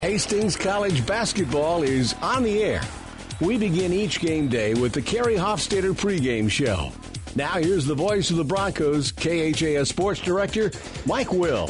Hastings College basketball is on the air. We begin each game day with the Kerry Hofstadter pregame show. Now here's the voice of the Broncos, KHAS Sports Director, Mike Will.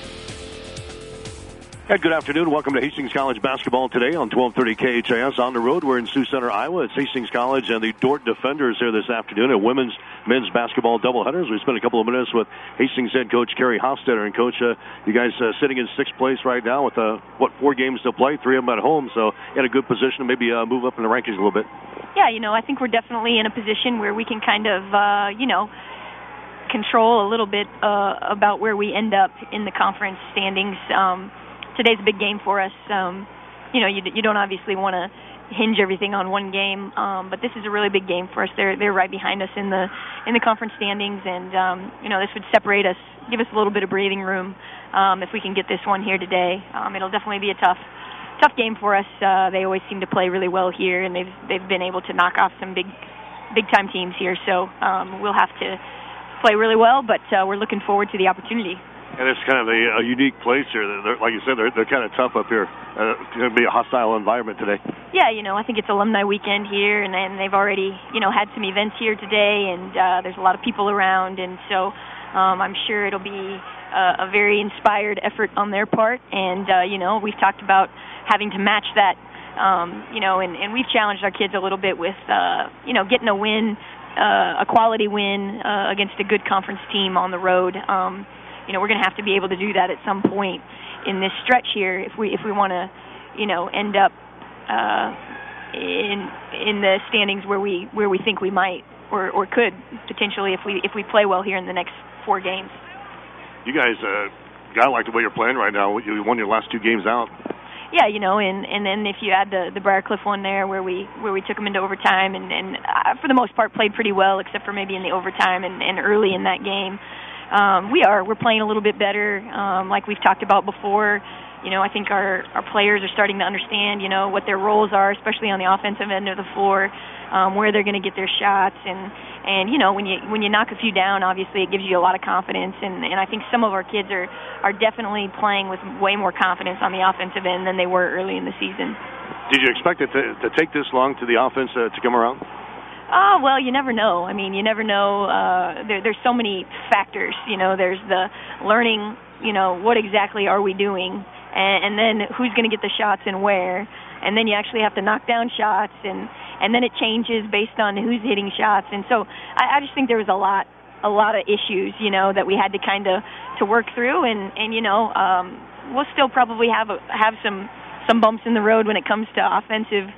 Hey, good afternoon. Welcome to Hastings College basketball today on 1230 KHAS. On the road, we're in Sioux Center, Iowa. It's Hastings College and the Dordt Defenders here this afternoon at women's, men's basketball doubleheaders. We spent a couple of minutes with Hastings head coach Kerry Hofstadter. And, Coach, you guys sitting in sixth place right now with, 4 games to play, 3 of them at home. So in a good position to maybe move up in the rankings a little bit. Yeah, I think we're definitely in a position where we can kind of, control a little bit about where we end up in the conference standings. Today's a big game for us. You don't obviously want to hinge everything on one game, but this is a really big game for us. They're right behind us in the conference standings, and this would separate us, give us a little bit of breathing room if we can get this one here today. It'll definitely be a tough game for us. They always seem to play really well here, and they've been able to knock off some big time teams here. So we'll have to play really well, but we're looking forward to the opportunity. And it's kind of a unique place here. Like you said, they're kind of tough up here. It's going to be a hostile environment today. Yeah, I think it's alumni weekend here, and they've already, had some events here today, and there's a lot of people around, and so I'm sure it'll be a very inspired effort on their part. And, we've talked about having to match that, and we've challenged our kids a little bit with, getting a win, a quality win against a good conference team on the road. We're going to have to be able to do that at some point in this stretch here if we want to, end up in the standings where we think we might or could potentially if we play well here in the next 4 games. You guys gotta like the way you're playing right now. You won your last 2 games out. Yeah, and then if you add the Briarcliff one there where we took them into overtime and for the most part played pretty well except for maybe in the overtime and early in that game. We're playing a little bit better, like we've talked about before. I think our players are starting to understand, what their roles are, especially on the offensive end of the floor, where they're going to get their shots. And when you knock a few down, obviously it gives you a lot of confidence. And I think some of our kids are definitely playing with way more confidence on the offensive end than they were early in the season. Did you expect it to take this long to the offense to come around? Oh, well, you never know. You never know. There's so many factors. There's the learning, what exactly are we doing, and then who's going to get the shots and where, and then you actually have to knock down shots, and then it changes based on who's hitting shots. And so I just think there was a lot of issues, that we had to kind of to work through, and we'll still probably have some bumps in the road when it comes to offensive,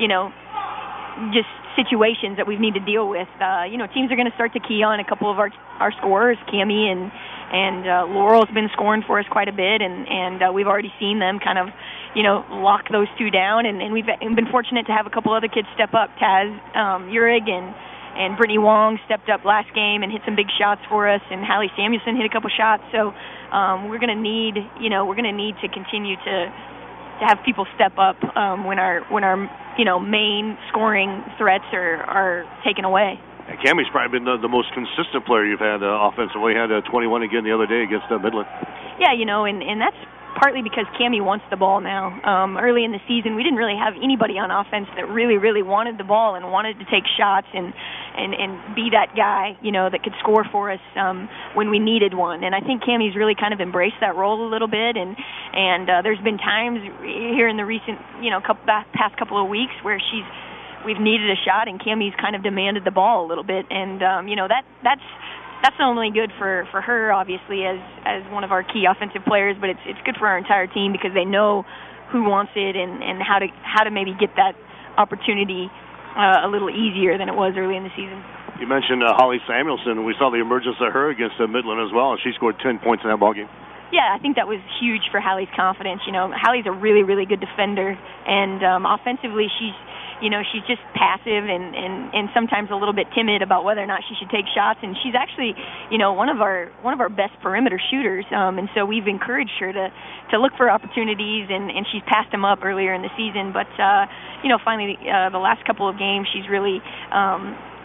just situations that we need to deal with. Teams are going to start to key on a couple of our scorers. Cammie and Laurel's been scoring for us quite a bit, and we've already seen them kind of, lock those 2 down. And we've been fortunate to have a couple other kids step up. Taz Urig and Brittany Wong stepped up last game and hit some big shots for us, and Hallie Samuelson hit a couple shots. So we're going to need, to continue to have people step up when our main scoring threats are taken away. And Cammie's probably been the most consistent player you've had offensively. Had 21 again the other day against Midland. Yeah, and that's partly because Cammie wants the ball now. Early in the season, we didn't really have anybody on offense that really, really wanted the ball and wanted to take shots and be that guy, that could score for us when we needed one. And I think Cammie's really kind of embraced that role a little bit. And there's been times here in the recent, past couple of weeks where we've needed a shot and Cammie's kind of demanded the ball a little bit. And that's not only good for her, obviously, as one of our key offensive players, but it's good for our entire team because they know who wants it and how to maybe get that opportunity a little easier than it was early in the season. You mentioned Hallie Samuelson. We saw the emergence of her against Midland as well, and she scored 10 points in that ballgame. Yeah, I think that was huge for Hallie's confidence. Hallie's a really, really good defender, and offensively she's just passive and sometimes a little bit timid about whether or not she should take shots. And she's actually, one of our best perimeter shooters. And so we've encouraged her to look for opportunities, and she's passed them up earlier in the season. But finally, the last couple of games, she's really,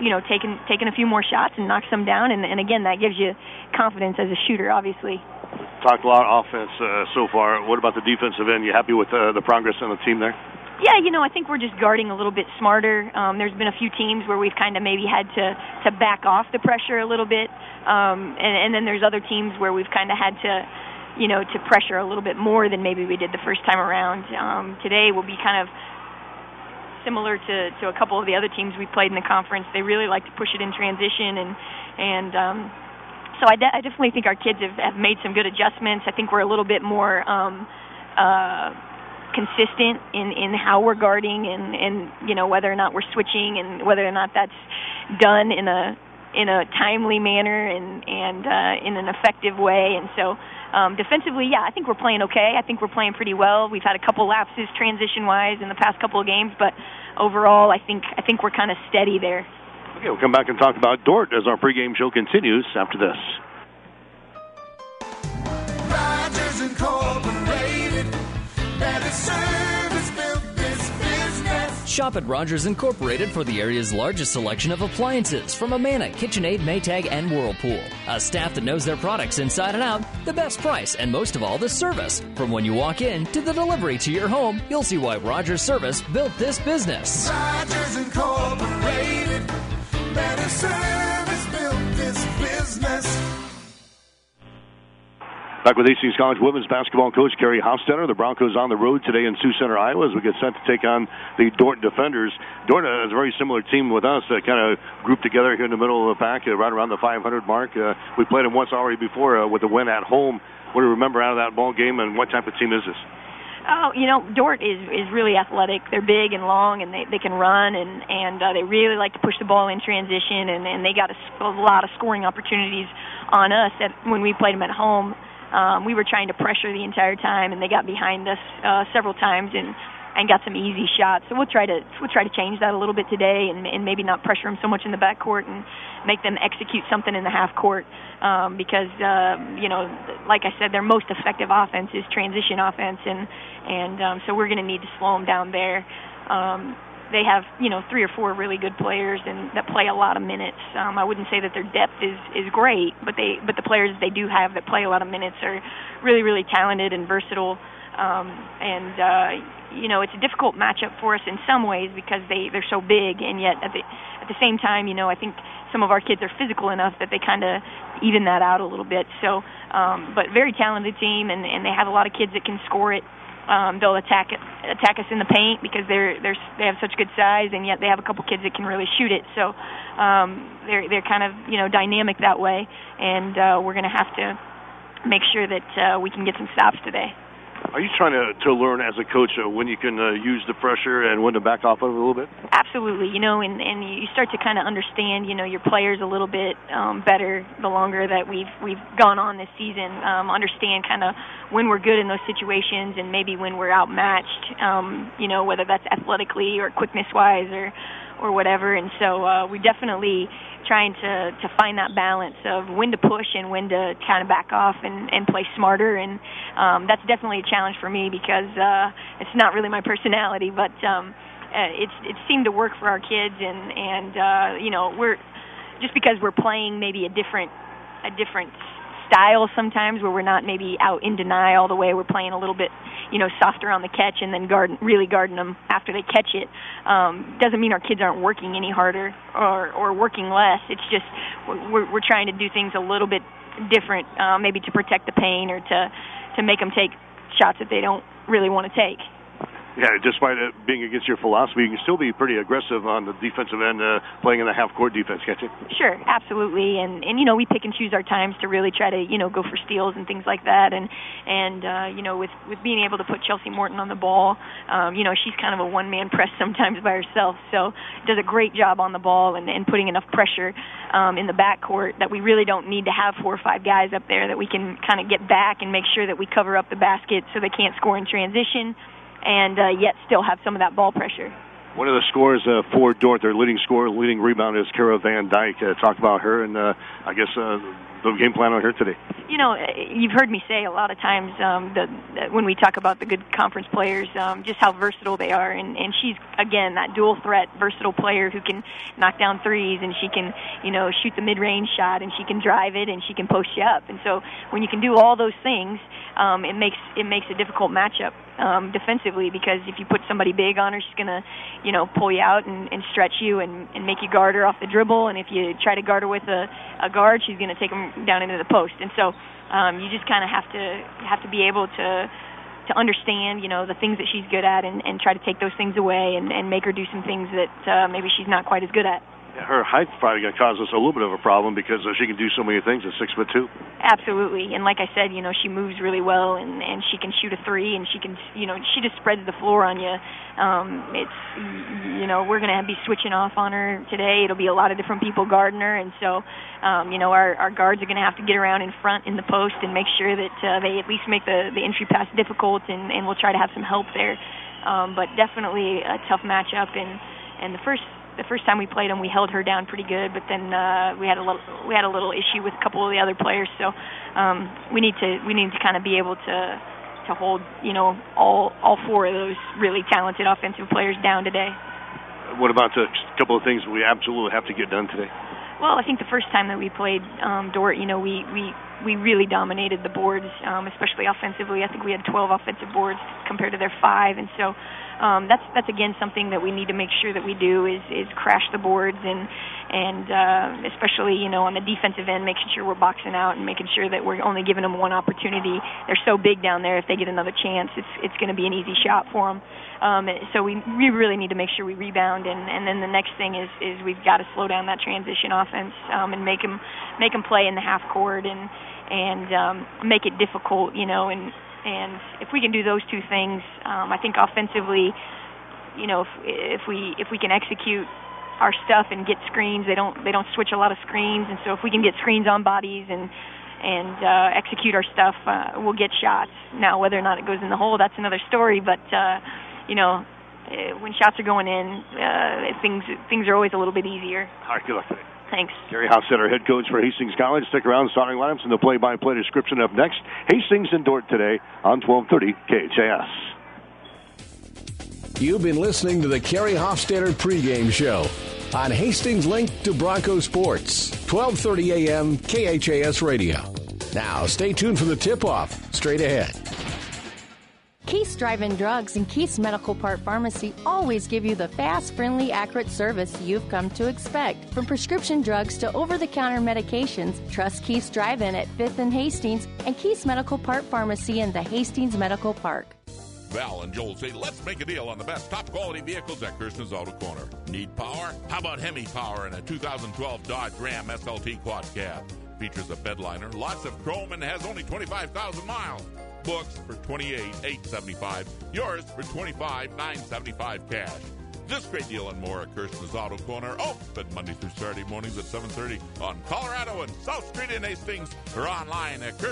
taken a few more shots and knocked some down, and again, that gives you confidence as a shooter, obviously. Talked a lot of offense so far. What about the defensive end? You happy with the progress on the team there? Yeah, I think we're just guarding a little bit smarter. There's been a few teams where we've kind of maybe had to back off the pressure a little bit, and then there's other teams where we've kind of had to pressure a little bit more than maybe we did the first time around. Today will be kind of similar to a couple of the other teams we played in the conference. They really like to push it in transition, and so I definitely think our kids have made some good adjustments. I think we're a little bit more consistent in how we're guarding and whether or not we're switching and whether or not that's done in a timely manner and in an effective way. And so defensively, yeah, I think we're playing okay. I think we're playing pretty well. We've had a couple lapses transition-wise in the past couple of games, but overall I think we're kind of steady there. Okay, we'll come back and talk about Dordt as our pregame show continues after this. Rogers Incorporated, better service built this business. Shop at Rogers Incorporated for the area's largest selection of appliances from Amana, KitchenAid, Maytag, and Whirlpool. A staff that knows their products inside and out, the best price, and most of all, the service. From when you walk in to the delivery to your home, you'll see why Rogers Service built this business. Rogers Incorporated, better service built this business. Back with Hastings College women's basketball coach Carrie Hofstetter. The Broncos on the road today in Sioux Center, Iowa, as we get set to take on the Dordt Defenders. Dordt is a very similar team with us, kind of grouped together here in the middle of the pack, right around the 500 mark. We played them once already before with a win at home. What do you remember out of that ball game, and what type of team is this? Oh, Dordt is really athletic. They're big and long, and they can run, and they really like to push the ball in transition, and they got a lot of scoring opportunities on us when we played them at home. We were trying to pressure the entire time, and they got behind us several times and got some easy shots. So we'll try to change that a little bit today, and maybe not pressure them so much in the backcourt and make them execute something in the half court because like I said, their most effective offense is transition offense, and so we're going to need to slow them down there. They have 3 or 4 really good players and that play a lot of minutes. I wouldn't say that their depth is great, but the players they do have that play a lot of minutes are really, really talented and versatile. It's a difficult matchup for us in some ways because they're so big, and yet at the same time, I think some of our kids are physical enough that they kind of even that out a little bit. So, but very talented team, and they have a lot of kids that can score it. They'll attack us in the paint because they have such good size, and yet they have a couple kids that can really shoot it. So they're kind of dynamic that way, and we're going to have to make sure that we can get some stops today. Are you trying to learn as a coach when you can use the pressure and when to back off of it a little bit? Absolutely, and you start to kind of understand, your players a little bit better the longer that we've gone on this season. Understand kind of when we're good in those situations and maybe when we're outmatched, whether that's athletically or quickness-wise or whatever. And so we're definitely trying to find that balance of when to push and when to kind of back off and play smarter. And that's definitely a challenge for me because it's not really my personality, but it seemed to work for our kids. And we're just because we're playing maybe a different style sometimes where we're not maybe out in denial the way we're playing a little bit softer on the catch and then really guarding them after they catch it. Doesn't mean our kids aren't working any harder or working less. It's just we're trying to do things a little bit different, maybe to protect the paint or to make them take shots that they don't really want to take. Yeah, despite it being against your philosophy, you can still be pretty aggressive on the defensive end, playing in the half-court defense, can't you? Sure, absolutely, and we pick and choose our times to really try to go for steals and things like that, and with being able to put Chelsea Morton on the ball, she's kind of a one-man press sometimes by herself, so does a great job on the ball and putting enough pressure in the backcourt that we really don't need to have 4 or 5 guys up there that we can kind of get back and make sure that we cover up the basket so they can't score in transition. And yet still have some of that ball pressure. One of the scores for Dordt, their leading scorer, leading rebounder is Kara Van Dyke. Talk about her and I guess the game plan on her today? You know, you've heard me say a lot of times when we talk about the good conference players, just how versatile they are. And she's, again, that dual threat, versatile player who can knock down threes, and she can, shoot the mid-range shot, and she can drive it, and she can post you up. And so when you can do all those things, it makes a difficult matchup defensively, because if you put somebody big on her, she's going to, pull you out and stretch you and make you guard her off the dribble. And if you try to guard her with a guard, she's going to take them down into the post. And so you just kind of have to be able to understand, the things that she's good at, and try to take those things away and make her do some things that maybe she's not quite as good at. Her height's probably going to cause us a little bit of a problem, because she can do so many things at 6'2". Absolutely, and like I said, she moves really well, and she can shoot a three, and she can, she just spreads the floor on you. We're going to be switching off on her today. It'll be a lot of different people guarding her, and so, our guards are going to have to get around in front in the post and make sure that they at least make the entry pass difficult, and we'll try to have some help there. But definitely a tough matchup, and the first time we played them, we held her down pretty good, but then we had a little issue with a couple of the other players. So we need to kind of be able to hold all four of those really talented offensive players down today. What about a couple of things we absolutely have to get done today? Well, I think the first time that we played Dordt, we really dominated the boards, especially offensively. I think we had 12 offensive boards compared to their 5, and so that's again something that we need to make sure that we do is crash the boards, and especially on the defensive end, making sure we're boxing out and making sure that we're only giving them one opportunity. They're so big down there. If they get another chance, it's going to be an easy shot for them. So we really need to make sure we rebound, and then the next thing is we've got to slow down that transition offense and make them play in the half court and make it difficult, and if we can do those two things, I think offensively, if we can execute our stuff and get screens, they don't switch a lot of screens, and so if we can get screens on bodies and execute our stuff, we'll get shots. Now, whether or not it goes in the hole, that's another story, but when shots are going in, things are always a little bit easier. All right, good luck today. Thanks. Gary Hofstetter, head coach for Hastings College. Stick around. Starting lineups and the play-by-play description up next. Hastings and Dordt today on 1230 KHAS. You've been listening to the Kerry Hofstetter pregame show on Hastings Link to Bronco Sports, 1230 a.m. KHAS Radio. Now, stay tuned for the tip-off. Straight ahead. Keith's Drive-In Drugs and Keith's Medical Part Pharmacy always give you the fast, friendly, accurate service you've come to expect. From prescription drugs to over-the-counter medications, trust Keith's Drive-In at 5th and Hastings and Keith's Medical Part Pharmacy in the Hastings Medical Park. Val and Joel say, let's make a deal on the best top-quality vehicles at Kirshner's Auto Corner. Need power? How about Hemi Power and a 2012 Dodge Ram SLT Quad Cab? Features a bedliner, lots of chrome, and has only 25,000 miles. Books for $28,875. Yours for $25,975 cash. This great deal and more at Kirshner's Auto Corner. Open Monday through Saturday mornings at 7:30 on Colorado and South Street in Hastings, or online at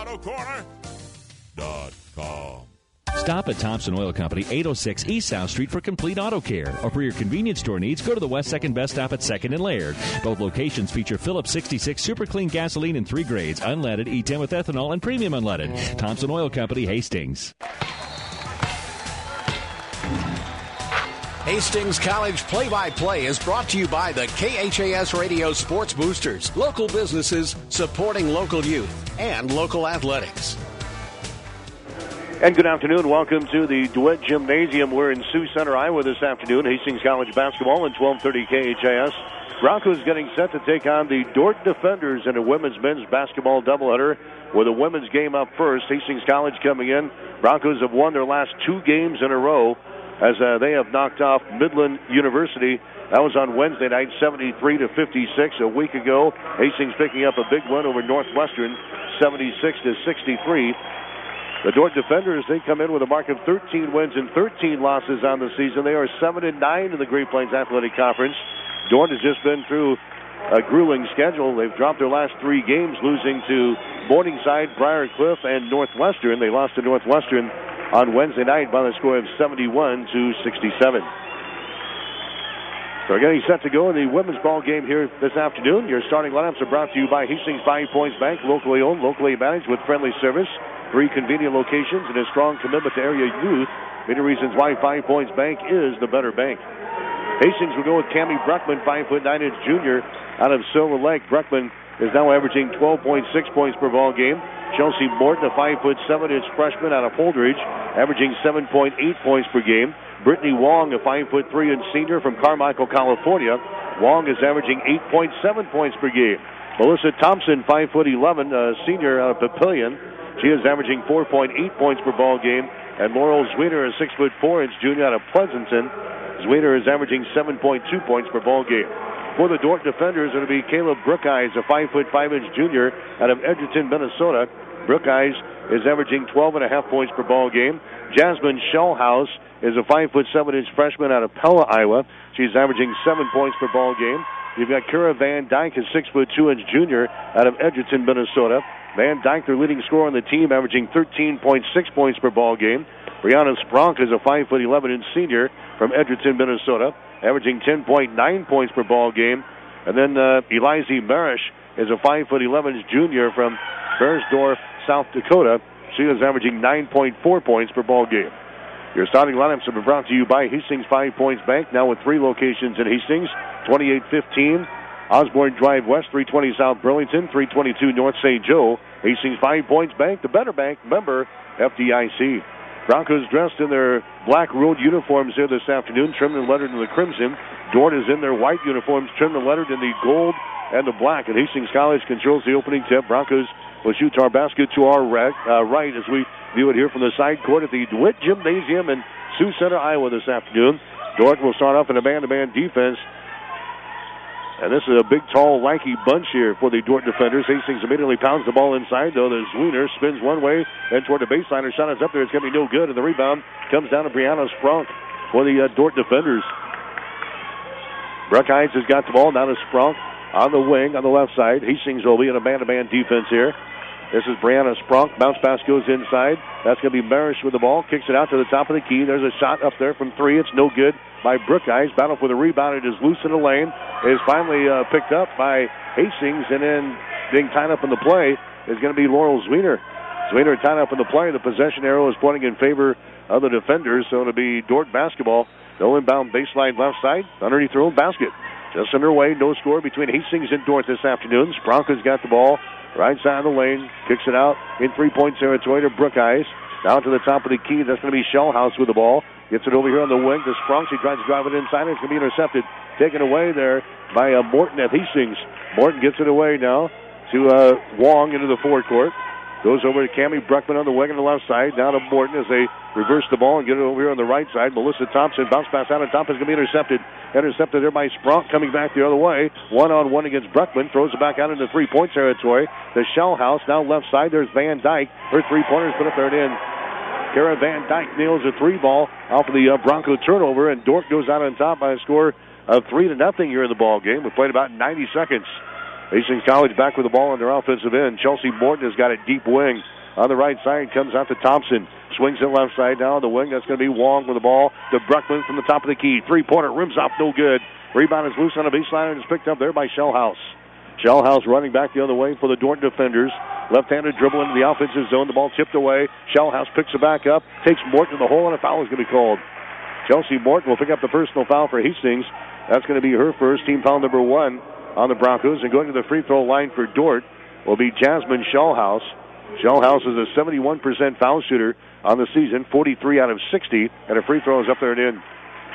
Kirshner'sAutoCorner.com. Stop at Thompson Oil Company, 806 East South Street for complete auto care. Or for your convenience store needs, go to the West 2nd Best Stop at 2nd and Laird. Both locations feature Phillips 66 Super Clean gasoline in 3 grades, unleaded, E10 with ethanol, and premium unleaded. Thompson Oil Company, Hastings. Hastings College play-by-play is brought to you by the KHAS Radio Sports Boosters, local businesses supporting local youth and local athletics. And good afternoon. Welcome to the DeWitt Gymnasium. We're in Sioux Center, Iowa this afternoon. Hastings College basketball in 1230 KHAS. Broncos getting set to take on the Dordt Defenders in a women's-men's basketball doubleheader with a women's game up first. Hastings College coming in. Broncos have won their last 2 games in a row as they have knocked off Midland University. That was on Wednesday night, 73-56. A week ago, Hastings picking up a big win over Northwestern, 76-63. The Dordt Defenders, they come in with a mark of 13 wins and 13 losses on the season. They are 7-9 in the Great Plains Athletic Conference. Dordt has just been through a grueling schedule. They've dropped their last 3 games, losing to Morningside, Briar Cliff, and Northwestern. They lost to Northwestern on Wednesday night by the score of 71-67. So we're getting set to go in the women's ball game here this afternoon. Your starting lineups are brought to you by Hastings 5 Points Bank, locally owned, locally managed with friendly service, 3 convenient locations, and a strong commitment to area youth. Many reasons why 5 Points Bank is the better bank. Hastings will go with Cammie Bruckman, 5'9" junior out of Silver Lake. Bruckman is now averaging 12.6 points per ball game. Chelsea Morton, a 5'7" freshman out of Holdridge, averaging 7.8 points per game. Brittany Wong, a 5'3" senior from Carmichael, California. Wong is averaging 8.7 points per game. Melissa Thompson, 5'11", senior out of Papillion. She is averaging 4.8 points per ball game. And Laurel Zwiener, a 6'4" junior out of Pleasanton. Zwiener is averaging 7.2 points per ball game. For the Dordt defenders, it'll be Caleb Brookeyes, a 5'5" junior out of Edgerton, Minnesota. Brookeyes is averaging 12.5 points per ball game. Jasmine Shellhouse is a 5'7" freshman out of Pella, Iowa. She's averaging 7 points per ball game. You've got Kara Van Dyke, a 6'2" junior out of Edgerton, Minnesota. Van Dyke, their leading scorer on the team, averaging 13.6 points per ball game. Brianna Spronk is a 5'11" senior from Edgerton, Minnesota, averaging 10.9 points per ball game. And then Eliza Marish is a 5'11" junior from Bearsdorf, South Dakota. She is averaging 9.4 points per ball game. Your starting lineups have been brought to you by Hastings 5 Points Bank, now with 3 locations in Hastings, 2815 Osborne Drive West, 320 South Burlington, 322 North St. Joe. Hastings 5 Points Bank, the better bank, member FDIC. Broncos dressed in their black road uniforms here this afternoon, trimmed and lettered in the crimson. Dordt is in their white uniforms, trimmed and lettered in the gold and the black. And Hastings College controls the opening tip. Broncos will shoot our basket to our right as we view it here from the side court at the DeWitt Gymnasium in Sioux Center, Iowa this afternoon. Dordt will start off in a man-to-man defense. And this is a big, tall, lanky bunch here for the Dordt defenders. Hastings immediately pounds the ball inside, though. The Zwiener spins one way and toward the baseline. Her shot is up there. It's going to be no good. And the rebound comes down to Brianna Spronk for the Dordt defenders. Brookeyes has got the ball. Now to Spronk on the wing on the left side. Hastings will be in a man-to-man defense here. This is Brianna Spronk. Bounce pass goes inside. That's going to be Marish with the ball. Kicks it out to the top of the key. There's a shot up there from 3. It's no good by Brookeyes. Battle for the rebound. It is loose in the lane. It is finally picked up by Hastings, and then being tied up in the play is going to be Laurel Zwiener. Zwiener tied up in the play. The possession arrow is pointing in favor of the defenders, so it'll be Dordt basketball. No inbound baseline left side. Underneath their own basket. Just underway. No score between Hastings and Dordt this afternoon. Spronk has got the ball. Right side of the lane, kicks it out in three-point territory to Brookeyes. Down to the top of the key. That's going to be Shellhouse with the ball. Gets it over here on the wing to Spronk. She tries to drive it inside. It's going to be intercepted. Taken away there by Morton at Hastings. Morton gets it away now to Wong into the forecourt. Goes over to Cammie Bruckman on the wing on the left side. Down to Morton as they reverse the ball and get it over here on the right side. Melissa Thompson, bounce pass out on top, is going to be intercepted. Intercepted there by Spronk, coming back the other way. One-on-one against Bruckman. Throws it back out into three-point territory. The Shellhouse now left side. There's Van Dyke. Her three-pointers put up there and in. Kara Van Dyke nails a 3-ball off of the Bronco turnover, and Dordt goes out on top by a score of 3-0 here in the ball game. We played about 90 seconds. Hastings College back with the ball on their offensive end. Chelsea Morton has got a deep wing on the right side. Comes out to Thompson. Swings it left side down the wing. That's going to be Wong with the ball to Bruckman from the top of the key. Three-pointer rims off, no good. Rebound is loose on the baseline and is picked up there by Shellhouse. Shellhouse running back the other way for the Dordt defenders. Left-handed dribble into the offensive zone. The ball tipped away. Shellhouse picks it back up. Takes Morton to the hole, and a foul is going to be called. Chelsea Morton will pick up the personal foul for Hastings. That's going to be her first, team foul number 1 on the Broncos. And going to the free throw line for Dordt will be Jasmine Shellhouse. Shellhouse is a 71% foul shooter on the season, 43 out of 60, and her free throw is up there and in.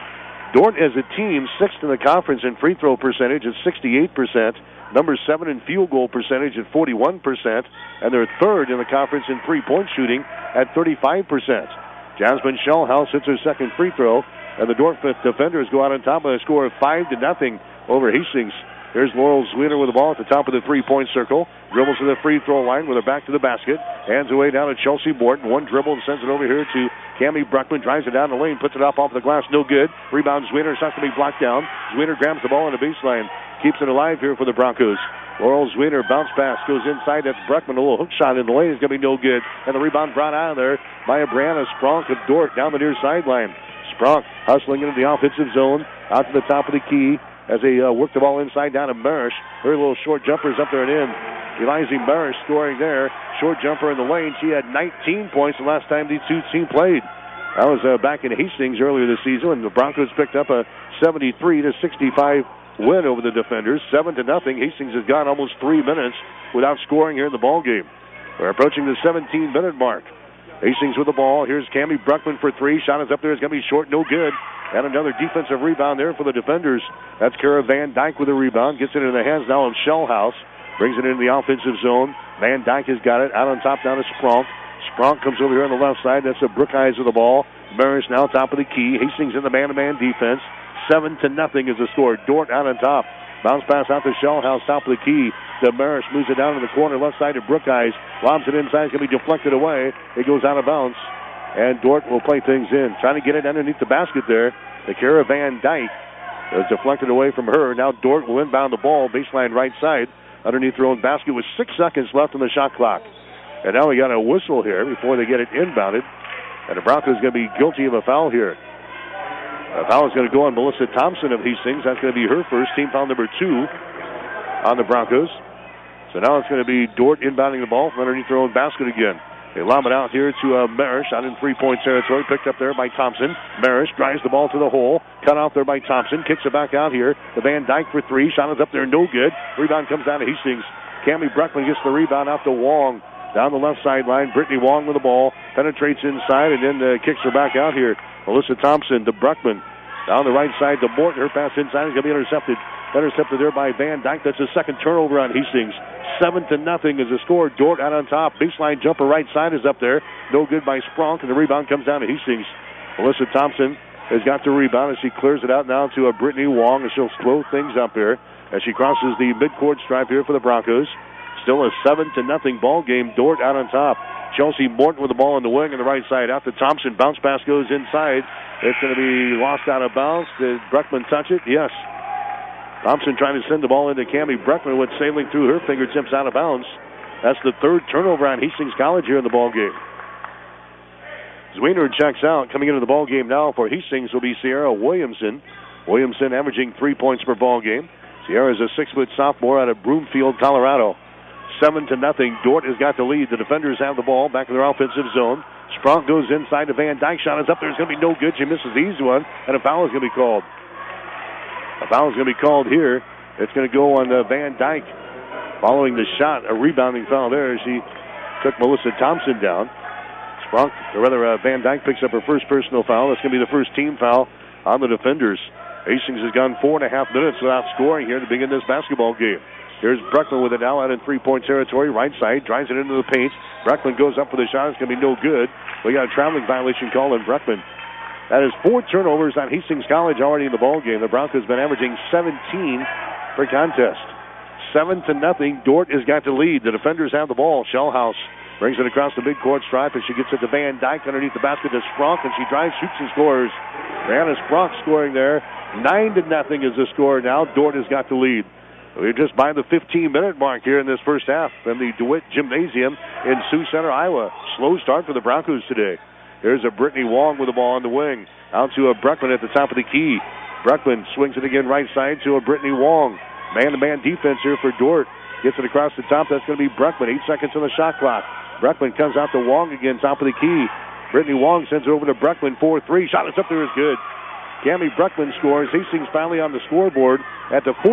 Dordt as a team, 6th in the conference in free throw percentage at 68%, number 7 in field goal percentage at 41%, and they're 3rd in the conference in three-point shooting at 35%. Jasmine Shellhouse hits her second free throw, and the Dordt defenders go out on top by a score of 5-0 over Hastings. Here's Laurel Zwiener with the ball at the top of the three-point circle. Dribbles to the free throw line with her back to the basket. Hands away down to Chelsea Morton. One dribble and sends it over here to Cammie Bruckman. Drives it down the lane. Puts it up off the glass. No good. Rebound Zwiener. Starts to be blocked down. Zwiener grabs the ball on the baseline. Keeps it alive here for the Broncos. Laurel Zwiener bounce pass. Goes inside. That's Bruckman. A little hook shot in the lane is going to be no good. And the rebound brought out of there by a Brianna Spronk of Dordt down the near sideline. Sprunk hustling into the offensive zone, out to the top of the key as they work the ball inside down to Marish. Her little short jumper's up there and in. Eliza Marish scoring there. Short jumper in the lane. She had 19 points the last time these two teams played. That was back in Hastings earlier this season, and the Broncos picked up a 73-65 win over the defenders. 7-0. Hastings has gone almost 3 minutes without scoring here in the ball game. We're approaching the 17-minute mark. Hastings with the ball. Here's Cammie Bruckman for three. Shot is up there. It's going to be short. No good. And another defensive rebound there for the defenders. That's Kara Van Dyke with a rebound. Gets it in the hands now of Shellhouse. Brings it into the offensive zone. Van Dyke has got it. Out on top down to Spronk. Spronk comes over here on the left side. That's a Brookeyes with the ball. Maris now top of the key. Hastings in the man-to-man defense. 7-0 is the score. Dort out on top. Bounce pass out to Shellhouse, top of the key. The Maris moves it down in the corner, left side to Brookeyes. Lobs it inside. It's going to be deflected away. It goes out of bounds. And Dort will play things in. Trying to get it underneath the basket there. The Kara Van Dyke is deflected away from her. Now Dort will inbound the ball, baseline right side, underneath their own basket with 6 seconds left on the shot clock. And now we got a whistle here before they get it inbounded. And the Broncos going to be guilty of a foul here. A foul is going to go on Melissa Thompson of Hastings. That's going to be her first, team foul number 2 on the Broncos. So now it's going to be Dort inbounding the ball from underneath their own basket again. They lob it out here to Marish out in three-point territory. Picked up there by Thompson. Marish drives the ball to the hole. Cut off there by Thompson. Kicks it back out here. The Van Dyke for three. Shot is up there. No good. Rebound comes down to Hastings. Cammie Bruckman gets the rebound out to Wong. Down the left sideline. Brittany Wong with the ball. Penetrates inside and then kicks her back out here. Melissa Thompson to Bruckman. Down the right side to Morton. Her pass inside is going to be intercepted. Intercepted there by Van Dyke. That's the second turnover on Hastings. 7-0 is the score. Dort out on top. Baseline jumper right side is up there. No good by Spronk, and the rebound comes down to Hastings. Melissa Thompson has got the rebound as she clears it out now to Brittany Wong, and she'll slow things up here as she crosses the midcourt stripe here for the Broncos. Still a 7-0 ball game. Dort out on top. Chelsea Morton with the ball on the wing on the right side. Out to Thompson. Bounce pass goes inside. It's going to be lost out of bounds. Did Bruckman touch it? Yes. Thompson trying to send the ball into Cammie Bruckman with sailing through her fingertips out of bounds. That's the third turnover on Hastings College here in the ball game. Zwiener checks out. Coming into the ball game now for Hastings will be Sierra Williamson. Williamson averaging 3 points per ball game. Sierra is a 6-foot sophomore out of Broomfield, Colorado. 7-0. Dort has got the lead. The defenders have the ball back in their offensive zone. Spronk goes inside to Van Dyke. Shot is up there. It's going to be no good. She misses the easy one, and a foul is going to be called. A foul is going to be called here. It's going to go on Van Dyke following the shot. A rebounding foul there as she took Melissa Thompson down. Van Dyke picks up her first personal foul. That's going to be the first team foul on the defenders. Hastings has gone 4.5 minutes without scoring here to begin this basketball game. Here's Bruckman with it now out in three-point territory. Right side, drives it into the paint. Bruckman goes up for the shot. It's going to be no good. We got a traveling violation call on Bruckman. That is 4 turnovers on Hastings College already in the ball game. The Broncos been averaging 17 per contest. 7-0. Dort has got the lead. The defenders have the ball. Shellhouse brings it across the midcourt stripe as she gets it to Van Dyke underneath the basket to Spronk, and she drives, shoots, and scores. Brianna Spronk scoring there. 9-0 is the score now. Dort has got the lead. We're just by the 15-minute mark here in this first half from the DeWitt Gymnasium in Sioux Center, Iowa. Slow start for the Broncos today. There's a Brittany Wong with the ball on the wing. Out to a Bruckman at the top of the key. Bruckman swings it again right side to a Brittany Wong. Man-to-man defense here for Dort. Gets it across the top. That's going to be Bruckman. 8 seconds on the shot clock. Bruckman comes out to Wong again, top of the key. Brittany Wong sends it over to Bruckman. 4-3. Shot is up there is good. Cammie Bruckman scores. Hastings finally on the scoreboard at the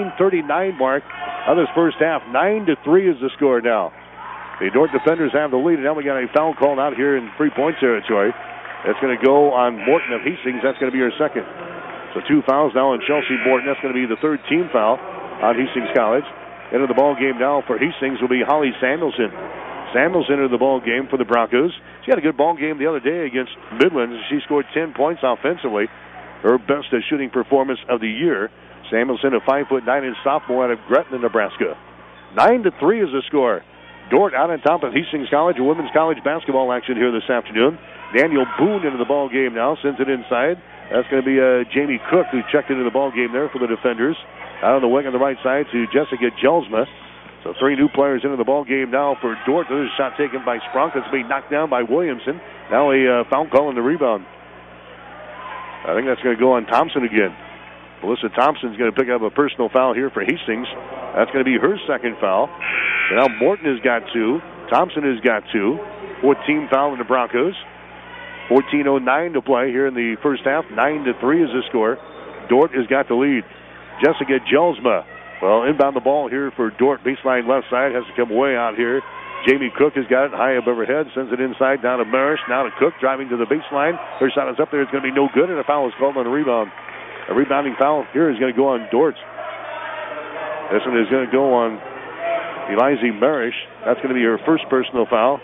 14:39 mark of this first half. 9-3 is the score now. The Dort defenders have the lead, and now we got a foul called out here in three-point territory. That's going to go on Morton of Hastings. That's going to be her second. So 2 fouls now on Chelsea Morton. That's going to be the third team foul on Hastings College. Into the ball game now for Hastings will be Holly Samuelson. Samuelson into the ball game for the Broncos. She had a good ball game the other day against Midland. She scored 10 points offensively. Her best shooting performance of the year. Samuelson, a 5'9" sophomore out of Gretna, Nebraska. 9-3 is the score. Dort out on top of Hastings College, a women's college basketball action here this afternoon. Daniel Boone into the ball game now, sends it inside. That's going to be Jamie Cook, who checked into the ball game there for the defenders. Out on the wing on the right side to Jessica Jelsma. So 3 new players into the ball game now for Dort. There's a shot taken by Spronk. That's being knocked down by Williamson. Now a foul call on the rebound. I think that's going to go on Thompson again. Melissa Thompson's going to pick up a personal foul here for Hastings. That's going to be her second foul. And now Morton has got 2. Thompson has got 2. 14 foul in the Broncos. 14:09 to play here in the first half. 9-3 is the score. Dordt has got the lead. Jessica Jelsma, well, inbound the ball here for Dordt. Baseline left side, has to come way out here. Jamie Cook has got it high above her head, sends it inside down to Marish. Now to Cook, driving to the baseline. Her shot is up there. It's going to be no good, and a foul is called on the rebound. A rebounding foul here is going to go on Dordt. This one is going to go on Eliza Marish. That's going to be her first personal foul.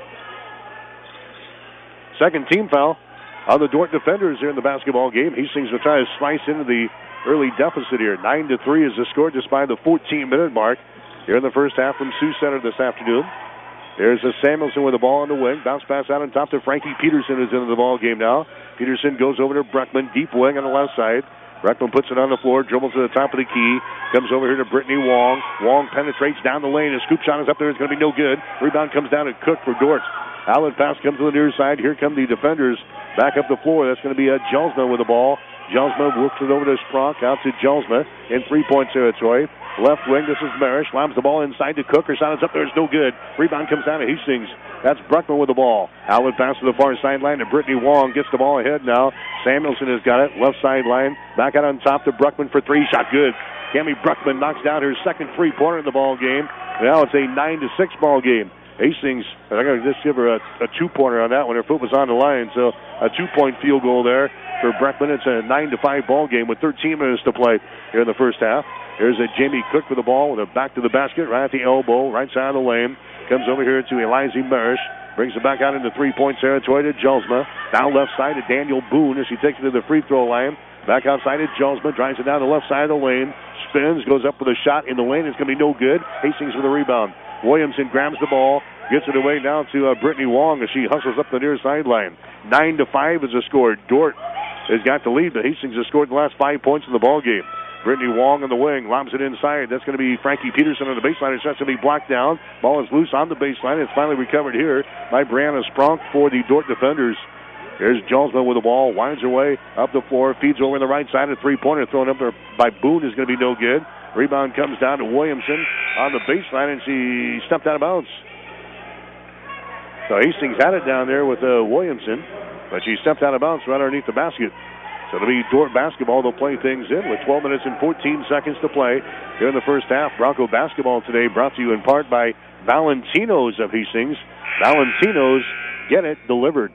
Second team foul on the Dordt defenders here in the basketball game. Hastings will try to slice into the early deficit here. 9-3 is the score just by the 14-minute mark here in the first half from Sioux Center this afternoon. There's a Samuelson with the ball on the wing. Bounce pass out on top to Frankie Peterson, who's into the ball game now. Peterson goes over to Breckman, deep wing on the left side. Breckman puts it on the floor, dribbles to the top of the key, comes over here to Brittany Wong. Wong penetrates down the lane. A scoop shot is up there. It's going to be no good. Rebound comes down to Cook for Dordt. Outlet pass comes to the near side. Here come the defenders back up the floor. That's going to be Jelsma with the ball. Jelsma works it over to Spronk. Out to Jelsma in three-point territory. Left wing, this is Marish. Lobs the ball inside to Cook. Her shot is up there. It's no good. Rebound comes down to Hastings. That's Bruckman with the ball. Outlet pass to the far sideline to Brittany Wong. Gets the ball ahead now. Samuelson has got it. Left sideline. Back out on top to Bruckman for 3. Shot good. Cami Bruckman knocks down her second three-pointer in the ball game. Now it's a 9-6 ball game. Hastings, I'm going to just give her a two-pointer on that one. Her foot was on the line, so a 2-point field goal there for Breckman. It's a 9-5 ball game with 13 minutes to play here in the first half. Here's a Jamie Cook with the ball with a back to the basket, right at the elbow, right side of the lane. Comes over here to Eliza Marish. Brings it back out into three-point territory to Jelsma. Now left side to Daniel Boone as he takes it to the free throw line. Back outside to Jelsma. Drives it down the left side of the lane. Spins, goes up with a shot in the lane. It's going to be no good. Hastings with a rebound. Williamson grabs the ball. Gets it away now to Brittany Wong as she hustles up the near sideline. 9-5 is the score. Dordt has got the lead, but Hastings has scored the last 5 points in the ball game. Brittany Wong on the wing, lobs it inside. That's going to be Frankie Peterson on the baseline. It's going to be blocked down. Ball is loose on the baseline. It's finally recovered here by Brianna Spronk for the Dordt defenders. Here's Jelsma with the ball, winds her way up the floor, feeds over on the right side. A three-pointer thrown up there by Boone is going to be no good. Rebound comes down to Williamson on the baseline, and she stepped out of bounds. So Hastings had it down there with Williamson, but she stepped out of bounds right underneath the basket. So it'll be Dordt basketball. They'll play things in with 12 minutes and 14 seconds to play here in the first half. Bronco basketball today brought to you in part by Valentino's of Hastings. Valentino's, get it delivered.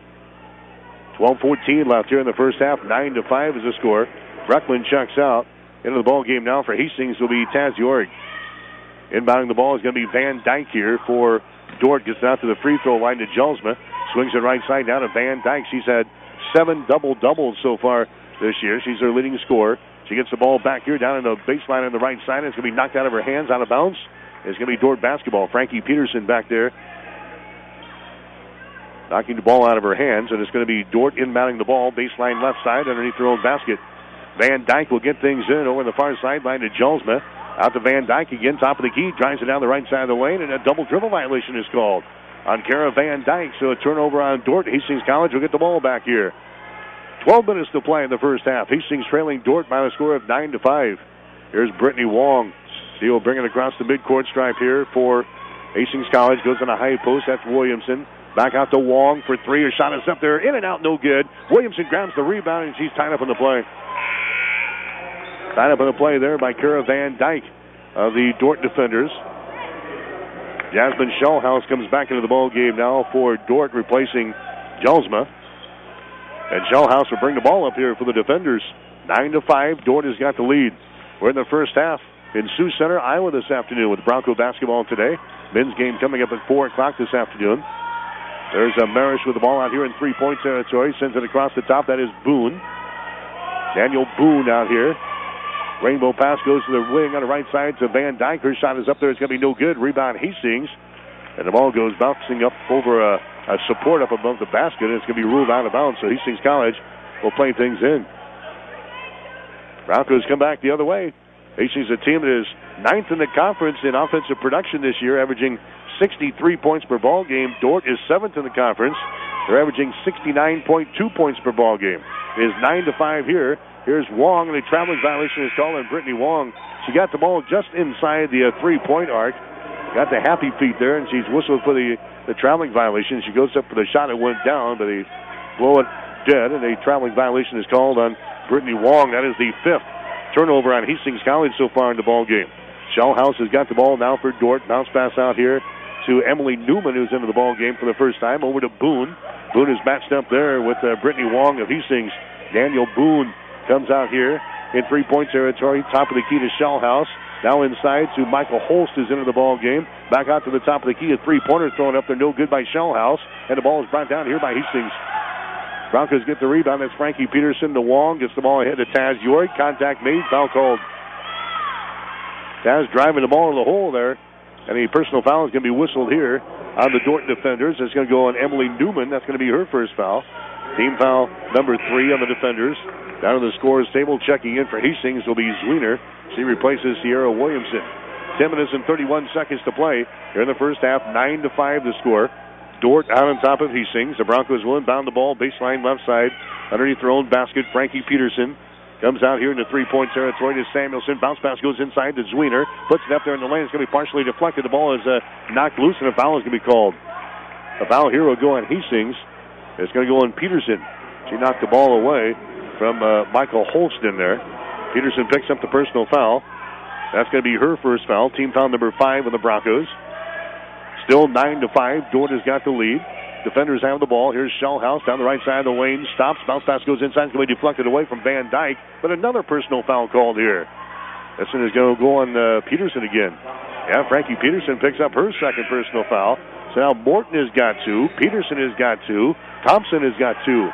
12:14 left here in the first half. 9-5 is the score. Breckman checks out. Into the ball game now for Hastings will be Taz York. Inbounding the ball is going to be Van Dyke here for Dordt. Gets out to the free throw line to Jelsma. Swings it right side down to Van Dyke. She's had 7 double-doubles so far this year. She's their leading scorer. She gets the ball back here down in the baseline on the right side. It's going to be knocked out of her hands, out of bounds. It's going to be Dordt basketball. Frankie Peterson back there knocking the ball out of her hands, and it's going to be Dordt inbounding the ball, baseline left side underneath their own basket. Van Dyke will get things in over the far sideline to Jelsma. Out to Van Dyke again, top of the key, drives it down the right side of the lane, and a double dribble violation is called on Kara Van Dyke. So a turnover on Dordt. Hastings College will get the ball back here. 12 minutes to play in the first half. Hastings trailing Dordt by a score of 9-5. Here's Brittany Wong. She will bring it across the midcourt stripe here for Hastings College. Goes on a high post. That's Williamson. Back out to Wong for 3. Her shot is up there. In and out, no good. Williamson grabs the rebound, and she's tied up in the play. Tied up in the play there by Kara Van Dyke of the Dordt defenders. Jasmine Shellhouse comes back into the ball game now for Dordt, replacing Jelsma. And Shellhouse will bring the ball up here for the defenders. 9-5. Dordt has got the lead. We're in the first half in Sioux Center, Iowa this afternoon with Bronco basketball today. Men's game coming up at 4 o'clock this afternoon. There's a Marish with the ball out here in three-point territory. Sends it across the top. That is Boone. Daniel Boone out here. Rainbow pass goes to the wing on the right side to Van Dyke. Her shot is up there. It's going to be no good. Rebound Hastings. And the ball goes bouncing up over a support up above the basket. It's going to be ruled out of bounds. So Hastings College will play things in. Broncos come back the other way. Hastings, a team that is 9th in the conference in offensive production this year, averaging 63 points per ball game. Dordt is 7th in the conference. They're averaging 69.2 points per ball game. is 9-5 here. Here's Wong, and a traveling violation is called on Brittany Wong. She got the ball just inside the three-point arc. Got the happy feet there, and she's whistled for the traveling violation. She goes up for the shot. It went down, but they blow it dead, and a traveling violation is called on Brittany Wong. That is the 5th turnover on Hastings College so far in the ball game. Shellhouse has got the ball now for Dordt. Bounce pass out here to Emily Newman, who's into the ball game for the first time. Over to Boone. Boone is matched up there with Brittany Wong of Hastings. Daniel Boone comes out here in three-point territory. Top of the key to Shellhouse. Now inside to Michael Holst, who's into the ball game. Back out to the top of the key. A three-pointer thrown up there. No good by Shellhouse. And the ball is brought down here by Hastings. Broncos get the rebound. That's Frankie Peterson to Wong. Gets the ball ahead to Taz York. Contact made. Foul called. Taz driving the ball in the hole there. And a personal foul is going to be whistled here on the Dordt defenders. It's going to go on Emily Newman. That's going to be her first foul. Team foul number 3 on the defenders. Down to the scorers table, checking in for Hastings will be Zwiener. She replaces Sierra Williamson. 10 minutes and 31 seconds to play. Here in the first half, 9-5 the score. Dordt out on top of Hastings. The Broncos will inbound the ball, baseline left side. Underneath their own basket, Frankie Peterson comes out here in the three-point territory to Samuelson. Bounce pass goes inside to Zwiener. Puts it up there in the lane. It's going to be partially deflected. The ball is knocked loose, and a foul is going to be called. A foul here will go on Hastings. It's going to go on Peterson. She knocked the ball away from Michael Holston there. Peterson picks up the personal foul. That's going to be her first foul. Team foul number 5 on the Broncos. Still 9-5. Dordt has got the lead. Defenders have the ball. Here's Shellhouse down the right side of the lane. Stops. Bounce pass goes inside. It's going to be deflected away from Van Dyke. But another personal foul called here. This one is going to go on Peterson again. Yeah, Frankie Peterson picks up her second personal foul. So now Morton has got 2. Peterson has got 2. Thompson has got 2.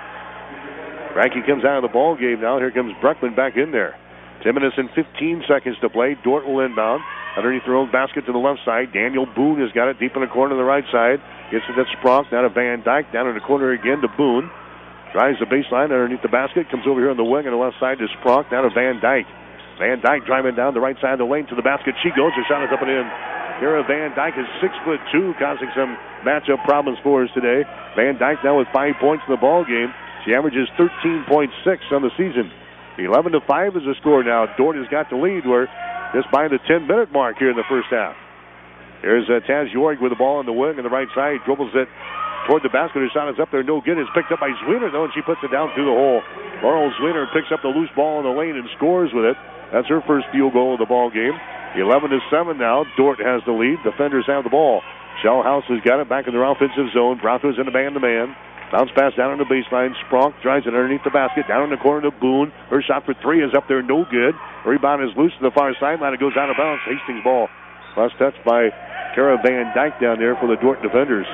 Frankie comes out of the ball game now. Here comes Bruckman back in there. 10 minutes and 15 seconds to play. Dordt will inbound. Underneath their own basket to the left side. Daniel Boone has got it deep in the corner to the right side. Gets it to Spronk. Down to Van Dyke. Down in the corner again to Boone. Drives the baseline underneath the basket. Comes over here on the wing on the left side to Spronk. Down to Van Dyke. Van Dyke driving down the right side of the lane to the basket. She goes. Her shot is up and in. Kara Van Dyke is 6'2", causing some matchup problems for us today. Van Dyke now with 5 points in the ball game. She averages 13.6 on the season. 11-5 is the score now. Dordt has got the lead. We're just by the 10-minute mark here in the first half. Here's Taz York with the ball on the wing on the right side. Dribbles it toward the basket. Her shot is up there. No good. It's picked up by Zwiener, though, and she puts it down through the hole. Laurel Zwiener picks up the loose ball in the lane and scores with it. That's her first field goal of the ball game. 11-7 now. Dordt has the lead. Defenders have the ball. Shellhouse has got it back in their offensive zone. Broncos in the man-to-man. Bounce pass down on the baseline. Spronk drives it underneath the basket. Down in the corner to Boone. Her shot for 3 is up there. No good. Rebound is loose to the far sideline. It goes out of bounds. Hastings ball. Last touch by Kara Van Dyke down there for the Dordt defenders.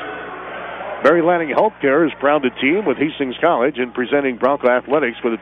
Mary Lanning Healthcare is proud to team with Hastings College in presenting Bronco Athletics for the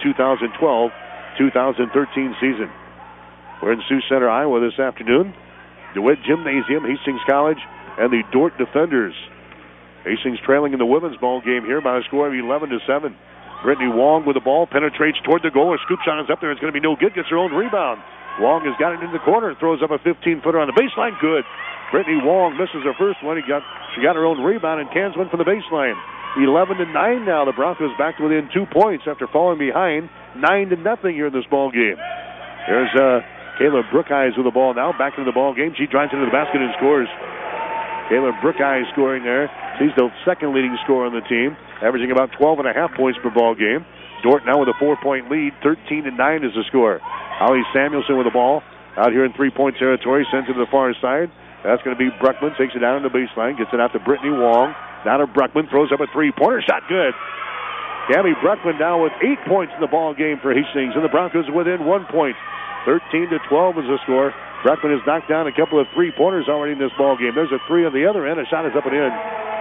2012-2013 season. We're in Sioux Center, Iowa this afternoon. DeWitt Gymnasium, Hastings College, and the Dordt defenders. Hastings trailing in the women's ball game here by a score of 11-7. Brittany Wong with the ball, penetrates toward the goal. Her scoop shot is up there. It's going to be no good. Gets her own rebound. Wong has got it in the corner. Throws up a 15-footer on the baseline. Good. Brittany Wong misses her first one. She got her own rebound, and Cairns went for the baseline. 11-9 now. The Broncos back to within 2 points after falling behind 9-0 here in this ball game. There's Kayla Brookeyes with the ball now. Back into the ball game. She drives into the basket and scores. Kayla Brookeyes scoring there. She's the second leading scorer on the team, averaging about 12.5 points per ball game. Dordt now with a 4-point lead. 13-9 is the score. Holly Samuelson with the ball out here in three-point territory. Sends it to the far side. That's going to be Bruckman. Takes it down on the baseline. Gets it out to Brittany Wong. Down to Bruckman. Throws up a three-pointer. Shot good. Gabby Bruckman now with 8 points in the ball game for Hastings. And the Broncos are within 1 point. 13-12 is the score. Bruckman has knocked down a couple of three-pointers already in this ball game. There's a 3 on the other end. A shot is up and in.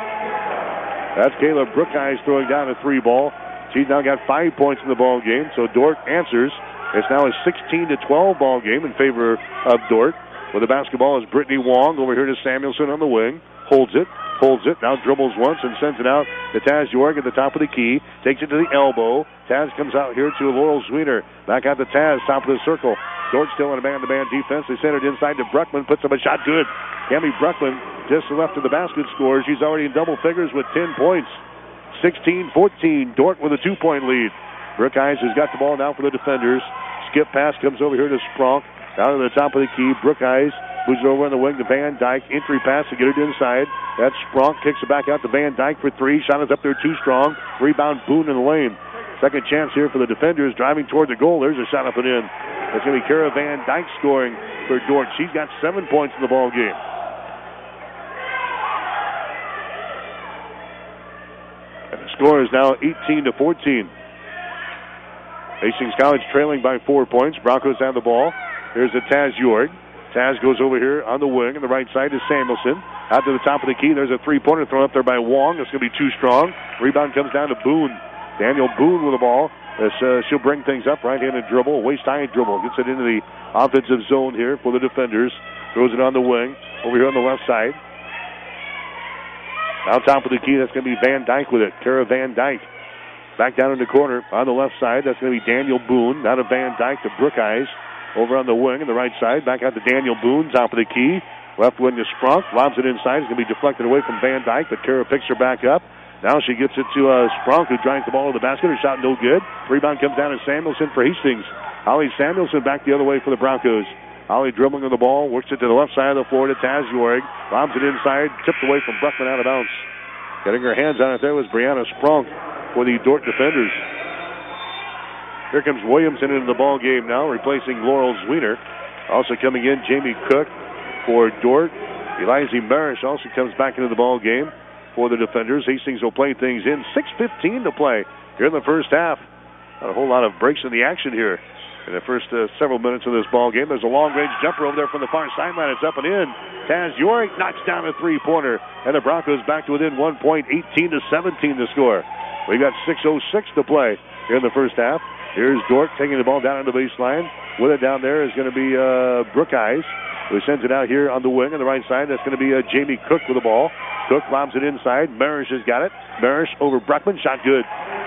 That's Kayla Brookeyes throwing down a 3 ball. She's now got 5 points in the ball game. So Dordt answers. It's now a 16-12 ball game in favor of Dordt. With the basketball is Brittany Wong over here to Samuelson on the wing. Holds it. Now dribbles once and sends it out to Taz York at the top of the key. Takes it to the elbow. Taz comes out here to Laurel Zwiener. Back out to Taz, top of the circle. Dordt still in a man-to-man defense. They send it inside to Bruckman. Puts up a shot. Good. Cami Bruckman just left of the basket scores. She's already in double figures with 10 points. 16-14. Dordt with a 2-point lead. Brookeyes has got the ball now for the defenders. Skip pass comes over here to Spronk. Down to the top of the key. Brookeyes moves it over on the wing to Van Dyke. Entry pass to get it inside. That's Spronk. Kicks it back out to Van Dyke for three. Shot is up there too strong. Rebound Boone in the lane. Second chance here for the defenders driving toward the goal. There's a shot up and in. It's going to be Kara Van Dyke scoring for Dordt. She's got 7 points in the ball game. And the score is now 18-14. Hastings College trailing by 4 points. Broncos have the ball. Here's a Taz York. Taz goes over here on the wing. On the right side is Samuelson. Out to the top of the key. There's a three-pointer thrown up there by Wong. It's going to be too strong. Rebound comes down to Boone. Daniel Boone with the ball. She'll bring things up. Right-handed dribble. Waist-high dribble. Gets it into the offensive zone here for the defenders. Throws it on the wing. Over here on the left side. Now top of the key. That's going to be Van Dyke with it. Kara Van Dyke. Back down in the corner on the left side. That's going to be Daniel Boone. Now to Van Dyke to Brookeyes. Over on the wing on the right side. Back out to Daniel Boone. Top of the key. Left wing to Sprunk. Lobs it inside. It's going to be deflected away from Van Dyke, but Kara picks her back up. Now she gets it to Sprunk, who drives the ball to the basket. Her shot no good. Rebound comes down to Samuelson for Hastings. Holly Samuelson back the other way for the Broncos. Holly dribbling on the ball. Works it to the left side of the floor to Taz York. Lobs it inside. Tipped away from Bruckman out of bounds. Getting her hands on it there was Brianna Sprunk for the Dordt defenders. Here comes Williamson into the ball game now, replacing Laurel Zwiener. Also coming in, Jamie Cook for Dordt. Eliza Marish also comes back into the ball game for the defenders. Hastings will play things in. 6:15 to play here in the first half. Not a whole lot of breaks in the action here in the first several minutes of this ball game. There's a long-range jumper over there from the far sideline. It's up and in. Taz York knocks down a three-pointer, and the Broncos back to within 1 point, 18-17 to score. We've got 6:06 to play here in the first half. Here's Dordt taking the ball down on the baseline. With it down there is going to be Brookeyes, who sends it out here on the wing on the right side. That's going to be Jamie Cook with the ball. Cook lobs it inside. Marish has got it. Marish over Bruckman. Shot good.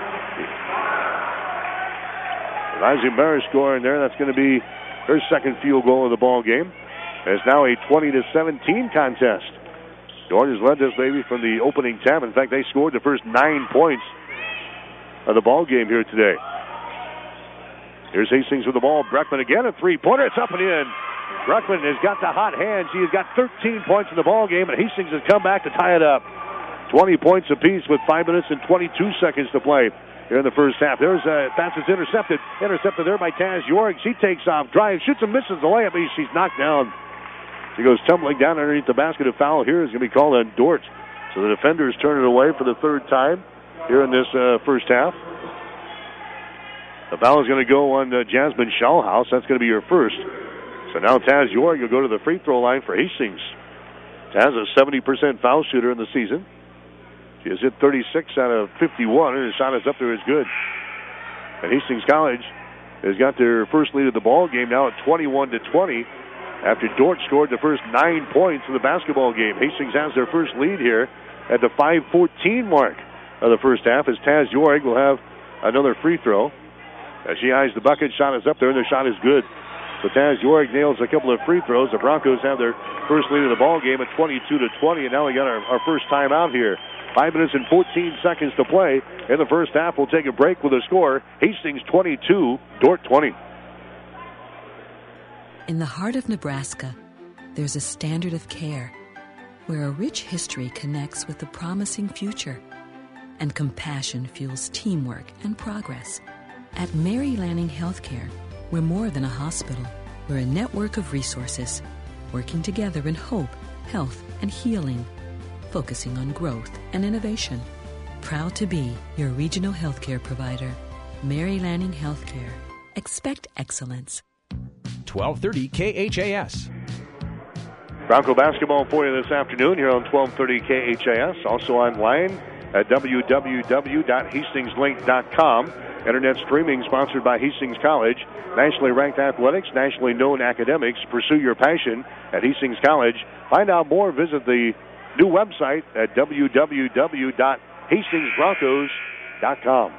Eliza Marish scoring there. That's going to be her second field goal of the ball game. It's now a 20-17 contest. Dordt has led this baby from the opening 10. In fact, they scored the first 9 points of the ball game here today. Here's Hastings with the ball. Bruckman again, a three-pointer. It's up and in. Bruckman has got the hot hand. She has got 13 points in the ball game, and Hastings has come back to tie it up. 20 points apiece with 5 minutes and 22 seconds to play here in the first half. There's a pass that's intercepted. Intercepted there by Taz York. She takes off, drives, shoots and misses the layup. She's knocked down. She goes tumbling down underneath the basket. A foul here is going to be called on Dordt. So the defenders turn it away for the third time here in this first half. The foul is going to go on Jasmine Schallhaus. That's going to be her first. So now Taz York will go to the free throw line for Hastings. Taz, a 70% foul shooter in the season. She has hit 36 out of 51, and her shot is up there is good. And Hastings College has got their first lead of the ball game now at 21-20 after Dordt scored the first 9 points of the basketball game. Hastings has their first lead here at the 5:14 mark of the first half as Taz York will have another free throw. As she eyes the bucket, shot is up there, and their shot is good. So Taz York nails a couple of free throws. The Broncos have their first lead of the ball game at 22-20, and now we got our first timeout here. 5 minutes and 14 seconds to play in the first half. We'll take a break with a score. Hastings 22, Dordt 20. In the heart of Nebraska, there's a standard of care where a rich history connects with a promising future, and compassion fuels teamwork and progress. At Mary Lanning Healthcare, we're more than a hospital. We're a network of resources, working together in hope, health, and healing, focusing on growth and innovation. Proud to be your regional healthcare provider. Mary Lanning Healthcare. Expect excellence. 1230 KHAS. Bronco basketball for you this afternoon here on 1230 KHAS. Also online at www.hastingslink.com. Internet streaming sponsored by Hastings College. Nationally ranked athletics, nationally known academics. Pursue your passion at Hastings College. Find out more. Visit the new website at www.hastingsbroncos.com.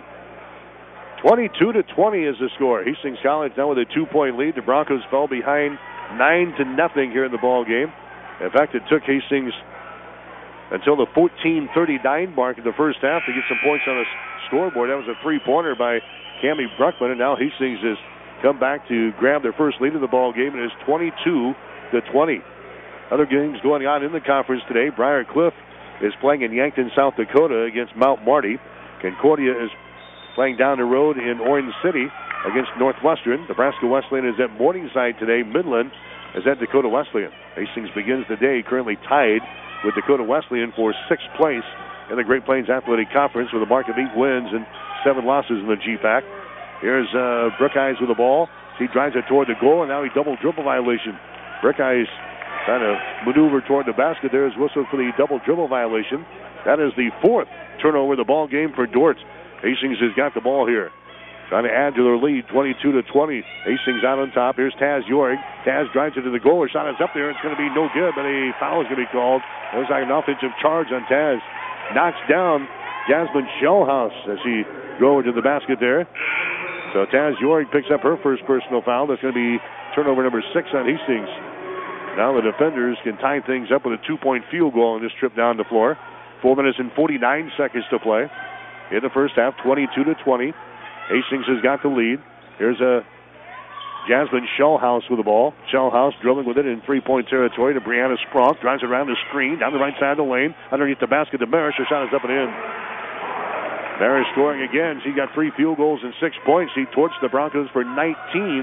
22-20 is the score. Hastings College now with a 2-point lead. The Broncos fell behind 9-0 here in the ball game. In fact, it took Hastings until the 14:39 mark in the first half to get some points on the scoreboard. That was a three-pointer by Cammie Bruckman, and now Hastings has come back to grab their first lead in the ball game, and it's 22-20. Other games going on in the conference today. Briar Cliff is playing in Yankton, South Dakota against Mount Marty. Concordia is playing down the road in Orange City against Northwestern. Nebraska Wesleyan is at Morningside today. Midland is at Dakota Wesleyan. Hastings begins the day currently tied with Dakota Wesleyan for 6th place in the Great Plains Athletic Conference with a mark of 8 wins and 7 losses in the GPAC. Here's Brookeyes with the ball. He drives it toward the goal, and now he double dribble violation. Brookeyes trying to maneuver toward the basket. There is whistle for the double dribble violation. That is the 4th turnover of the ball game for Dort. Hastings has got the ball here. Trying to add to their lead, 22-20. Hastings out on top. Here's Taz Yorig. Taz drives it to the goal. Her shot is up there. It's going to be no good, but a foul is going to be called. Looks like an offensive charge on Taz. Knocks down Jasmine Shellhouse as she drove to the basket there. So Taz Yorig picks up her first personal foul. That's going to be turnover number 6 on Hastings. Now the defenders can tie things up with a 2-point field goal on this trip down the floor. 4 minutes and 49 seconds to play. In the first half, 22-20. Hastings has got the lead. Here's Jasmine Shellhouse with the ball. Shellhouse dribbling with it in 3-point territory to Brianna Spronk. Drives it around the screen, down the right side of the lane. Underneath the basket to Marish. Her shot is up and in. Marish scoring again. She got 3 field goals and 6 points. She torched the Broncos for 19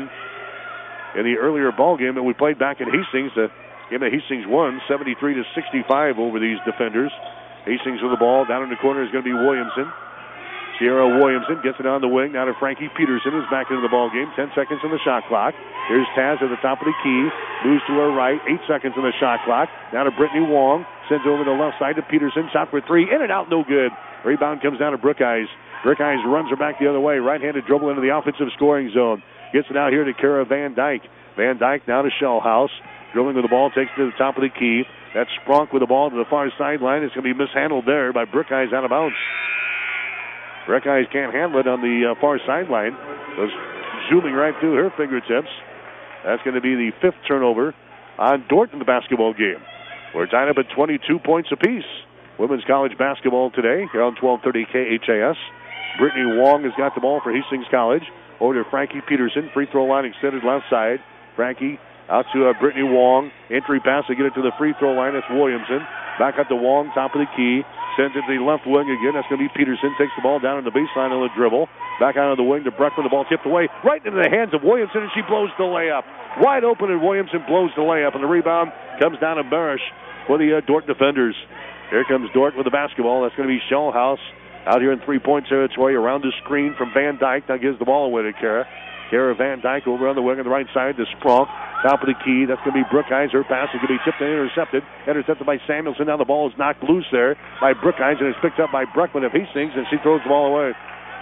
in the earlier ball game that we played back in Hastings. The game that Hastings won 73-65 over these defenders. Hastings with the ball. Down in the corner is going to be Williamson. Sierra Williamson gets it on the wing. Now to Frankie Peterson, who's back into the ball game. 10 seconds on the shot clock. Here's Taz at the top of the key. Moves to her right. 8 seconds on the shot clock. Now to Brittany Wong. Sends over to the left side to Peterson. Shot for 3. In and out. No good. Rebound comes down to Brookeyes. Brookeyes runs her back the other way. Right-handed dribble into the offensive scoring zone. Gets it out here to Kara Van Dyke. Van Dyke now to Shellhouse. Dribbling with the ball. Takes it to the top of the key. That's Spronk with the ball to the far sideline. It's going to be mishandled there by Brookeyes out of bounds. Brookeyes can't handle it on the far sideline. Goes zooming right through her fingertips. That's going to be the 5th turnover on Dort in the basketball game. We're tied up at 22 points apiece. Women's college basketball today here on 1230 KHAS. Brittany Wong has got the ball for Hastings College. Over to Frankie Peterson. Free throw line extended left side. Frankie out to Brittany Wong. Entry pass to get it to the free throw line. That's Williamson. Back up to Wong, top of the key. Sends it to the left wing again. That's going to be Peterson. Takes the ball down on the baseline on the dribble. Back out of the wing to Bruckman. The ball tipped away right into the hands of Williamson, and she blows the layup. Wide open, and Williamson blows the layup. And the rebound comes down to Barish for the Dort defenders. Here comes Dort with the basketball. That's going to be Shellhouse out here in 3-point territory around the screen from Van Dyke. Now gives the ball away to Kara. Kara Van Dyke over on the wing on the right side to Spronk. Top of the key. That's going to be Brookeyes. Her pass is going to be tipped and intercepted. Intercepted by Samuelson. Now the ball is knocked loose there by Brookeyes, and it's picked up by Bruckman of Hastings, and she throws the ball away.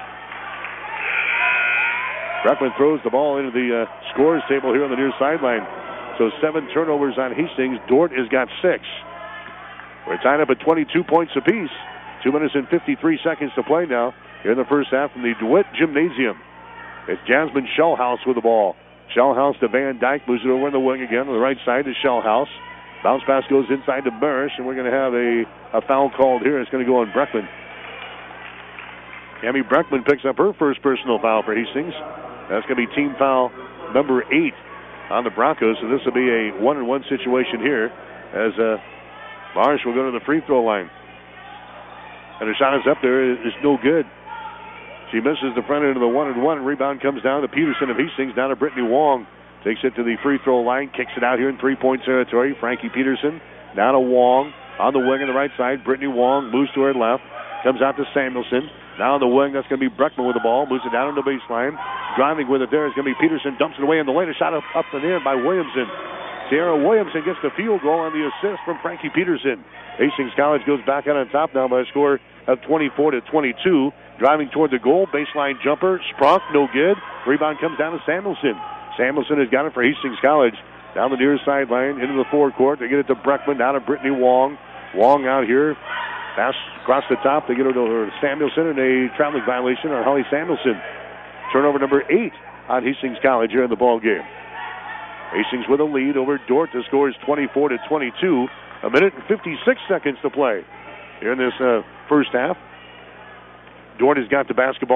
Bruckman throws the ball into the scores table here on the near sideline. So 7 turnovers on Hastings. Dort has got 6. We're tied up at 22 points apiece. 2 minutes and 53 seconds to play now here in the first half from the DeWitt Gymnasium. It's Jasmine Shellhouse with the ball. Shellhouse to Van Dyke. Moves it over on the wing again on the right side to Shellhouse. Bounce pass goes inside to Barish, and we're going to have a foul called here. It's going to go on Bruckman. Cammie Bruckman picks up her first personal foul for Hastings. That's going to be team foul number 8 on the Broncos. So this will be a 1-on-1 situation here as Barish will go to the free throw line. And her shot is up there. It's no good. She misses the front end of the 1-and-1. Rebound comes down to Peterson of Hastings. Down to Brittany Wong. Takes it to the free throw line. Kicks it out here in 3-point territory. Frankie Peterson. Down to Wong. On the wing on the right side. Brittany Wong moves to her left. Comes out to Samuelson. Now on the wing, that's going to be Bruckman with the ball. Moves it down on the baseline. Driving with it there is going to be Peterson. Dumps it away in the lane. A shot up and in by Williamson. Sierra Williamson gets the field goal on the assist from Frankie Peterson. Hastings College goes back out on top now by a score of 24-22. Driving toward the goal. Baseline jumper. Spronk, no good. Rebound comes down to Samuelson. Samuelson has got it for Hastings College. Down the near sideline into the forecourt. They get it to Bruckman. Down to Brittany Wong. Wong out here. Pass across the top. They get it to Samuelson, and a traveling violation on Holly Samuelson. Turnover number 8 on Hastings College here in the ball game. Hastings with a lead over Dort. The score is 24-22. A minute and 56 seconds to play here in this first half. Dort has got the basketball.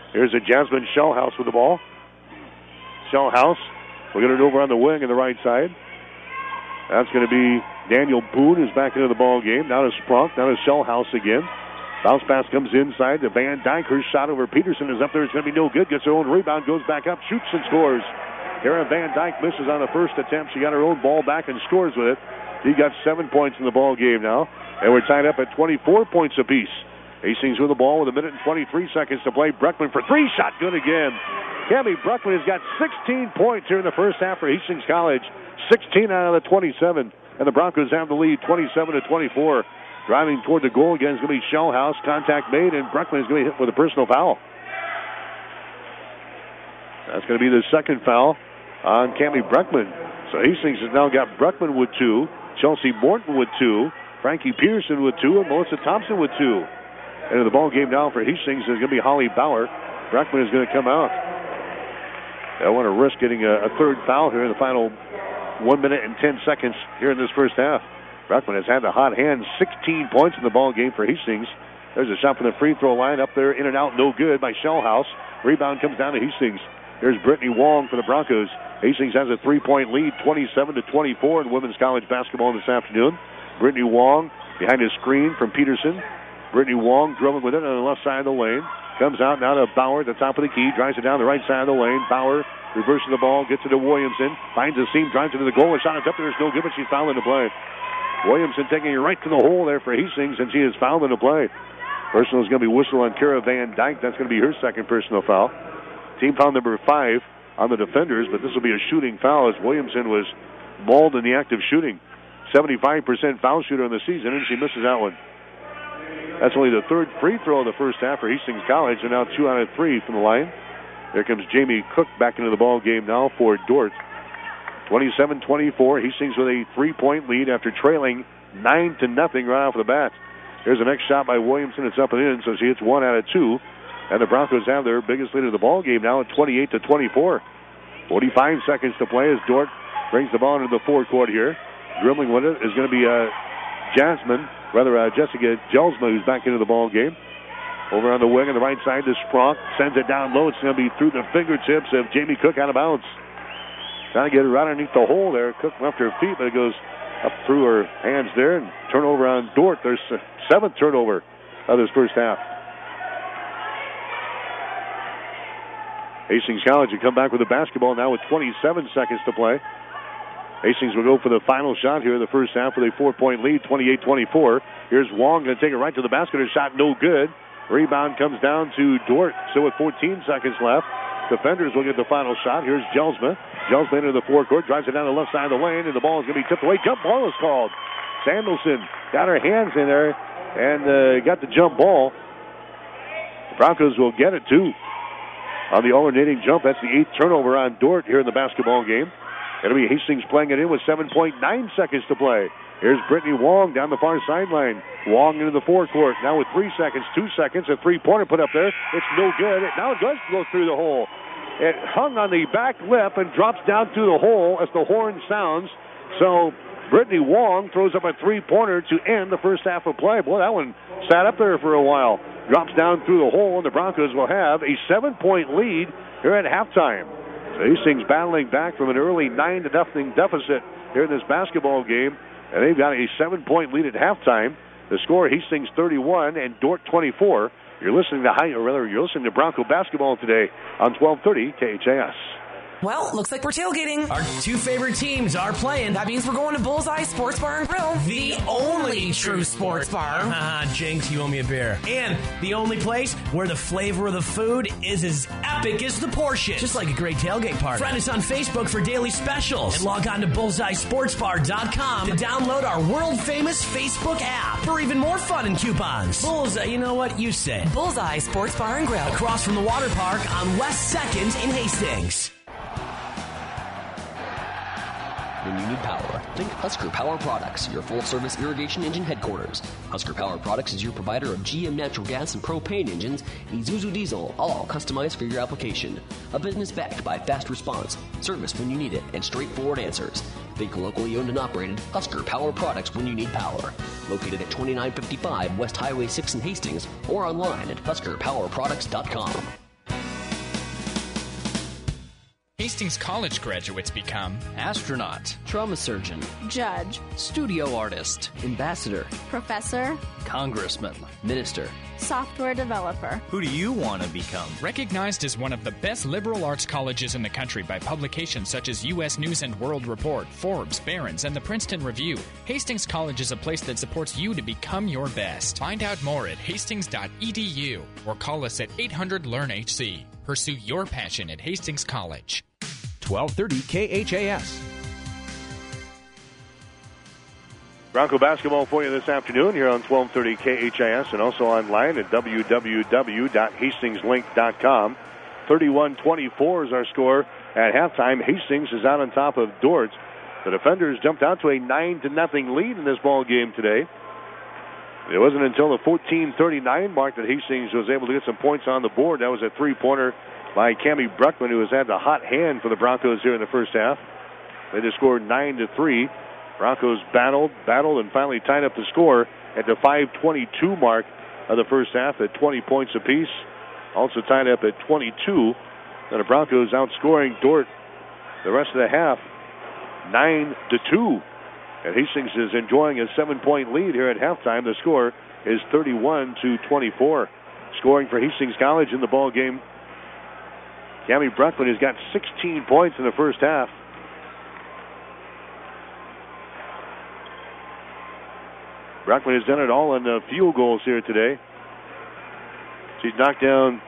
Here's a Jasmine Shellhouse with the ball. Shellhouse will get it over on the wing on the right side. That's going to be Daniel Boone, who's back into the ball game. Now to Sprunk, now to Shellhouse again. Bounce pass comes inside to Van Dyke. Her shot over Peterson is up there. It's going to be no good. Gets her own rebound, goes back up, shoots and scores. Kara Van Dyke misses on the first attempt. She got her own ball back and scores with it. She got 7 points in the ball game now. And we're tied up at 24 points apiece. Hastings with the ball with 1 minute and 23 seconds to play. Bruckman for three. Shot good again. Cammie Bruckman has got 16 points here in the first half for Hastings College. 16 out of the 27. And the Broncos have the lead 27-24. Driving toward the goal again is going to be Shellhouse. Contact made, and Bruckman is going to be hit with a personal foul. That's going to be the second foul on Cammie Bruckman. So Hastings has now got Bruckman with 2, Chelsea Morton with 2, Frankie Peterson with 2, and Melissa Thompson with 2. And the ball game now for Hastings is going to be Holly Bauer. Bruckman is going to come out. They want to risk getting a third foul here in the final 1 minute and 10 seconds here in this first half. Bruckman has had the hot hand, 16 points in the ball game for Hastings. There's a shot from the free throw line up there, in and out, no good by Shellhouse. Rebound comes down to Hastings. There's Brittany Wong for the Broncos. Hastings has a 3-point lead, 27-24 in women's college basketball this afternoon. Brittany Wong behind a screen from Peterson. Brittany Wong dribbling with it on the left side of the lane. Comes out now to Bauer at the top of the key. Drives it down the right side of the lane. Bauer reverses the ball, gets it to Williamson. Finds the seam, drives it to the goal. The shot is up there. It's no good, but she's fouled in the play. Williamson taking it right to the hole there for Hastings, and she is fouled in the play. Personal is going to be whistled on Kara Van Dyke. That's going to be her second personal foul. Team foul number 5 on the defenders, but this will be a shooting foul as Williamson was mauled in the act of shooting. 75% foul shooter in the season, and she misses that one. That's only the third free throw of the first half for Hastings College, and now 2 out of 3 from the line. Here comes Jamie Cook back into the ball game now for Dordt. 27-24, Hastings with a 3-point lead after trailing 9-0 right off the bat. Here's the next shot by Williamson. It's up and in, so she hits 1 out of 2. And the Broncos have their biggest lead of the ball game now at 28-24. 45 seconds to play as Dordt brings the ball into the forecourt here. Dribbling with it is going to be Jessica Jelsma, who's back into the ball game. Over on the wing on the right side to Sprunk. Sends it down low. It's going to be through the fingertips of Jamie Cook out of bounds. Trying to get it right underneath the hole there. Cook left her feet, but it goes up through her hands there. And turnover on Dordt. There's 7th turnover of this first half. Hastings College will come back with the basketball now with 27 seconds to play. Hastings will go for the final shot here in the first half with a 4-point lead, 28-24. Here's Wong going to take it right to the basket. Her shot no good. Rebound comes down to Dordt. So with 14 seconds left, defenders will get the final shot. Here's Jelsma. Jelsma into the forecourt, drives it down the left side of the lane, and the ball is going to be tipped away. Jump ball is called. Sandelson got her hands in there and got the jump ball. The Broncos will get it, too. On the alternating jump, that's the 8th turnover on Dordt here in the basketball game. It'll be Hastings playing it in with 7.9 seconds to play. Here's Brittany Wong down the far sideline. Wong into the forecourt. Now with 3 seconds, 2 seconds, a three-pointer put up there. It's no good. It now does go through the hole. It hung on the back lip and drops down through the hole as the horn sounds. So Brittany Wong throws up a three-pointer to end the first half of play. Boy, that one sat up there for a while. Drops down through the hole, and the Broncos will have a 7-point lead here at halftime. So Hastings battling back from an early 9-0 deficit here in this basketball game, and they've got a 7-point lead at halftime. The score: Hastings 31 and Dordt 24. You're listening to Bronco basketball today on 1230 KHAS. Well, looks like we're tailgating. Our 2 favorite teams are playing. That means we're going to Bullseye Sports Bar and Grill. The only true sports bar. Jinx, you owe me a beer. And the only place where the flavor of the food is as epic as the portion. Just like a great tailgate party. Friend us on Facebook for daily specials. And log on to bullseyesportsbar.com to download our world-famous Facebook app for even more fun and coupons. Bullseye, you know what? You say it. Bullseye Sports Bar and Grill. Across from the water park on West 2nd in Hastings. When you need power, think Husker Power Products, your full-service irrigation engine headquarters. Husker Power Products is your provider of GM natural gas and propane engines, Isuzu diesel, all customized for your application. A business backed by fast response, service when you need it, and straightforward answers. Think locally owned and operated Husker Power Products when you need power. Located at 2955 West Highway 6 in Hastings or online at HuskerPowerProducts.com. Hastings College graduates become astronaut, trauma surgeon, judge, studio artist, ambassador, professor, congressman, minister, software developer. Who do you want to become? Recognized as one of the best liberal arts colleges in the country by publications such as U.S. News and World Report, Forbes, Barron's, and the Princeton Review, Hastings College is a place that supports you to become your best. Find out more at hastings.edu or call us at 800-LEARN-HC. Pursue your passion at Hastings College. 1230 KHAS. Bronco basketball for you this afternoon here on 1230 KHIS and also online at www.hastingslink.com. 31-24 is our score at halftime. Hastings is out on top of Dordt. The defenders jumped out to a 9-0 lead in this ball game today. It wasn't until the 14:39 mark that Hastings was able to get some points on the board. That was a three-pointer by Cammie Bruckman, who has had the hot hand for the Broncos here in the first half. They just scored 9-3. Broncos battled, and finally tied up the score at the 5:22 mark of the first half at 20 points apiece. Also tied up at 22. And the Broncos outscoring Dordt the rest of the half 9-2. And Hastings is enjoying a 7-point lead here at halftime. The score is 31-24. Scoring for Hastings College in the ball game, Cammie Bruckman has got 16 points in the first half. Bruckman has done it all on the field goals here today. She's knocked down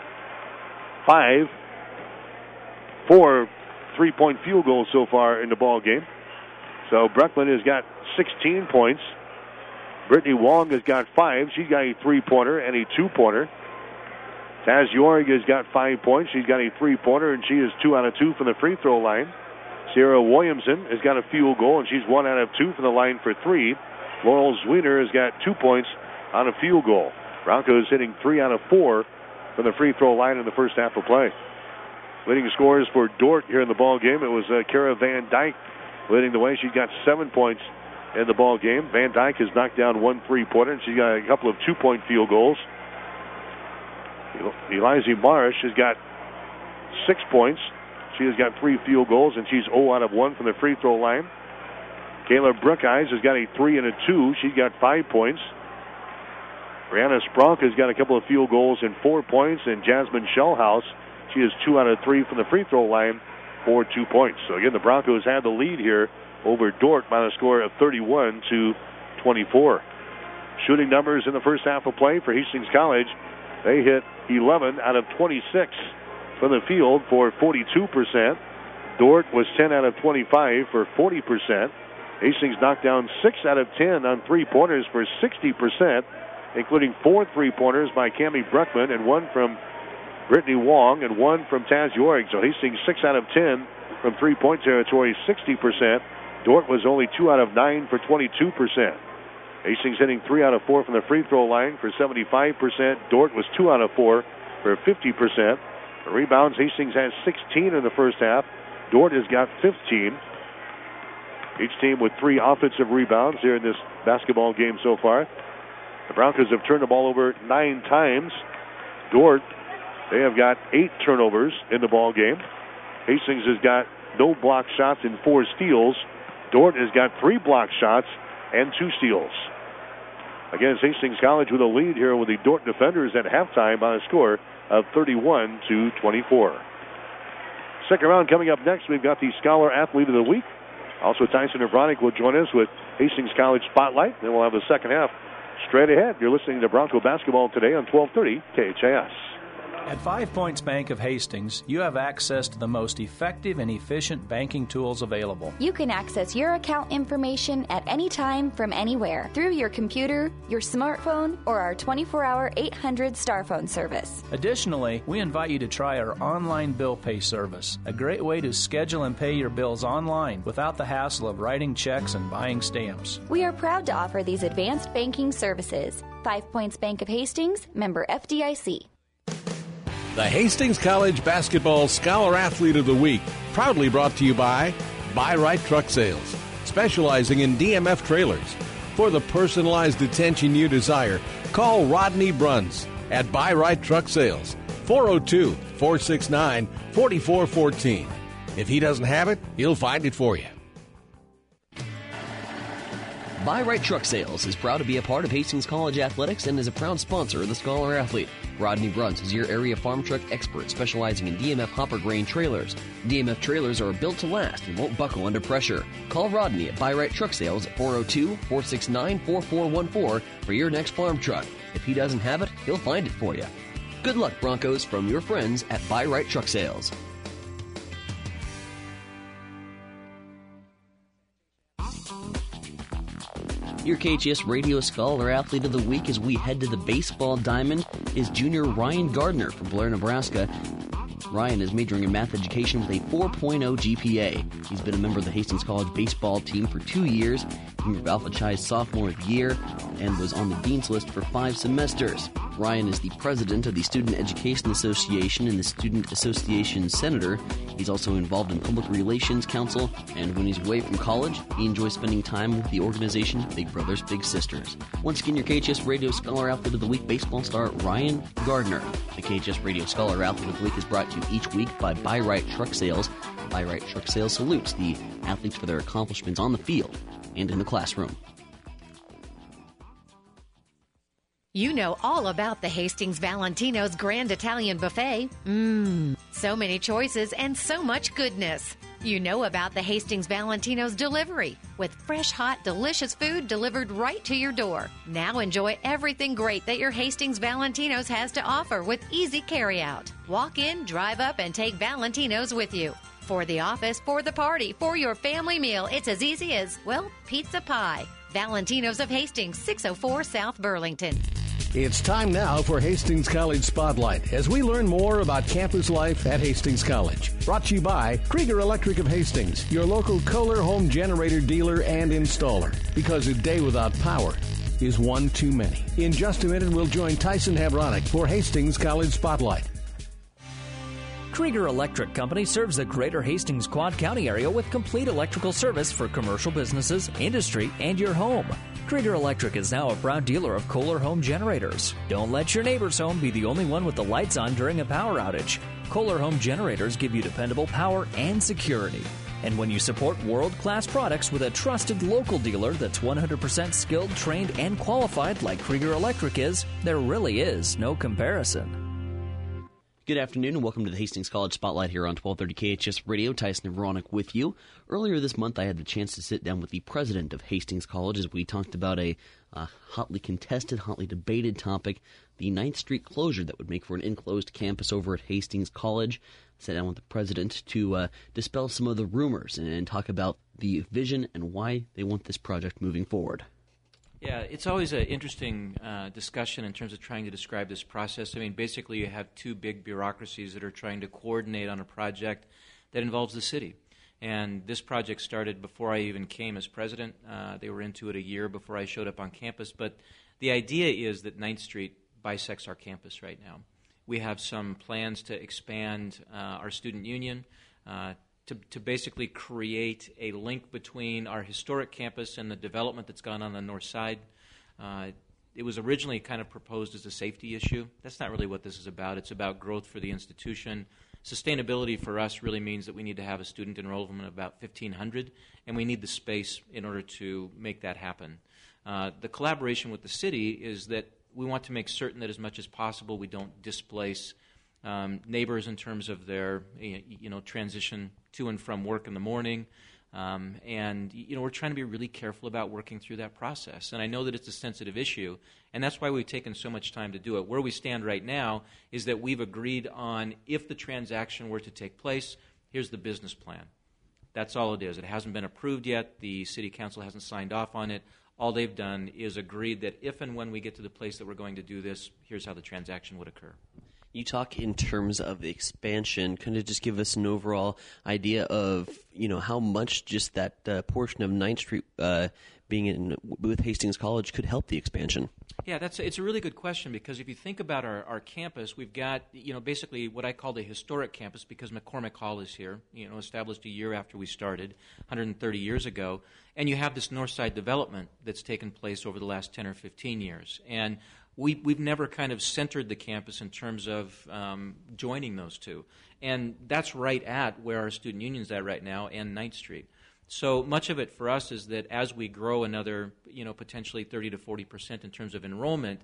4 3-point field goals so far in the ball game. So Bruckman has got 16 points. Brittany Wong has got 5. She's got a 3-pointer and a 2-pointer. Taz Yorig has got 5 points. She's got a 3-pointer, and she is 2 out of 2 from the free throw line. Sierra Williamson has got a field goal, and she's 1 out of 2 from the line for 3. Laurel Zwiener has got 2 points on a field goal. Broncos hitting 3 out of 4 from the free throw line in the first half of play. Leading scorers for Dordt here in the ball game, it was Kara Van Dyke leading the way. She's got 7 points in the ball game. Van Dyke has knocked down 1 3-pointer, and she's got a couple of 2-point field goals. Eliza Marsh has got 6 points. She has got 3 field goals, and she's 0 out of 1 from the free throw line. Kayla Brookeyes has got a 3 and a 2. She's got 5 points. Brianna Spronk has got a couple of field goals and 4 points. And Jasmine Shellhouse, she is 2 out of 3 from the free throw line for 2 points. So again, the Broncos had the lead here over Dordt by a score of 31-24. Shooting numbers in the first half of play for Hastings College. They hit 11 out of 26 from the field for 42%. Dordt was 10 out of 25 for 40%. Hastings knocked down 6 out of 10 on 3-pointers for 60%, including 4 3-pointers by Cammie Bruckman and 1 from Brittany Wong and 1 from Taz Yorig. So Hastings 6 out of 10 from 3-point territory, 60%. Dordt was only 2 out of 9 for 22%. Hastings hitting 3 out of 4 from the free throw line for 75%. Dordt was 2 out of 4 for 50%. The rebounds, Hastings has 16 in the first half. Dordt has got 15. Each team with 3 offensive rebounds here in this basketball game so far. The Broncos have turned the ball over 9 times. Dordt, they have got 8 turnovers in the ball game. Hastings has got no block shots and 4 steals. Dordt has got 3 block shots and 2 steals. Again, it's Hastings College with a lead here with the Dordt defenders at halftime by a score of 31-24. Second round coming up next. We've got the Scholar Athlete of the Week. Also, Tyson Abronic will join us with Hastings College Spotlight. Then we'll have the second half straight ahead. You're listening to Bronco Basketball today on 1230 KHAS. At 5 Points Bank of Hastings, you have access to the most effective and efficient banking tools available. You can access your account information at any time from anywhere through your computer, your smartphone, or our 24-hour 800 phone service. Additionally, we invite you to try our online bill pay service, a great way to schedule and pay your bills online without the hassle of writing checks and buying stamps. We are proud to offer these advanced banking services. 5 Points Bank of Hastings, member FDIC. The Hastings College Basketball Scholar Athlete of the Week, proudly brought to you by Buy Right Truck Sales, specializing in DMF trailers. For the personalized attention you desire, call Rodney Bruns at Buy Right Truck Sales, 402-469-4414. If he doesn't have it, he'll find it for you. Buy Right Truck Sales is proud to be a part of Hastings College Athletics and is a proud sponsor of the Scholar Athlete. Rodney Bruns is your area farm truck expert specializing in DMF hopper grain trailers. DMF trailers are built to last and won't buckle under pressure. Call Rodney at Buy Right Truck Sales at 402-469-4414 for your next farm truck. If he doesn't have it, he'll find it for you. Good luck, Broncos, from your friends at Buy Right Truck Sales. Your KHS Radio Scholar Athlete of the Week as we head to the baseball diamond is junior Ryan Gardner from Blair, Nebraska. Ryan is majoring in math education with a 4.0 GPA. He's been a member of the Hastings College baseball team for 2 years, member of Alpha Chi's sophomore year, and was on the Dean's List for 5 semesters. Ryan is the president of the Student Education Association and the Student Association Senator. He's also involved in Public Relations Council, and when he's away from college, he enjoys spending time with the organization Big Brothers Big Sisters. Once again, your KHS Radio Scholar Athlete of the Week, baseball star Ryan Gardner. The KHS Radio Scholar Athlete of the Week is brought to you each week by Buy Right Truck Sales. Buy Right Truck Sales salutes the athletes for their accomplishments on the field and in the classroom. You know all about the Hastings Valentino's Grand Italian Buffet. So many choices and so much goodness. You know about the Hastings Valentino's delivery with fresh, hot, delicious food delivered right to your door. Now enjoy everything great that your Hastings Valentino's has to offer with easy carryout. Walk in, drive up, and take Valentino's with you. For the office, for the party, for your family meal, it's as easy as, well, pizza pie. Valentino's of Hastings, 604 South Burlington. It's time now for Hastings College Spotlight as we learn more about campus life at Hastings College. Brought to you by Krieger Electric of Hastings, your local Kohler home generator dealer and installer. Because a day without power is one too many. In just a minute, we'll join Tyson Havronic for Hastings College Spotlight. Krieger Electric Company serves the greater Hastings Quad County area with complete electrical service for commercial businesses, industry, and your home. Krieger Electric is now a proud dealer of Kohler home generators. Don't let your neighbor's home be the only one with the lights on during a power outage. Kohler home generators give you dependable power and security. And when you support world-class products with a trusted local dealer that's 100% skilled, trained, and qualified like Krieger Electric is, there really is no comparison. Good afternoon and welcome to the Hastings College Spotlight here on 1230 KHS Radio. Tyson Havronic with you. Earlier this month, I had the chance to sit down with the president of Hastings College as we talked about a hotly contested, hotly debated topic, the 9th Street closure that would make for an enclosed campus over at Hastings College. I sat down with the president to dispel some of the rumors and talk about the vision and why they want this project moving forward. Yeah, it's always an interesting discussion in terms of trying to describe this process. I mean, basically you have two big bureaucracies that are trying to coordinate on a project that involves the city. And this project started before I even came as president. They were into it a year before I showed up on campus. But the idea is that 9th Street bisects our campus right now. We have some plans to expand our student union, to basically create a link between our historic campus and the development that's gone on the north side. It was originally kind of proposed as a safety issue. That's not really what this is about. It's about growth for the institution. Sustainability for us really means that we need to have a student enrollment of about 1,500, and we need the space in order to make that happen. The collaboration with the city is that we want to make certain that as much as possible we don't displace neighbors in terms of their transition to and from work in the morning. And we're trying to be really careful about working through that process. And I know that it's a sensitive issue, and that's why we've taken so much time to do it. Where we stand right now is that we've agreed on, if the transaction were to take place, here's the business plan. That's all it is. It hasn't been approved yet. The city council hasn't signed off on it. All they've done is agreed that if and when we get to the place that we're going to do this, here's how the transaction would occur. You talk in terms of the expansion. Can you just give us an overall idea of, how much just that portion of 9th Street being with Hastings College could help the expansion? Yeah, it's a really good question, because if you think about our campus, we've got, basically what I call the historic campus, because McCormick Hall is here, established a year after we started, 130 years ago. And you have this north side development that's taken place over the last 10 or 15 years. And we've never kind of centered the campus in terms of joining those two. And that's right at where our student union's at right now and 9th Street. So much of it for us is that as we grow another, potentially 30 to 40% in terms of enrollment,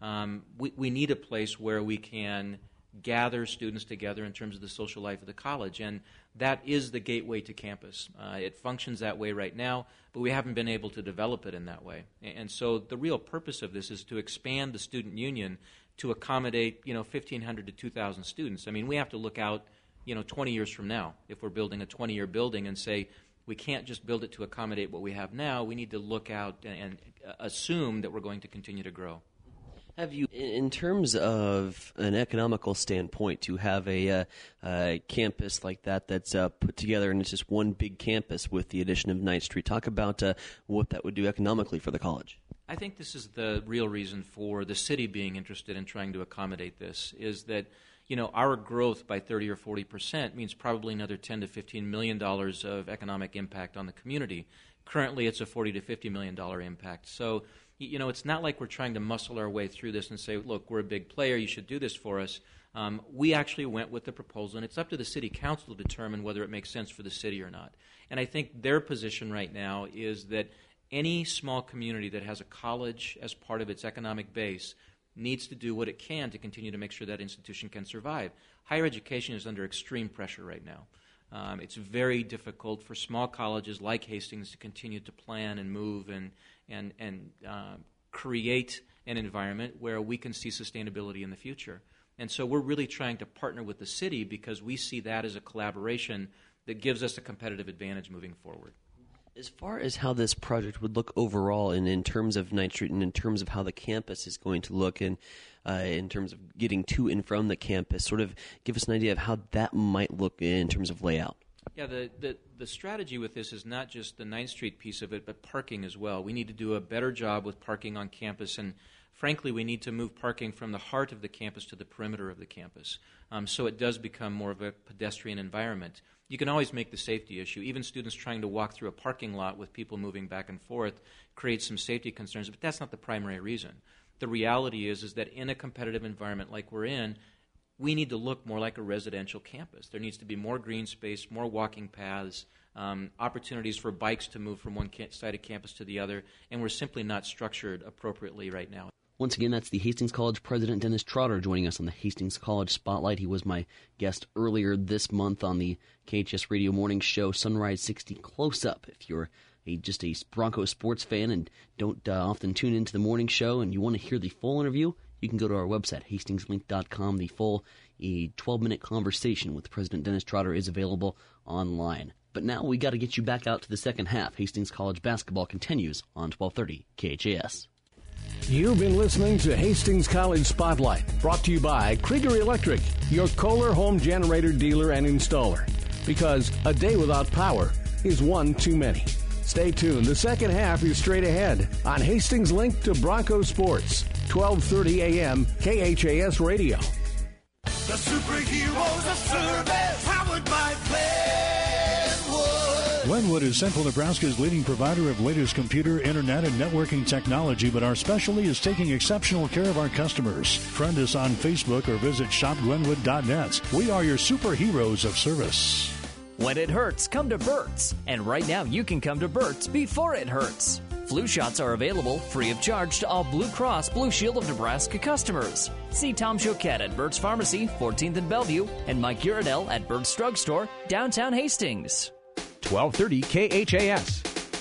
we need a place where we can gather students together in terms of the social life of the college, and that is the gateway to campus. It functions that way right now, but we haven't been able to develop it in that way. And so the real purpose of this is to expand the student union to accommodate, 1,500 to 2,000 students. I mean, we have to look out, 20 years from now if we're building a 20-year building and say, we can't just build it to accommodate what we have now. We need to look out and assume that we're going to continue to grow. Have you, in terms of an economical standpoint, to have a campus like that's put together and it's just one big campus with the addition of 9th Street, talk about what that would do economically for the college? I think this is the real reason for the city being interested in trying to accommodate this, is that our growth by 30 or 40% means probably another $10 to $15 million of economic impact on the community. Currently, it's a $40 to $50 million impact. So, it's not like we're trying to muscle our way through this and say, look, we're a big player, you should do this for us. We actually went with the proposal, and it's up to the city council to determine whether it makes sense for the city or not. And I think their position right now is that any small community that has a college as part of its economic base needs to do what it can to continue to make sure that institution can survive. Higher education is under extreme pressure right now. It's very difficult for small colleges like Hastings to continue to plan and move and create an environment where we can see sustainability in the future. And so we're really trying to partner with the city because we see that as a collaboration that gives us a competitive advantage moving forward. As far as how this project would look overall and in terms of 9th Street and in terms of how the campus is going to look and in terms of getting to and from the campus, sort of give us an idea of how that might look in terms of layout. Yeah, the strategy with this is not just the 9th Street piece of it, but parking as well. We need to do a better job with parking on campus, and frankly, we need to move parking from the heart of the campus to the perimeter of the campus, so it does become more of a pedestrian environment. You can always make the safety issue. Even students trying to walk through a parking lot with people moving back and forth creates some safety concerns, but that's not the primary reason. The reality is that in a competitive environment like we're in, we need to look more like a residential campus. There needs to be more green space, more walking paths, opportunities for bikes to move from one side of campus to the other, and we're simply not structured appropriately right now. Once again, that's the Hastings College President, Dennis Trotter, joining us on the Hastings College Spotlight. He was my guest earlier this month on the KHS Radio Morning Show, Sunrise 60 Close-Up. If you're just a Broncos sports fan and don't often tune into the morning show and you want to hear the full interview, you can go to our website, hastingslink.com. The full 12-minute conversation with President Dennis Trotter is available online. But now we got to get you back out to the second half. Hastings College basketball continues on 1230 KHAS. You've been listening to Hastings College Spotlight, brought to you by Krieger Electric, your Kohler home generator dealer and installer. Because a day without power is one too many. Stay tuned. The second half is straight ahead on Hastings Link to Broncos Sports, 1230 a.m. KHAS Radio. The superheroes of service, powered by Glenwood. Glenwood is Central Nebraska's leading provider of latest computer, internet, and networking technology, but our specialty is taking exceptional care of our customers. Friend us on Facebook or visit shopglenwood.net. We are your superheroes of service. When it hurts, come to Burt's. And right now, you can come to Burt's before it hurts. Flu shots are available free of charge to all Blue Cross Blue Shield of Nebraska customers. See Tom Choquette at Burt's Pharmacy, 14th and Bellevue, and Mike Uradell at Burt's Drugstore, downtown Hastings. 1230 KHAS.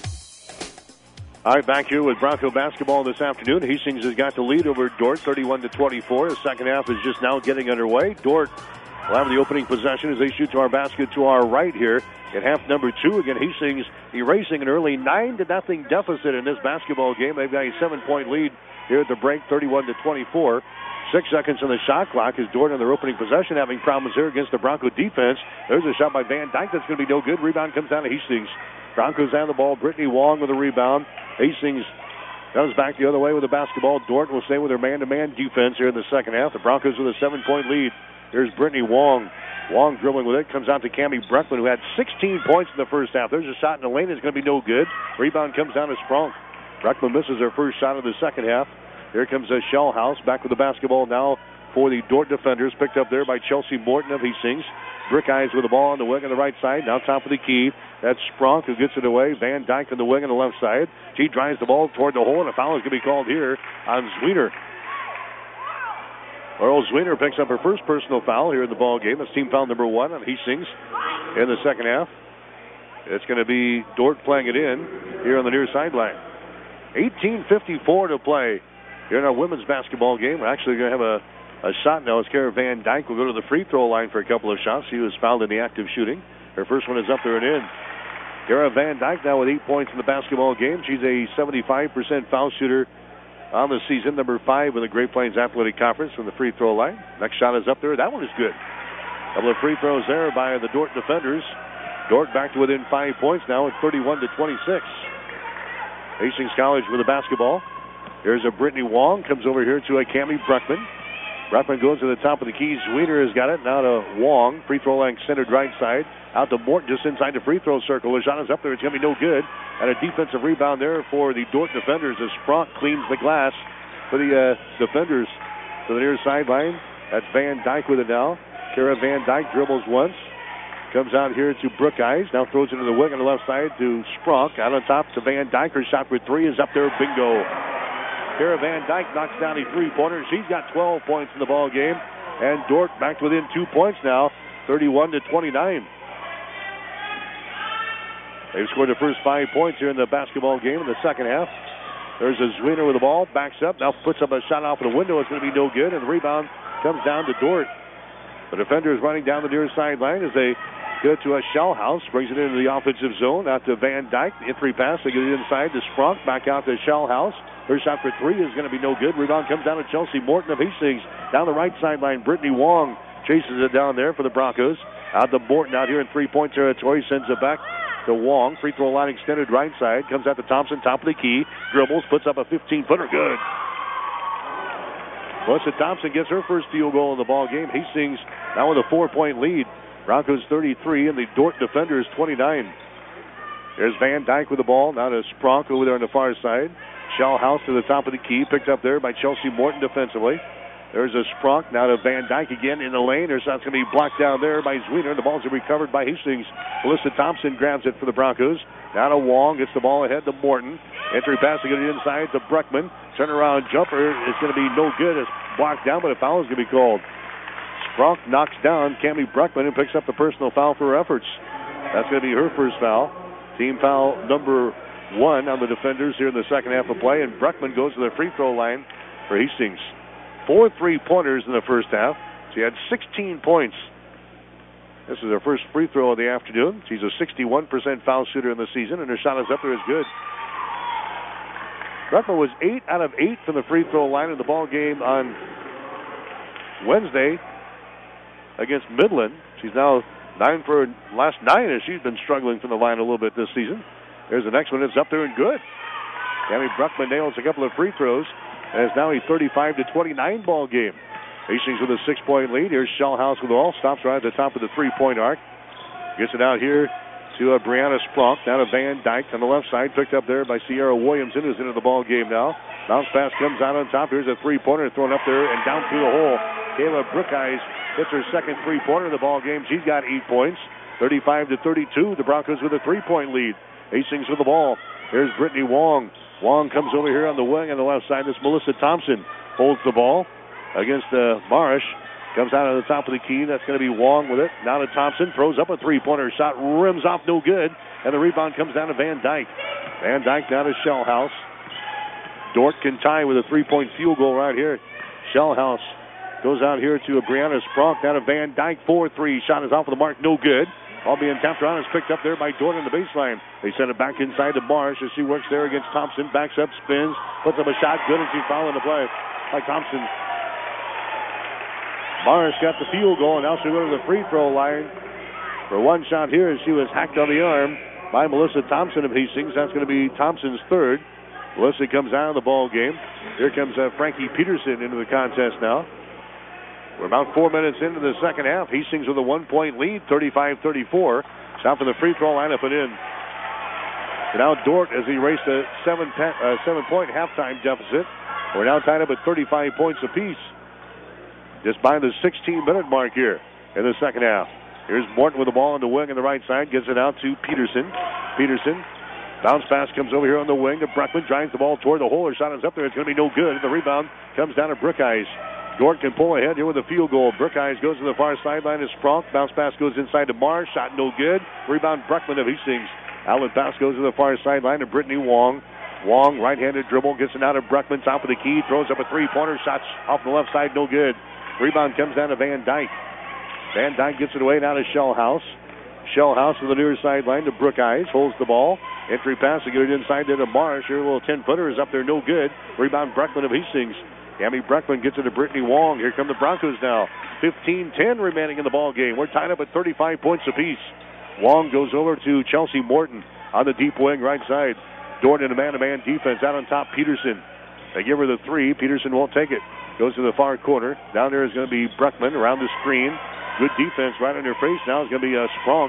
All right, back here with Bronco basketball this afternoon. Hastings has got the lead over Dordt, 31-24. The second half is just now getting underway. Dordt will have the opening possession as they shoot to our basket to our right here in half number 2. Again, Hastings erasing an early 9-0 deficit in this basketball game. They've got a 7-point lead here at the break, 31-24. 6 seconds on the shot clock as Dordt on their opening possession having problems here against the Bronco defense. There's a shot by Van Dyke that's going to be no good. Rebound comes down to Hastings. Broncos have the ball. Brittany Wong with a rebound. Hastings comes back the other way with the basketball. Dordt will stay with their man-to-man defense here in the second half. The Broncos with a 7-point lead. Here's Brittany Wong. Wong dribbling with it. Comes out to Cammie Breckman, who had 16 points in the first half. There's a shot in the lane. It's going to be no good. Rebound comes down to Sprunk. Breckman misses her first shot of the second half. Here comes a Shell House back with the basketball now for the Dordt defenders. Picked up there by Chelsea Morton of Hastings. Brick Eyes with the ball on the wing on the right side. Now top of the key. That's Spronk who gets it away. Van Dyke on the wing on the left side. She drives the ball toward the hole, and a foul is going to be called here on Zwiener. Earl Zwiener picks up her first personal foul here in the ball game. That's team foul number 1 on Hastings in the second half. It's going to be Dordt playing it in here on the near sideline. 18:54 to play here in our women's basketball game. We're actually going to have a shot now as Kara Van Dyke will go to the free throw line for a couple of shots. She was fouled in the active shooting. Her first one is up there and in. Kara Van Dyke now with 8 points in the basketball game. She's a 75% foul shooter on the season, number 5 with the Great Plains Athletic Conference from the free throw line. Next shot is up there. That one is good. Couple of free throws there by the Dordt defenders. Dordt back to within 5 points now at 31-26. Hastings College with the basketball. Here's a Brittany Wong. Comes over here to a Cammie Bruckman. Bruckman goes to the top of the key. Zwiener has got it. Now to Wong. Free throw line centered right side. Out to Morton just inside the free throw circle. Lejana's up there. It's going to be no good. And a defensive rebound there for the Dordt defenders as Spronk cleans the glass for the defenders to the near sideline. That's Van Dyke with it now. Kara Van Dyke dribbles once. Comes out here to Brook Eyes. Now throws it to the wing on the left side to Spronk. Out on top to Van Dyke. Her shot for 3 is up there. Bingo. Kara Van Dyke knocks down a three-pointer. She's got 12 points in the ball game. And Dordt back to within 2 points now, 31-29. They've scored the first 5 points here in the basketball game in the second half. There's a Zwiener with the ball. Backs up. Now puts up a shot off the window. It's going to be no good. And the rebound comes down to Dordt. The defender is running down the near sideline as they go to a Shell House. Brings it into the offensive zone. Out to Van Dyke. The entry pass. They get it inside to Spronk. Back out to Shell House. Her shot for 3 is going to be no good. Rebound comes down to Chelsea Morton of Hastings. Down the right sideline, Brittany Wong chases it down there for the Broncos. Out to Morton out here in three-point territory. Sends it back to Wong. Free throw line extended right side. Comes out to Thompson, top of the key. Dribbles, puts up a 15-footer. Good. Melissa Thompson gets her first field goal in the ball game. Hastings now with a 4-point lead. Broncos 33 and the Dordt defenders 29. There's Van Dyke with the ball. Now to Spronk over there on the far side. Shell House to the top of the key. Picked up there by Chelsea Morton defensively. There's a Spronk. Now to Van Dyke again in the lane. Her shot's going to be blocked down there by Zwiener. The ball's recovered by Hastings. Melissa Thompson grabs it for the Broncos. Now to Wong. Gets the ball ahead to Morton. Entry pass to get it inside to Bruckman. Turnaround jumper is going to be no good. It's blocked down, but a foul is going to be called. Spronk knocks down Cammie Bruckman and picks up the personal foul for her efforts. That's going to be her first foul. Team foul number 1 on the defenders here in the second half of play, and Bruckman goes to the free throw line for Hastings. 4 3-pointers in the first half. She had 16 points. This is her first free throw of the afternoon. She's a 61% foul shooter in the season, and her shot is up there is good. Bruckman was 8 out of 8 from the free throw line in the ball game on Wednesday against Midland. She's now 9 for her last 9 as she's been struggling from the line a little bit this season. There's the next one. It's up there and good. Cammie Bruckman nails a couple of free throws, and it's now a 35-29 ball game. Hastings with a 6-point lead. Here's Shell House with the ball. Stops right at the top of the three-point arc. Gets it out here to Brianna Spronk. Down to Van Dyke on the left side. Picked up there by Sierra Williamson, who's into the ball game now. Bounce pass comes out on top. Here's a three-pointer thrown up there and down through the hole. Kayla Brookeyes hits her second three-pointer in the ball game. She's got 8 points. 35-32. The Broncos with a 3-point lead. Hastings with the ball. Here's Brittany Wong. Wong comes over here on the wing on the left side. This Melissa Thompson holds the ball against Marish. Comes out on the top of the key. That's going to be Wong with it. Now to Thompson. Throws up a three-pointer. Shot rims off no good. And the rebound comes down to Van Dyke. Van Dyke down to Shell House. Dordt can tie with a 3-point field goal right here. Shell House goes out here to Brianna Spronk. Down to Van Dyke. 4-3. Shot is off of the mark. No good. All being tapped around is picked up there by Dordt on the baseline. They send it back inside to Marsh as she works there against Thompson. Backs up, spins, puts up a shot. Good, and she's fouling the play by Thompson. Marsh got the field goal, and now she'll go to the free throw line for one shot here as she was hacked on the arm by Melissa Thompson of Hastings. That's going to be Thompson's third. Melissa comes out of the ball game. Here comes Frankie Peterson into the contest now. We're about 4 minutes into the second half. Hastings with a 1-point lead, 35-34. South of the free throw line, up and in. And now Dordt as he raced a 7-point halftime deficit. We're now tied up at 35 points apiece. Just by the 16-minute mark here in the second half. Here's Morton with the ball on the wing on the right side. Gets it out to Peterson. Peterson. Bounce pass comes over here on the wing to Bruckman. Drives the ball toward the hole. Her shot is up there. It's going to be no good. The rebound comes down to Brookeyes. Dort can pull ahead here with a field goal. Brookeyes goes to the far sideline to Spronk. Bounce pass goes inside to Mars. Shot no good. Rebound Bruckman of Hastings. Outlet pass goes to the far sideline to Brittany Wong. Wong, right-handed dribble, gets it out of Bruckman. Top of the key. Throws up a three-pointer. Shots off the left side. No good. Rebound comes down to Van Dyke. Van Dyke gets it away now to Shellhouse. Shellhouse to the near sideline to Brookeyes. Holds the ball. Entry pass to get it inside there to Marsh. Her little 10-footer is up there. No good. Rebound Bruckman of Hastings. Tammy Bruckman gets it to Brittany Wong. Here come the Broncos now. 15-10 remaining in the ball game. We're tied up at 35 points apiece. Wong goes over to Chelsea Morton on the deep wing right side. Dort in a man-to-man defense out on top. Peterson. They give her the three. Peterson won't take it. Goes to the far corner. Down there is going to be Bruckman around the screen. Good defense right on her face. Now it's going to be Spronk.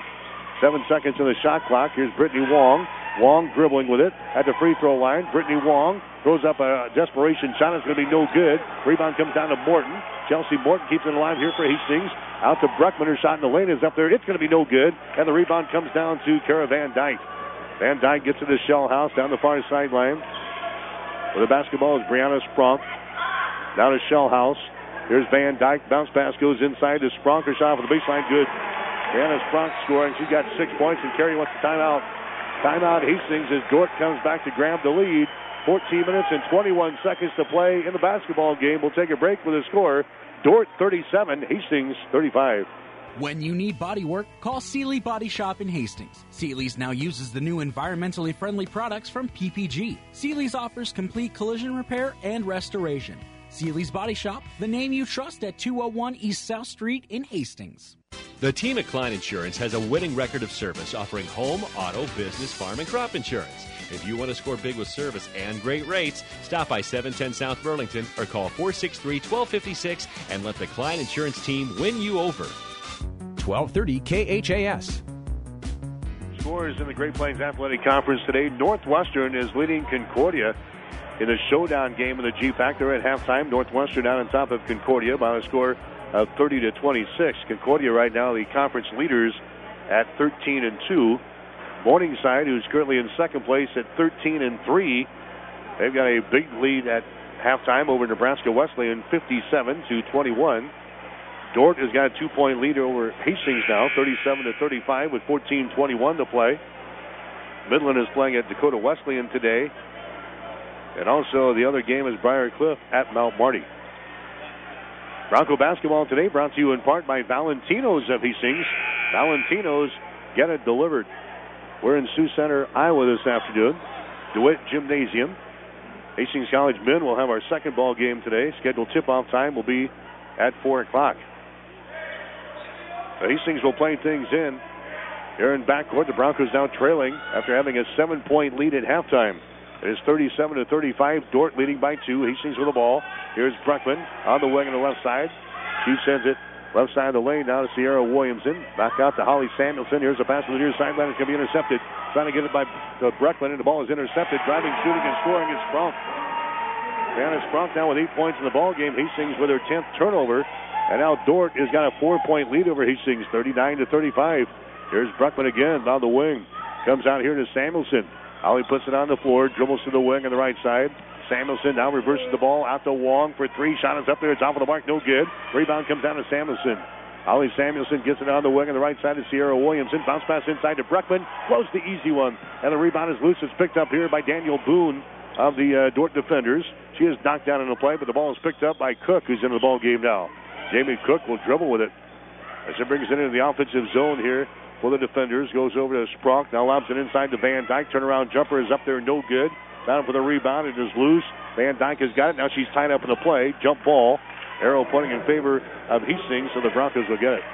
7 seconds on the shot clock. Here's Brittany Wong. Wong dribbling with it at the free throw line. Brittany Wong throws up a desperation shot. It's going to be no good. Rebound comes down to Morton. Chelsea Morton keeps it alive here for Hastings. Out to Bruckman. Her shot in the lane is up there. It's going to be no good. And the rebound comes down to Kara Van Dyke. Van Dyke gets it to Shellhouse down the far sideline. With the basketball is Brianna Spronk. Down to Shellhouse. Here's Van Dyke. Bounce pass goes inside to Spronk. Her shot off the baseline. Good. Brianna Spronk scoring. She's got 6 points, and Carey wants the timeout. Timeout Hastings as Dort comes back to grab the lead. 14 minutes and 21 seconds to play in the basketball game. We'll take a break with a score. Dort 37, Hastings 35. When you need body work, call Seeley Body Shop in Hastings. Seeley's now uses the new environmentally friendly products from PPG. Seeley's offers complete collision repair and restoration. Seeley's Body Shop, the name you trust at 201 East South Street in Hastings. The team at Klein Insurance has a winning record of service, offering home, auto, business, farm, and crop insurance. If you want to score big with service and great rates, stop by 710 South Burlington or call 463-1256 and let the Klein Insurance team win you over. 1230 KHAS. Scores in the Great Plains Athletic Conference today. Northwestern is leading Concordia in a showdown game in the GPAC. They're at halftime. Northwestern out on top of Concordia by a score of 30-26. Concordia right now the conference leaders at 13-2. Morningside, who's currently in second place at 13-3. They've got a big lead at halftime over Nebraska Wesleyan, 57-21. Dort has got a 2-point lead over Hastings now, 37-35 with 14:21 to play. Midland is playing at Dakota Wesleyan today. And also the other game is Briar Cliff at Mount Marty. Bronco basketball today brought to you in part by Valentino's of Hastings. Valentino's, get it delivered. We're in Sioux Center, Iowa this afternoon. DeWitt Gymnasium. Hastings College men will have our second ball game today. Scheduled tip-off time will be at 4 o'clock. So Hastings will play things in. Here in backcourt, the Broncos now trailing after having a 7-point lead at halftime. It is 37-35. Dort leading by 2. Hastings with the ball. Here's Bruckman on the wing on the left side. She sends it left side of the lane now to Sierra Williamson. Back out to Holly Samuelson. Here's a pass to the near sideline. It's going to be intercepted. Trying to get it by Bruckman, and the ball is intercepted. Driving, shooting, and scoring is Spronk. Brianna Spronk now with 8 points in the ball game. Hastings with her 10th turnover. And now Dort has got a 4-point lead over Hastings, 39-35. Here's Bruckman again down the wing. Comes out here to Samuelson. Holly puts it on the floor, dribbles to the wing on the right side. Samuelson now reverses the ball out to Wong for 3. Shot is up there. It's off of the mark. No good. Rebound comes down to Samuelson. Holly Samuelson gets it on the wing on the right side to Sierra Williamson. Bounce pass inside to Bruckman. Blows the easy one. And the rebound is loose. It's picked up here by Daniel Boone of the Dort defenders. She is knocked down in the play, but the ball is picked up by Cook, who's in the ball game now. Jamie Cook will dribble with it as it brings it into the offensive zone here for the defenders. Goes over to Spronk. Now lobs it inside to Van Dyke. Turnaround jumper is up there. No good. Down for the rebound. It is loose. Van Dyke has got it. Now she's tied up in the play. Jump ball. Arrow pointing in favor of Hastings, so the Broncos will get it.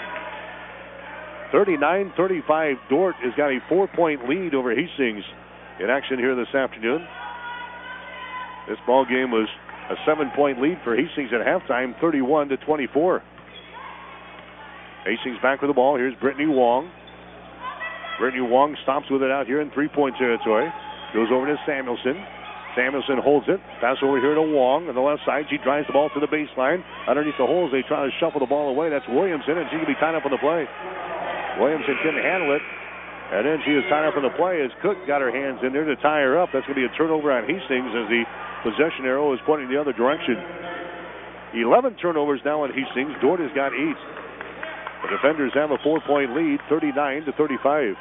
39-35. Dort has got a 4-point lead over Hastings in action here this afternoon. This ball game was a 7-point lead for Hastings at halftime, 31-24. Hastings back with the ball. Here's Brittany Wong. Brittany Wong stops with it out here in 3-point territory. Goes over to Samuelson. Samuelson holds it. Pass over here to Wong on the left side. She drives the ball to the baseline. Underneath the holes, they try to shuffle the ball away. That's Williamson, and she can be tied up on the play. Williamson couldn't handle it. And then she was tied up on the play as Cook got her hands in there to tie her up. That's going to be a turnover on Hastings as the possession arrow is pointing the other direction. 11 turnovers now on Hastings. Dordt has got 8. The defenders have a 4-point lead, 39-35.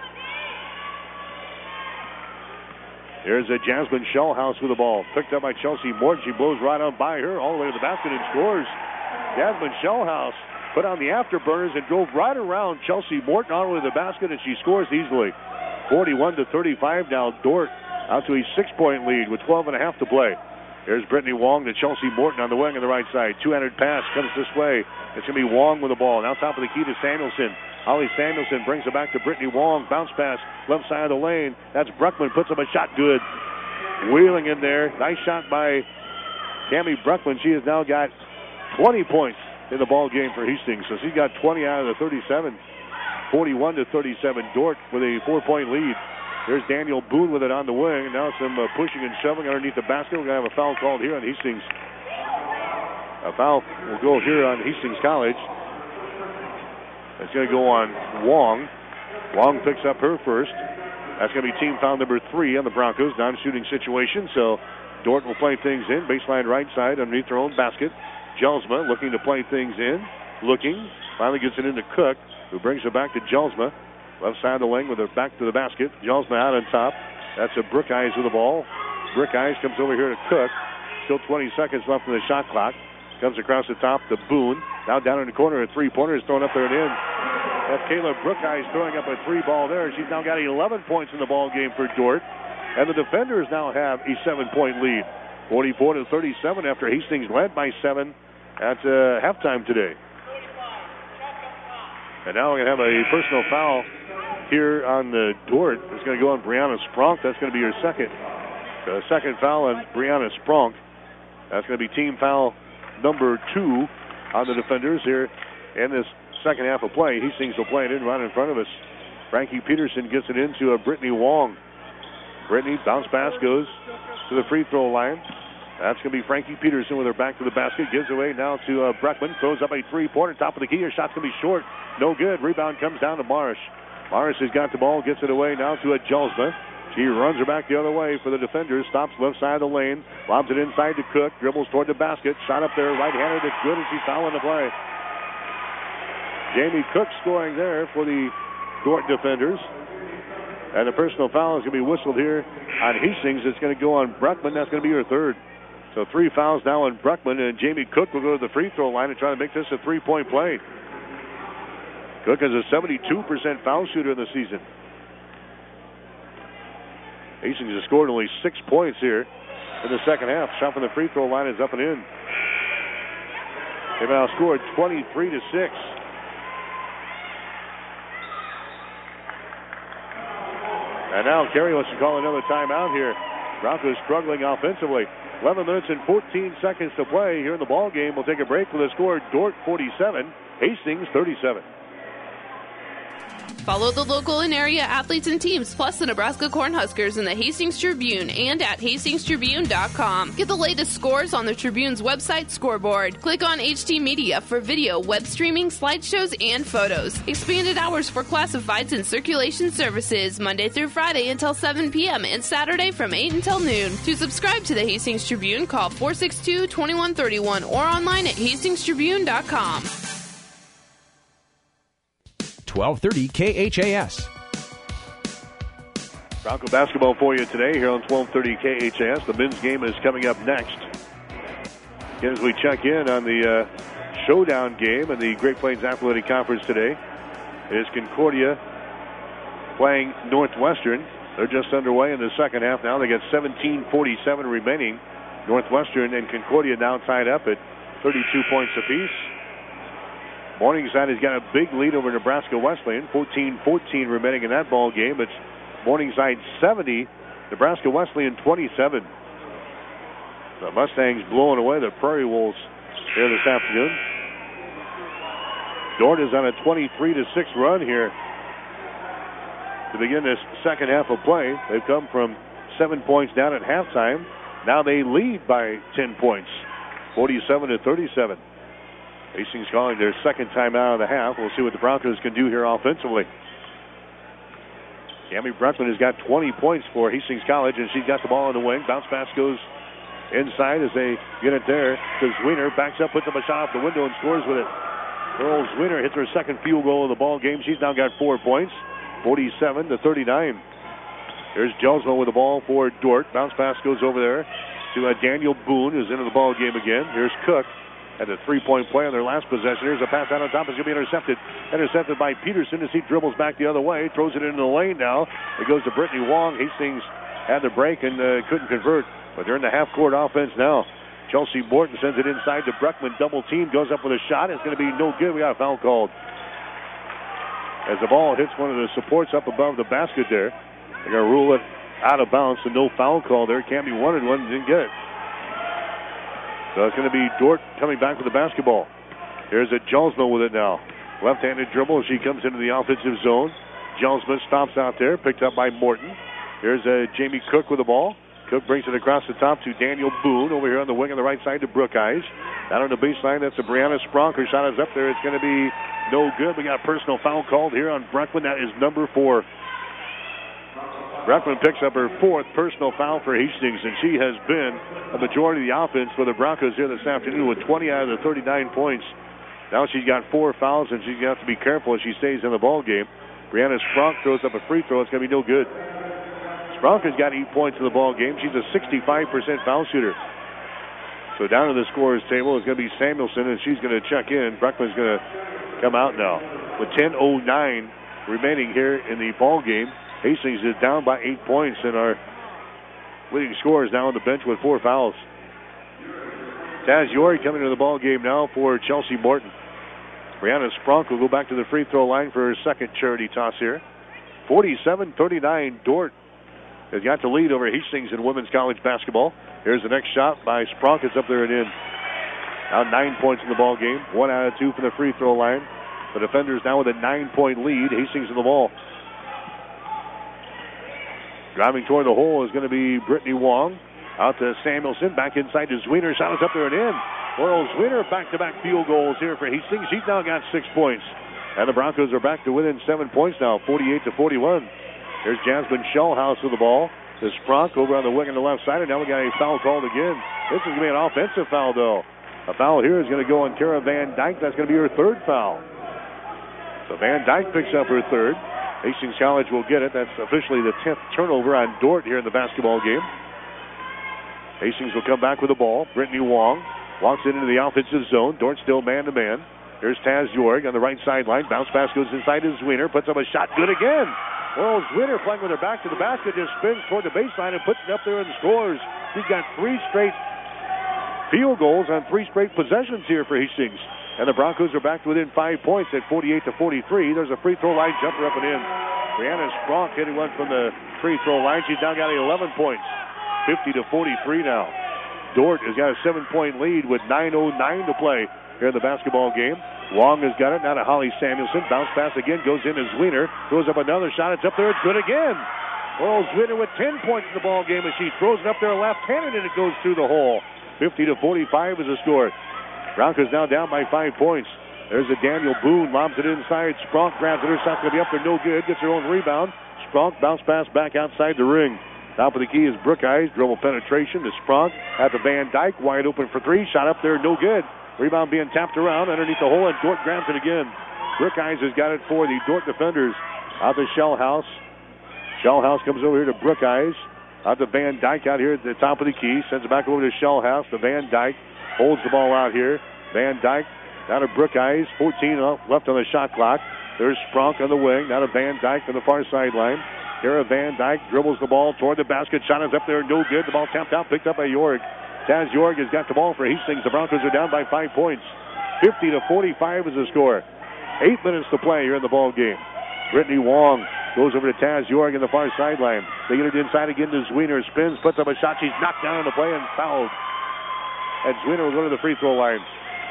Here's a Jasmine Shellhouse with the ball. Picked up by Chelsea Morton. She blows right on by her all the way to the basket and scores. Jasmine Shellhouse put on the afterburners and drove right around Chelsea Morton all the way to the basket, and she scores easily. 41-35 now. Dordt out to a 6-point lead with 12.5 to play. Here's Brittany Wong to Chelsea Morton on the wing on the right side. 200 pass comes this way. It's going to be Wong with the ball. Now top of the key to Samuelson. Holly Samuelson brings it back to Brittany Wong. Bounce pass left side of the lane. That's Bruckman. Puts up a shot. Good. Wheeling in there. Nice shot by Tammy Bruckman. She has now got 20 points in the ball game for Hastings. So she got 20 out of the 37. 41-37. Dordt with a 4-point lead. There's Daniel Boone with it on the wing. And now some pushing and shoving underneath the basket. We're going to have a foul called here on Hastings. A foul will go here on Hastings College. It's going to go on Wong. Wong picks up her first. That's going to be team foul number 3 on the Broncos. Non-shooting situation, so Dordt will play things in. Baseline right side underneath their own basket. Jelsma looking to play things in. Looking. Finally gets it into Cook, who brings it back to Jelsma. Left side of the wing with her back to the basket. Jelsma out on top. That's a Brook Eyes with the ball. Brook Eyes comes over here to Cook. Still 20 seconds left in the shot clock. Comes across the top to Boone. Now down in the corner, a three-pointer is thrown up there and in. That's Kayla Brookeyes throwing up a 3 ball there. She's now got 11 points in the ball game for Dordt. And the defenders now have a 7-point lead. 44-37 after Hastings led by 7 at halftime today. And now we're going to have a personal foul here on the Dordt. It's going to go on Brianna Spronk. That's going to be her second. Second foul on Brianna Spronk. That's going to be team foul number 2 on the defenders here in this second half of play. Hastings will play it in right in front of us. Frankie Peterson gets it into Brittany Wong. Brittany, bounce pass goes to the free throw line. That's going to be Frankie Peterson with her back to the basket. Gives away now to Breckman. Throws up a 3-pointer. Top of the key. Her shot's going to be short. No good. Rebound comes down to Marsh. Marsh has got the ball. Gets it away now to Jelsma. She runs her back the other way for the defenders. Stops left side of the lane. Lobs it inside to Cook. Dribbles toward the basket. Shot up there. Right-handed. It's good, and she's fouling the play. Jamie Cook scoring there for the Dordt defenders. And the personal foul is going to be whistled here on Hastings. It's going to go on Bruckman. That's going to be her third. So 3 fouls now on Bruckman, and Jamie Cook will go to the free throw line and try to make this a 3-point play. Cook is a 72% foul shooter in the season. Hastings has scored only 6 points here in the second half. Shot from the free throw line is up and in. They've now scored 23-6. And now Carey wants to call another timeout here. Broncos struggling offensively. 11 minutes and 14 seconds to play here in the ball game. We'll take a break with a score: Dordt 47, Hastings 37. Follow the local and area athletes and teams, plus the Nebraska Cornhuskers in the Hastings Tribune and at hastingstribune.com. Get the latest scores on the Tribune's website scoreboard. Click on HT Media for video, web streaming, slideshows, and photos. Expanded hours for classifieds and circulation services, Monday through Friday until 7 p.m. and Saturday from 8 until noon. To subscribe to the Hastings Tribune, call 462-2131 or online at hastingstribune.com. 1230 KHAS. Bronco basketball for you today here on 1230 KHAS. The men's game is coming up next. Again, as we check in on the showdown game in the Great Plains Athletic Conference today, it is Concordia playing Northwestern. They're just underway in the second half now. They got 17:47 remaining. Northwestern and Concordia now tied up at 32 points apiece. Morningside has got a big lead over Nebraska Wesleyan, 14-14 remaining in that ball game. It's Morningside 70, Nebraska Wesleyan 27. The Mustangs blowing away the Prairie Wolves here this afternoon. Dordt is on a 23-6 run here to begin this second half of play. They've come from 7 points down at halftime Now they lead by 10 points, 47-37. Hastings calling their second timeout of the half. We'll see what the Broncos can do here offensively. Cammy Bruckman has got 20 points for Hastings College, and she's got the ball in the wing. Bounce pass goes inside as they get it there to Zwiener. Backs up, puts up a shot off the window, and scores with it. Earl Zwiener hits her second field goal of the ball game. She's now got 4 points, 47-39. Here's Jelsma with the ball for Dordt. Bounce pass goes over there to Daniel Boone, who's into the ball game again. Here's Cook at the three-point play on their last possession. Here's a pass out on top. It's going to be intercepted. Intercepted by Peterson as he dribbles back the other way. Throws it into the lane now. It goes to Brittany Wong. Hastings had the break and couldn't convert. But they're in the half-court offense now. Chelsea Morton sends it inside to Bruckman. Double team. Goes up with a shot. It's going to be no good. We got a foul called. As the ball hits one of the supports up above the basket there. They're going to rule it out of bounds, so no foul call there. Cammy wanted one, didn't get it. So it's going to be Dordt coming back with the basketball. Here's a Jelsma with it now. Left-handed dribble as she comes into the offensive zone. Jelsma stops out there, picked up by Morton. Here's Jamie Cook with the ball. Cook brings it across the top to Daniel Boone over here on the wing on the right side to Brooke Eyes. Down on the baseline, that's a Brianna Spronk. Her shot is up there. It's going to be no good. We got a personal foul called here on Bruckman. That is number 4. Bruckman picks up her 4th personal foul for Hastings, and she has been a majority of the offense for the Broncos here this afternoon with 20 out of the 39 points. Now she's got 4 fouls, and she's going to have to be careful as she stays in the ball game. Brianna Spronk throws up a free throw. It's going to be no good. Spronk has got 8 points in the ball game. She's a 65% foul shooter. So down to the scorer's table is going to be Samuelson, and she's going to check in. Bruckman's going to come out now. With 10:09 remaining here in the ball game, Hastings is down by 8 points, and our leading scorer is now on the bench with 4 fouls. Taz York coming to the ball game now for Chelsea Morton. Brianna Spronk will go back to the free throw line for her second charity toss here. 47-39, Dordt has got the lead over Hastings in women's college basketball. Here's the next shot by Spronk. It's up there and in. Now 9 points in the ball game. 1 out of 2 from the free throw line. The defenders now with a 9-point lead. Hastings in the ball. Driving toward the hole is going to be Brittany Wong. Out to Samuelson. Back inside to Zwiener. Shot is up there and in. Laurel Zwiener back-to-back field goals here for Hastings. She's now got 6 points. And the Broncos are back to within 7 points now, 48-41. Here's Jasmine Shellhouse with the ball. To Spronk over on the wing on the left side. And now we got a foul called again. This is going to be an offensive foul, though. A foul here is going to go on Kara Van Dyke. That's going to be her 3rd foul. So Van Dyke picks up her 3rd. Hastings College will get it. That's officially the 10th turnover on Dordt here in the basketball game. Hastings will come back with the ball. Brittany Wong walks into the offensive zone. Dordt still man-to-man. Here's Taz York on the right sideline. Bounce pass goes inside to Zwiener. Puts up a shot. Good again. Well, Zwiener playing with her back to the basket. Just spins toward the baseline and puts it up there and scores. She's got 3 straight field goals on 3 straight possessions here for Hastings. And the Broncos are back to within 5 points at 48-43. There's a free throw line jumper up and in. Brianna Spronk hitting one from the free throw line. She's now got 11 points. 50-43 now. Dordt has got a 7-point lead with 9:09 to play here in the basketball game. Wong has got it. Now to Holly Samuelson. Bounce pass again. Goes in to Zwiener. Throws up another shot. It's up there. It's good again. Well, Zwiener with 10 points in the ball game as she throws it up there left-handed and it goes through the hole. 50-45 is the score. Broncos now down by 5 points. There's a Daniel Boone. Lobs it inside. Spronk grabs it. Her shot's going to be up there. No good. Gets her own rebound. Spronk bounce pass back outside the ring. Top of the key is Brooke Eyes. Dribble penetration to Spronk. At the Van Dyke. Wide open for 3. Shot up there. No good. Rebound being tapped around underneath the hole, and Dordt grabs it again. Brooke Eyes has got it for the Dordt defenders. Out to Shellhouse. Shellhouse comes over here to Brooke Eyes. Out to Van Dyke out here at the top of the key. Sends it back over to Shellhouse. To Van Dyke. Holds the ball out here. Van Dyke down to Brooke Eyes. 14 left on the shot clock. There's Spronk on the wing. Now to Van Dyke on the far sideline. Kara Van Dyke dribbles the ball toward the basket. Shot is up there. No good. The ball tapped out. Picked up by York. Taz York has got the ball for Hastings. The Broncos are down by 5 points. 50-45 is the score. 8 minutes to play here in the ball game. Brittany Wong goes over to Taz York in the far sideline. They get it inside again to Zwiener. Spins, puts up a shot. She's knocked down on the play and fouled. And Zwiener will go to the free throw line.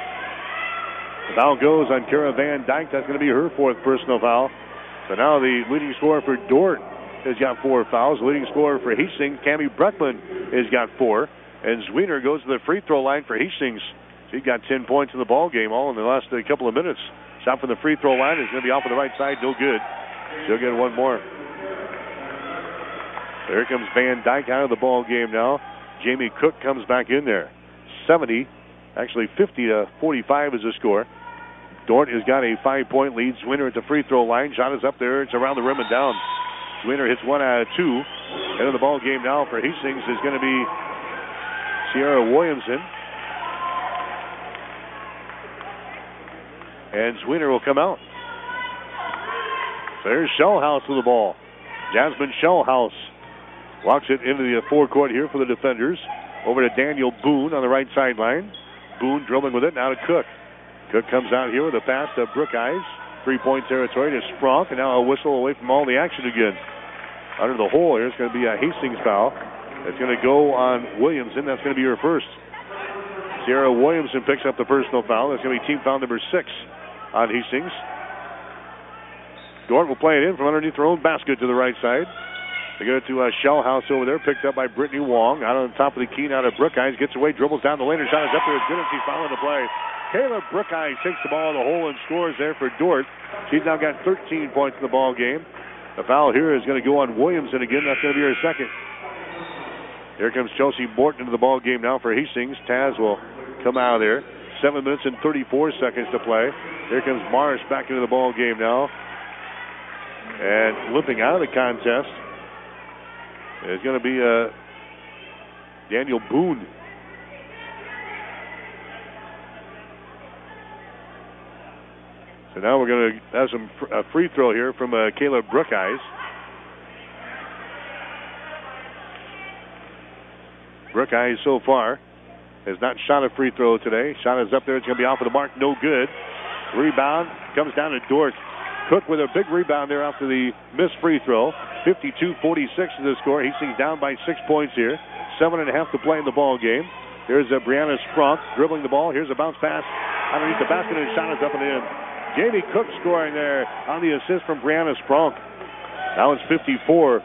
The foul goes on Kara Van Dyke. That's going to be her 4th personal foul. So now the leading scorer for Dordt has got 4 fouls. Leading scorer for Hastings, Cammie Bruckman, has got 4. And Zwiener goes to the free throw line for Hastings. She got 10 points in the ball game, all in the last couple of minutes. Shot from the free throw line is going to be off on the right side, no good. She'll get one more. There comes Van Dyke out of the ball game now. Jamie Cook comes back in there. 50 to 45 is the score. Dort has got a 5-point lead. Zwiener at the free throw line. Shot is up there. It's around the rim and down. Zwiener hits 1 out of 2. End of the ball game now for Hastings is going to be Sierra Williamson. And Zwiener will come out. So there's Shellhouse with the ball. Jasmine Shellhouse walks it into the forecourt here for the defenders. Over to Daniel Boone on the right sideline. Boone dribbling with it now to Cook. Cook comes out here with a pass to Brookeyes. 3-point territory to Spronk. And now a whistle away from all the action again. Under the hole here, it's going to be a Hastings foul. It's going to go on Williamson. That's going to be her first. Sierra Williamson picks up the personal foul. That's going to be team foul number 6 on Hastings. Dort will play it in from underneath her own basket to the right side. They go to Shellhouse over there, picked up by Brittany Wong. Out on top of the key now to Brookeyes. Gets away, dribbles down the lane. Her shot is up there. It's good, and she's fouling the play. Kayla Brookeyes takes the ball in the hole and scores there for Dort. She's now got 13 points in the ball game. The foul here is going to go on Williamson again. That's going to be her second. Here comes Chelsea Morton into the ball game now for Hastings. Taz will come out of there. 7 minutes and 34 seconds to play. Here comes Morris back into the ball game now. And limping out of the contest is going to be Daniel Boone. So now we're going to have a free throw here from Kayla Brookeyes. Brookeyes so far has not shot a free throw today. Shot is up there. It's going to be off of the mark. No good. Rebound comes down to Dort. Cook with a big rebound there after the missed free throw. 52-46 is the score. Hastings down by 6 points here. 7.5 to play in the ball game. Here's Brianna Spronk dribbling the ball. Here's a bounce pass underneath the basket, and the shot is up and in. Jamie Cook scoring there on the assist from Brianna Spronk. Now it's 54-46.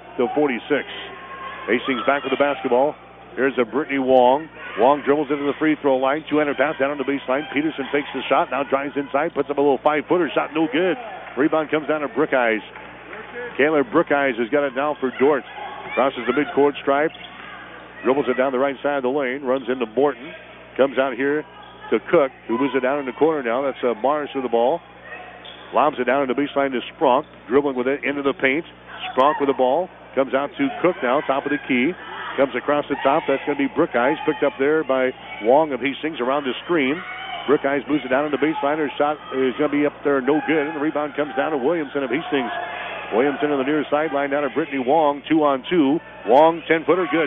Hastings back with the basketball. Here's Brittany Wong. Wong dribbles into the free throw line. 200 pass down on the baseline. Peterson fakes the shot. Now drives inside. Puts up a little 5-footer. Shot no good. Rebound comes down to Brookeyes. Kayla Brookeyes has got it now for Dort. Crosses the midcourt stripe. Dribbles it down the right side of the lane. Runs into Morton. Comes out here to Cook, who moves it down in the corner now. That's Morris with the ball. Lobs it down in the baseline to Spronk. Dribbling with it into the paint. Spronk with the ball. Comes out to Cook now, top of the key. Comes across the top. That's going to be Brookeyes. Picked up there by Wong of Hastings around the screen. Brookeyes moves it down in the baseline. Her shot is going to be up there, no good. And the rebound comes down to Williamson of Hastings. Williamson on the near sideline down to Brittany Wong. 2-on-2. Wong, 10-footer, good.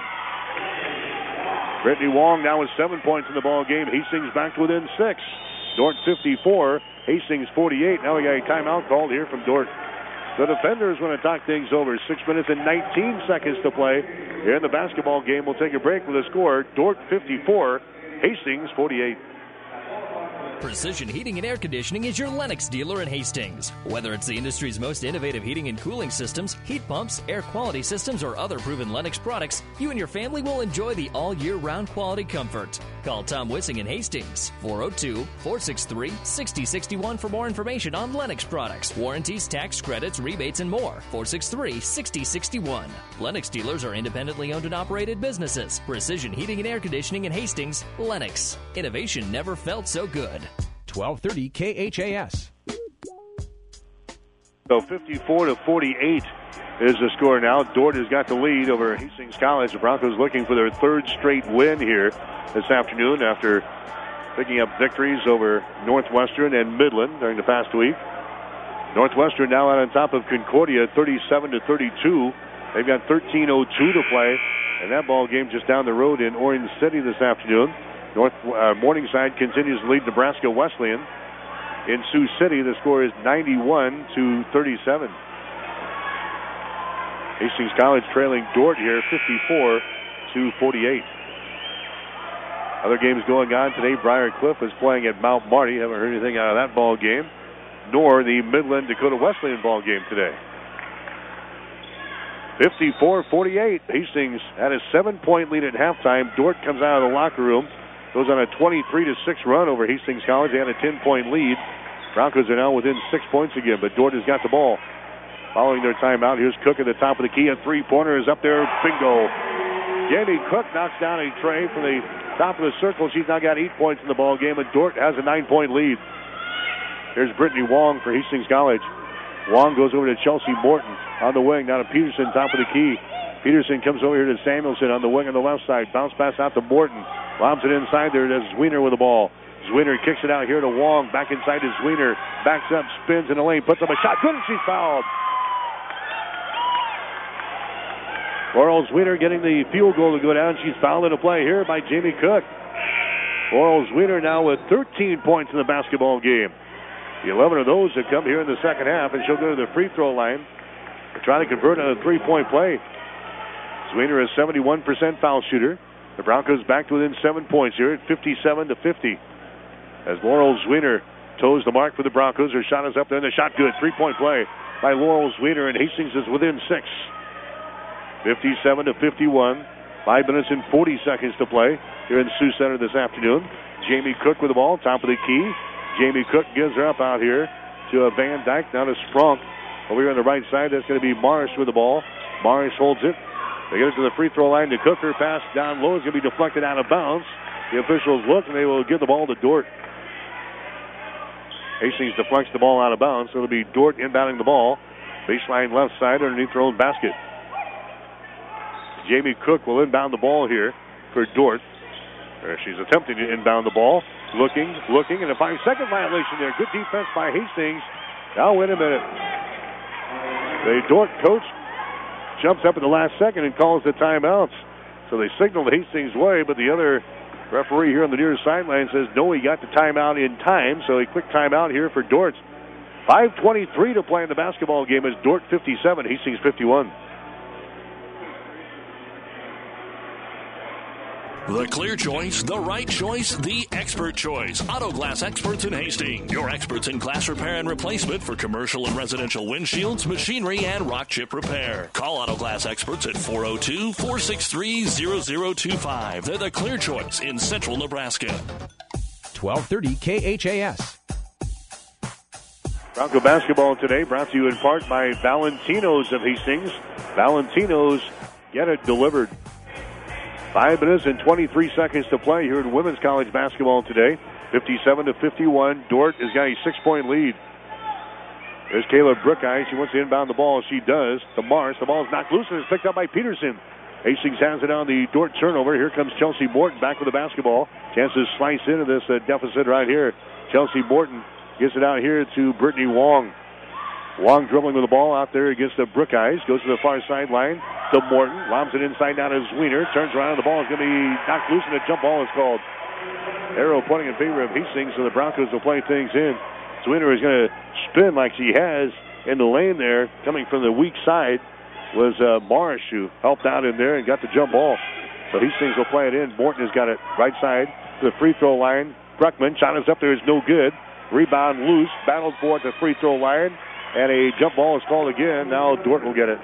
Brittany Wong now with 7 points in the ball game. Hastings back to within 6. Dort 54. Hastings 48. Now we got a timeout called here from Dort. The defenders want to talk things over. 6 minutes and 19 seconds to play here in the basketball game. We'll take a break with a score. Dort 54, Hastings 48. Precision Heating and Air Conditioning is your Lennox dealer in Hastings. Whether it's the industry's most innovative heating and cooling systems, heat pumps, air quality systems, or other proven Lennox products, you and your family will enjoy the all-year-round quality comfort. Call Tom Wissing in Hastings, 402-463-6061 for more information on Lennox products, warranties, tax credits, rebates, and more. 463-6061. Lennox dealers are independently owned and operated businesses. Precision Heating and Air Conditioning in Hastings, Lennox. Innovation never felt so good. 1230 KHAS. So 54-48 is the score now. Dort has got the lead over Hastings College. The Broncos looking for their third straight win here this afternoon after picking up victories over Northwestern and Midland during the past week. Northwestern now out on top of Concordia, 37-32. They've got 13:02 to play, and that ball game just down the road in Orange City this afternoon. Morningside continues to lead Nebraska Wesleyan. In Sioux City, the score is 91-37. Hastings College trailing Dort here, 54-48. Other games going on today. Briar Cliff is playing at Mount Marty. Haven't heard anything out of that ball game, nor the Midland Dakota Wesleyan ball game today. 54-48. Hastings had a 7-point lead at halftime. Dordt comes out of the locker room, goes on a 23-6 run over Hastings College. They had a 10-point lead. Broncos are now within 6 points again, but Dordt has got the ball. Following their timeout, here's Cook at the top of the key. A three-pointer is up there. Bingo. Jamie Cook knocks down a tray from the top of the circle. She's now got 8 points in the ball game, and Dordt has a 9-point lead. Here's Brittany Wong for Hastings College. Wong goes over to Chelsea Morton on the wing. Now to Peterson, top of the key. Peterson comes over here to Samuelson on the wing on the left side. Bounce pass out to Morton. Lobs it inside there to Zwiener with the ball. Zwiener kicks it out here to Wong. Back inside to Zwiener. Backs up, spins in the lane, puts up a shot. Good, and she's fouled. Laurel Zwiener getting the field goal to go down. She's fouled into play here by Jamie Cook. Laurel Zwiener now with 13 points in the basketball game. 11 of those have come here in the second half, and she'll go to the free throw line to try to convert on a three-point play. Zwiener is 71% foul shooter. The Broncos back to within 7 points here at 57-50. As Laurel Zwiener toes the mark for the Broncos. Her shot is up there, and the shot good. Three-point play by Laurel Zwiener, and Hastings is within 6. 57-51. 5 minutes and 40 seconds to play here in Sioux Center this afternoon. Jamie Cook with the ball, top of the key. Jamie Cook gives her up out here to Van Dyke. Now to Sprunk. Over here on the right side, that's going to be Marsh with the ball. Marsh holds it. They get it to the free throw line to Cook. Her pass down low is going to be deflected out of bounds. The officials look, and they will give the ball to Dordt. Hastings deflects the ball out of bounds, so it'll be Dordt inbounding the ball. Baseline left side underneath their own basket. Jamie Cook will inbound the ball here for Dordt. She's attempting to inbound the ball. Looking, and a 5-second violation there. Good defense by Hastings. Now wait a minute. The Dordt coach jumps up at the last second and calls the timeouts. So they signaled Hastings' way, but the other referee here on the near sideline says no, he got the timeout in time. So a quick timeout here for Dordt. 5:23 to play in the basketball game as Dordt 57, Hastings 51. The clear choice, the right choice, the expert choice. Auto Glass Experts in Hastings. Your experts in glass repair and replacement for commercial and residential windshields, machinery, and rock chip repair. Call Auto Glass Experts at 402-463-0025. They're the clear choice in central Nebraska. 1230 KHAS. Bronco basketball today brought to you in part by Valentino's of Hastings. Valentino's, get it delivered. 5 minutes and 23 seconds to play here in women's college basketball today. 57-51. Dordt has got a 6-point lead. There's Kayla Brookeye. She wants to inbound the ball. She does. To Mars. The ball is knocked loose and is picked up by Peterson. Hastings has it on the Dordt turnover. Here comes Chelsea Morton back with the basketball. Chance to slice into this deficit right here. Chelsea Morton gets it out here to Brittany Wong. Wong dribbling with the ball out there against the Brookeyes. Goes to the far sideline to Morton. Lobs it inside down to Zwiener. Turns around and the ball is going to be knocked loose and a jump ball is called. Arrow pointing in favor of Hastings, so the Broncos will play things in. Zwiener is going to spin like she has in the lane there. Coming from the weak side was Marsh, who helped out in there and got the jump ball. So Hastings will play it in. Morton has got it right side to the free throw line. Bruckman, shot is up there, is no good. Rebound loose. Battled for at the free throw line. And a jump ball is called again. Now Dordt will get it.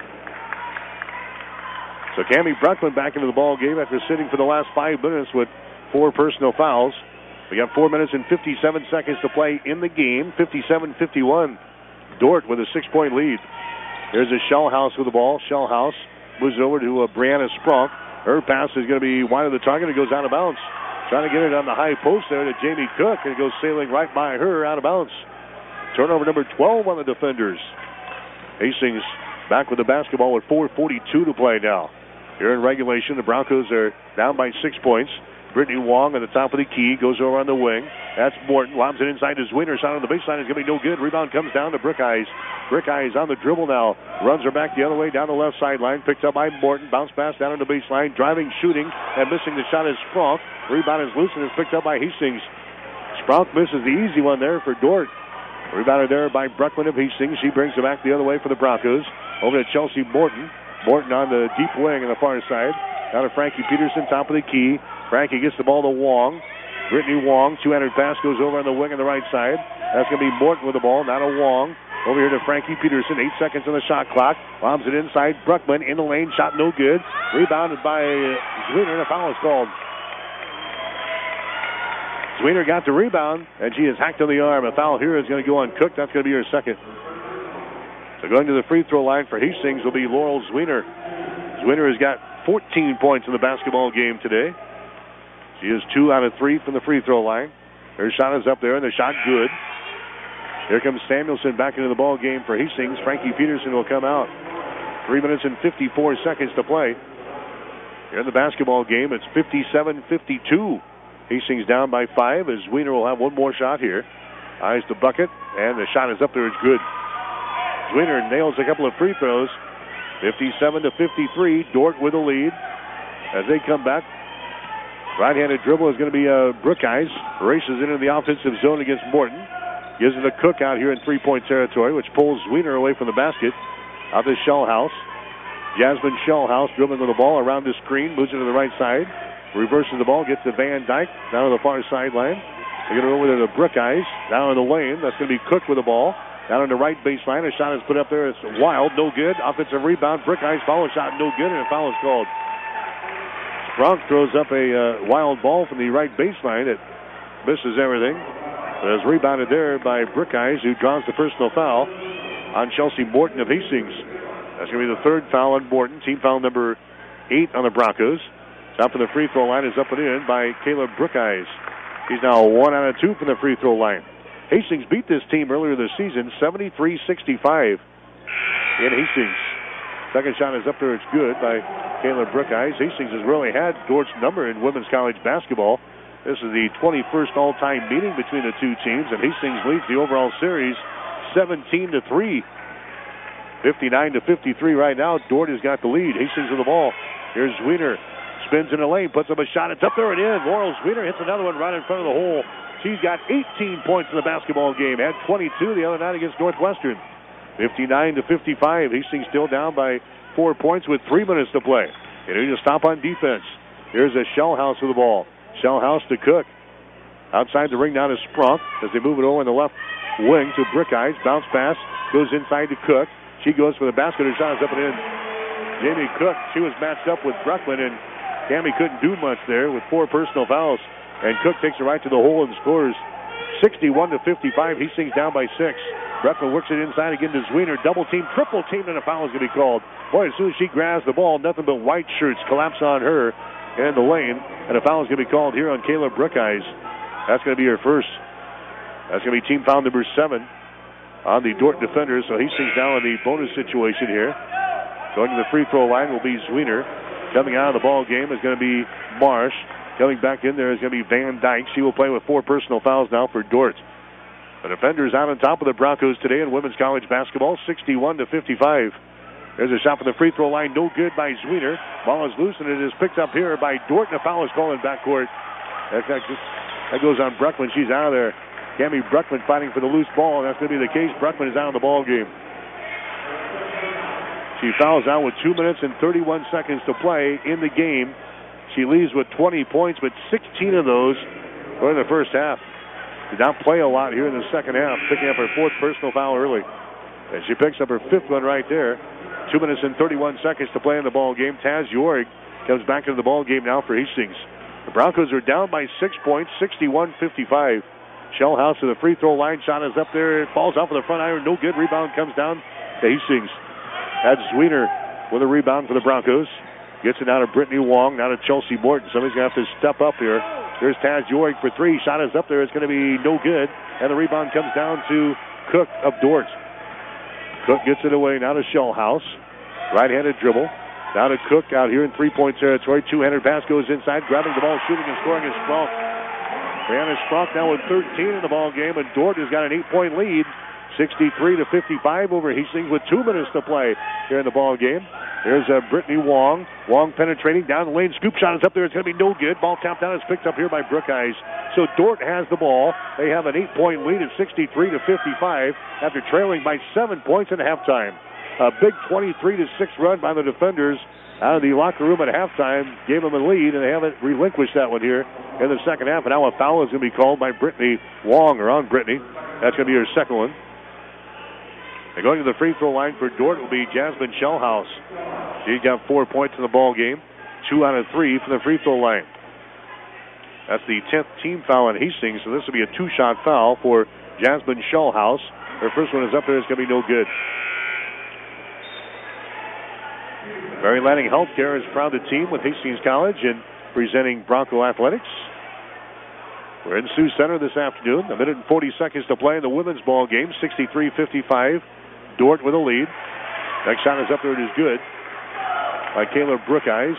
So Cammie Bruckman back into the ball game after sitting for the last 5 minutes with 4 personal fouls. We got 4 minutes and 57 seconds to play in the game. 57-51. Dordt with a 6-point lead. There's a Shellhouse with the ball. Shellhouse moves over to Brianna Sprunk. Her pass is going to be wide of the target. It goes out of bounds. Trying to get it on the high post there to Jamie Cook, and it goes sailing right by her out of bounds. Turnover number 12 on the defenders. Hastings back with the basketball with 4:42 to play now. Here in regulation, the Broncos are down by 6 points. Brittany Wong on the top of the key, goes over on the wing. That's Morton, lobs it inside to Zwiener. Shot on the baseline is going to be no good. Rebound comes down to Brookeyes. Brookeyes on the dribble now. Runs her back the other way down the left sideline. Picked up by Morton. Bounce pass down on the baseline. Driving, shooting, and missing the shot is Sprunk. Rebound is loose and is picked up by Hastings. Sprunk misses the easy one there for Dordt. Rebounded there by Bruckman of Hastings. She brings it back the other way for the Broncos. Over to Chelsea Morton. Morton on the deep wing on the far side. Down to Frankie Peterson, top of the key. Frankie gets the ball to Wong. Brittany Wong, 200 pass, goes over on the wing on the right side. That's going to be Morton with the ball, now to Wong. Over here to Frankie Peterson. 8 seconds on the shot clock. Lobs it inside. Bruckman in the lane. Shot no good. Rebounded by Zwiener, and a foul is called. Zwiener got the rebound, and she is hacked on the arm. A foul here is going to go on Cook. That's going to be her second. So going to the free throw line for Hastings will be Laurel Zwiener. Zwiener has got 14 points in the basketball game today. She is 2 out of 3 from the free throw line. Her shot is up there, and the shot good. Here comes Samuelson back into the ball game for Hastings. Frankie Peterson will come out. 3 minutes and 54 seconds to play. Here in the basketball game, it's 57-52. Hastings down by 5 as Zwiener will have one more shot here. Eyes the bucket, and the shot is up there. It's good. Zwiener nails a couple of free throws. 57-53. Dordt with the lead. As they come back, right-handed dribble is going to be Brookeyes. Races into the offensive zone against Morton. Gives it a Cook out here in three-point territory, which pulls Zwiener away from the basket. Out to Shellhouse. Jasmine Shellhouse dribbling with the ball around the screen, moves it to the right side. Reverses the ball, gets to Van Dyke down on the far sideline. They're going to go over there to Brookeyes down in the lane. That's going to be Cook with the ball. Down on the right baseline. A shot is put up there. It's wild, no good. Offensive rebound. Brookeyes follow shot, no good, and a foul is called. Sprunk throws up a wild ball from the right baseline. It misses everything. But it's rebounded there by Brookeyes, who draws the personal foul on Chelsea Morton of Hastings. That's going to be the third foul on Morton. Team foul number 8 on the Broncos. Top of the free throw line is up and in by Caleb Brookeyes. He's now 1 out of 2 from the free throw line. Hastings beat this team earlier this season, 73-65 in Hastings. Second shot is up there. It's good by Caleb Brookeyes. Hastings has really had Dordt's number in women's college basketball. This is the 21st all-time meeting between the two teams, and Hastings leads the overall series 17-3. 59-53 right now. Dordt has got the lead. Hastings with the ball. Here's Zwiener. Spins in the lane, puts up a shot. It's up there and in. Laurel Zwiener hits another one right in front of the hole. She's got 18 points in the basketball game. Had 22 the other night against Northwestern. 59-55. Hastings still down by 4 points with 3 minutes to play. They need to stop on defense. Here's a Shellhouse with the ball. Shellhouse to Cook. Outside the ring now to Sprunk as they move it over in the left wing to Brookeyes. Bounce pass. Goes inside to Cook. She goes for the basket. Her shot is up and in. Jamie Cook, she was matched up with Bruckman, and Cammy couldn't do much there with 4 personal fouls. And Cook takes it right to the hole and scores 61-55. Hastings down by 6. Bruckman works it inside again to Zwiener. Double team, triple team, and a foul is going to be called. Boy, as soon as she grabs the ball, nothing but white shirts collapse on her in the lane. And a foul is going to be called here on Caleb Brookeyes. That's going to be her first. That's going to be team foul number 7 on the Dordt defenders. So Hastings now in the bonus situation here. Going to the free throw line will be Zwiener. Coming out of the ball game is going to be Marsh. Coming back in there is going to be Van Dyke. She will play with 4 personal fouls now for Dordt. The defenders out on top of the Broncos today in women's college basketball, 61-55. There's a shot from the free throw line, no good by Zwiener. Ball is loose and it is picked up here by Dordt, and a foul is called in backcourt. That goes on Bruckman. She's out of there. Cammy Bruckman fighting for the loose ball, and that's going to be the case. Bruckman is out of the ball game. She fouls out with 2 minutes and 31 seconds to play in the game. She leaves with 20 points, but 16 of those were in the first half. Did not play a lot here in the second half, picking up her 4th personal foul early. And she picks up her 5th one right there. 2 minutes and 31 seconds to play in the ball game. Taz Yorig comes back into the ball game now for Hastings. The Broncos are down by 6 points, 61-55. Shellhouse to the free throw line. Shot is up there. It falls off of the front iron. No good. Rebound comes down to Hastings. That's Zwiener with a rebound for the Broncos. Gets it down to Brittany Wong, now to Chelsea Morton. Somebody's going to have to step up here. There's Taz Yorig for 3. Shot is up there. It's going to be no good. And the rebound comes down to Cook of Dordt. Cook gets it away now to Shellhouse. Right-handed dribble. Now to Cook out here in 3-point territory. Two-handed pass goes inside. Grabbing the ball, shooting and scoring is Sprunk. Brianna Sprunk now with 13 in the ball game, and Dordt has got an 8-point lead. 63-55 over Hastings with 2 minutes to play here in the ball game. There's Brittany Wong. Wong penetrating down the lane. Scoop shot is up there. It's going to be no good. Ball tapped down. It's picked up here by Brookeyes. So Dordt has the ball. They have an 8-point lead at 63-55 after trailing by 7 points at halftime. A big 23-6 run by the defenders out of the locker room at halftime. Gave them a lead, and they haven't relinquished that one here in the second half. And now a foul is going to be called by Brittany Wong, or on Brittany. That's going to be her second one. And going to the free throw line for Dordt will be Jasmine Shellhouse. She's got 4 points in the ball game, 2 out of 3 from the free throw line. That's the 10th team foul on Hastings, so this will be a 2-shot foul for Jasmine Shellhouse. Her first one is up there. It's going to be no good. Mary Lanning Healthcare is proud to team with Hastings College in presenting Bronco Athletics. We're in Sioux Center this afternoon. 1 minute and 40 seconds to play in the women's ball game. 63-55. Dordt with a lead. Next shot is up there. It is good by Kayla Brookeyes.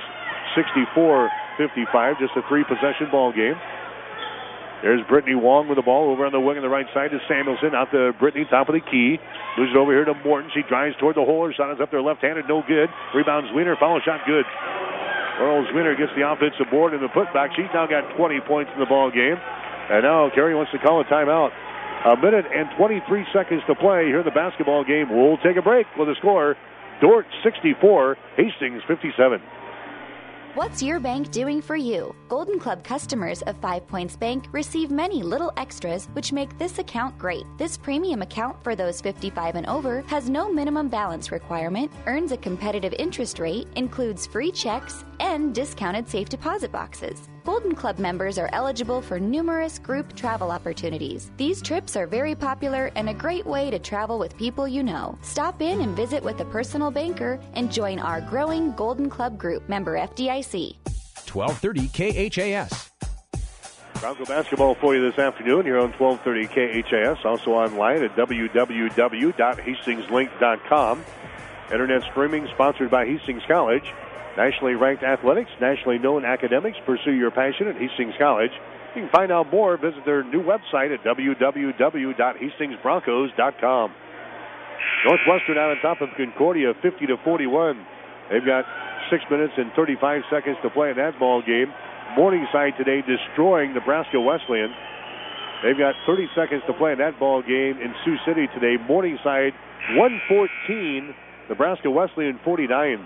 64-55. Just a 3-possession ball game. There's Brittany Wong with the ball over on the wing on the right side to Samuelson. Out to Brittany, top of the key. Moves it over here to Morton. She drives toward the hole. Her shot is up there left-handed. No good. Rebounds Wiener. Foul shot good. Earls Wiener gets the offensive board and the putback. She's now got 20 points in the ball game. And now Carey wants to call a timeout. 1 minute and 23 seconds to play here in the basketball game. We'll take a break with a score. Dordt 64, Hastings 57. What's your bank doing for you? Golden Club customers of 5 Points Bank receive many little extras which make this account great. This premium account for those 55 and over has no minimum balance requirement, earns a competitive interest rate, includes free checks, and discounted safe deposit boxes. Golden Club members are eligible for numerous group travel opportunities. These trips are very popular and a great way to travel with people you know. Stop in and visit with a personal banker and join our growing Golden Club group, member FDIC. 1230 KHAS. Bronco basketball for you this afternoon here on 1230 KHAS. Also online at www.hastingslink.com. Internet streaming sponsored by Hastings College. Nationally ranked athletics, nationally known academics. Pursue your passion at Hastings College. You can find out more. Visit their new website at www.hastingsbroncos.com. Northwestern out on top of Concordia, 50-41. They've got 6 minutes and 35 seconds to play in that ball game. Morningside today destroying Nebraska Wesleyan. They've got 30 seconds to play in that ball game in Sioux City today. Morningside 114, Nebraska Wesleyan 49.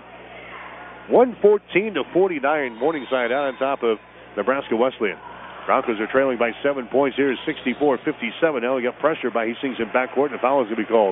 114-49, Morningside out on top of Nebraska Wesleyan. Broncos are trailing by 7 points here, 64-57. Now we got pressure by Hastings in backcourt, and a foul is going to be called.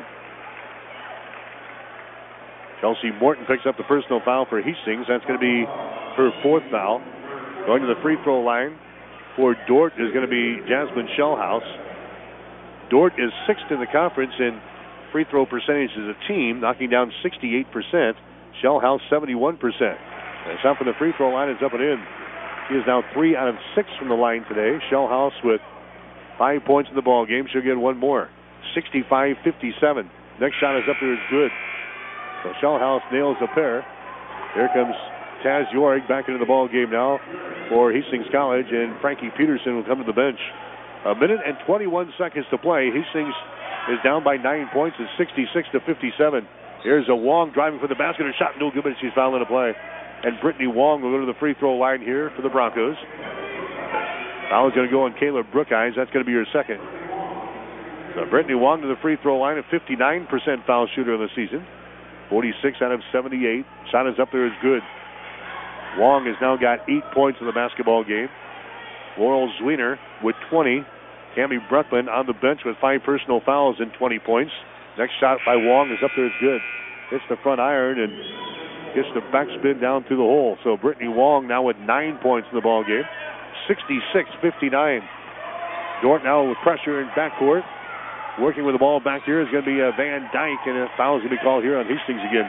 Chelsea Morton picks up the personal foul for Hastings. That's going to be her 4th foul. Going to the free throw line for Dordt is going to be Jasmine Shellhouse. Dordt is 6th in the conference in free throw percentage as a team, knocking down 68%. Shellhouse 71%. And shot from the free throw line is up and in. She is now 3 out of 6 from the line today. Shellhouse with 5 points in the ball game. She'll get one more. 65-57. Next shot is up there. Is good. So Shellhouse nails a pair. Here comes Taz York back into the ball game now for Hastings College, and Frankie Peterson will come to the bench. 1 minute and 21 seconds to play. Hastings is down by 9 points. It's 66-57. Here's a Wong driving for the basket. Her shot no good, but she's fouling the play. And Brittany Wong will go to the free throw line here for the Broncos. Foul is going to go on Kayla Brookeyes. That's going to be her second. So Brittany Wong to the free throw line, a 59% foul shooter in the season. 46 out of 78. Shot is up there, is good. Wong has now got 8 points in the basketball game. Laurel Zwiener with 20. Cammie Bruckman on the bench with 5 personal fouls and 20 points. Next shot by Wong is up there, is good. Hits the front iron and gets the backspin down through the hole. So Brittany Wong now with 9 points in the ball game. 66-59. Dordt now with pressure in backcourt. Working with the ball back here is going to be Van Dyke, and a foul is going to be called here on Hastings again.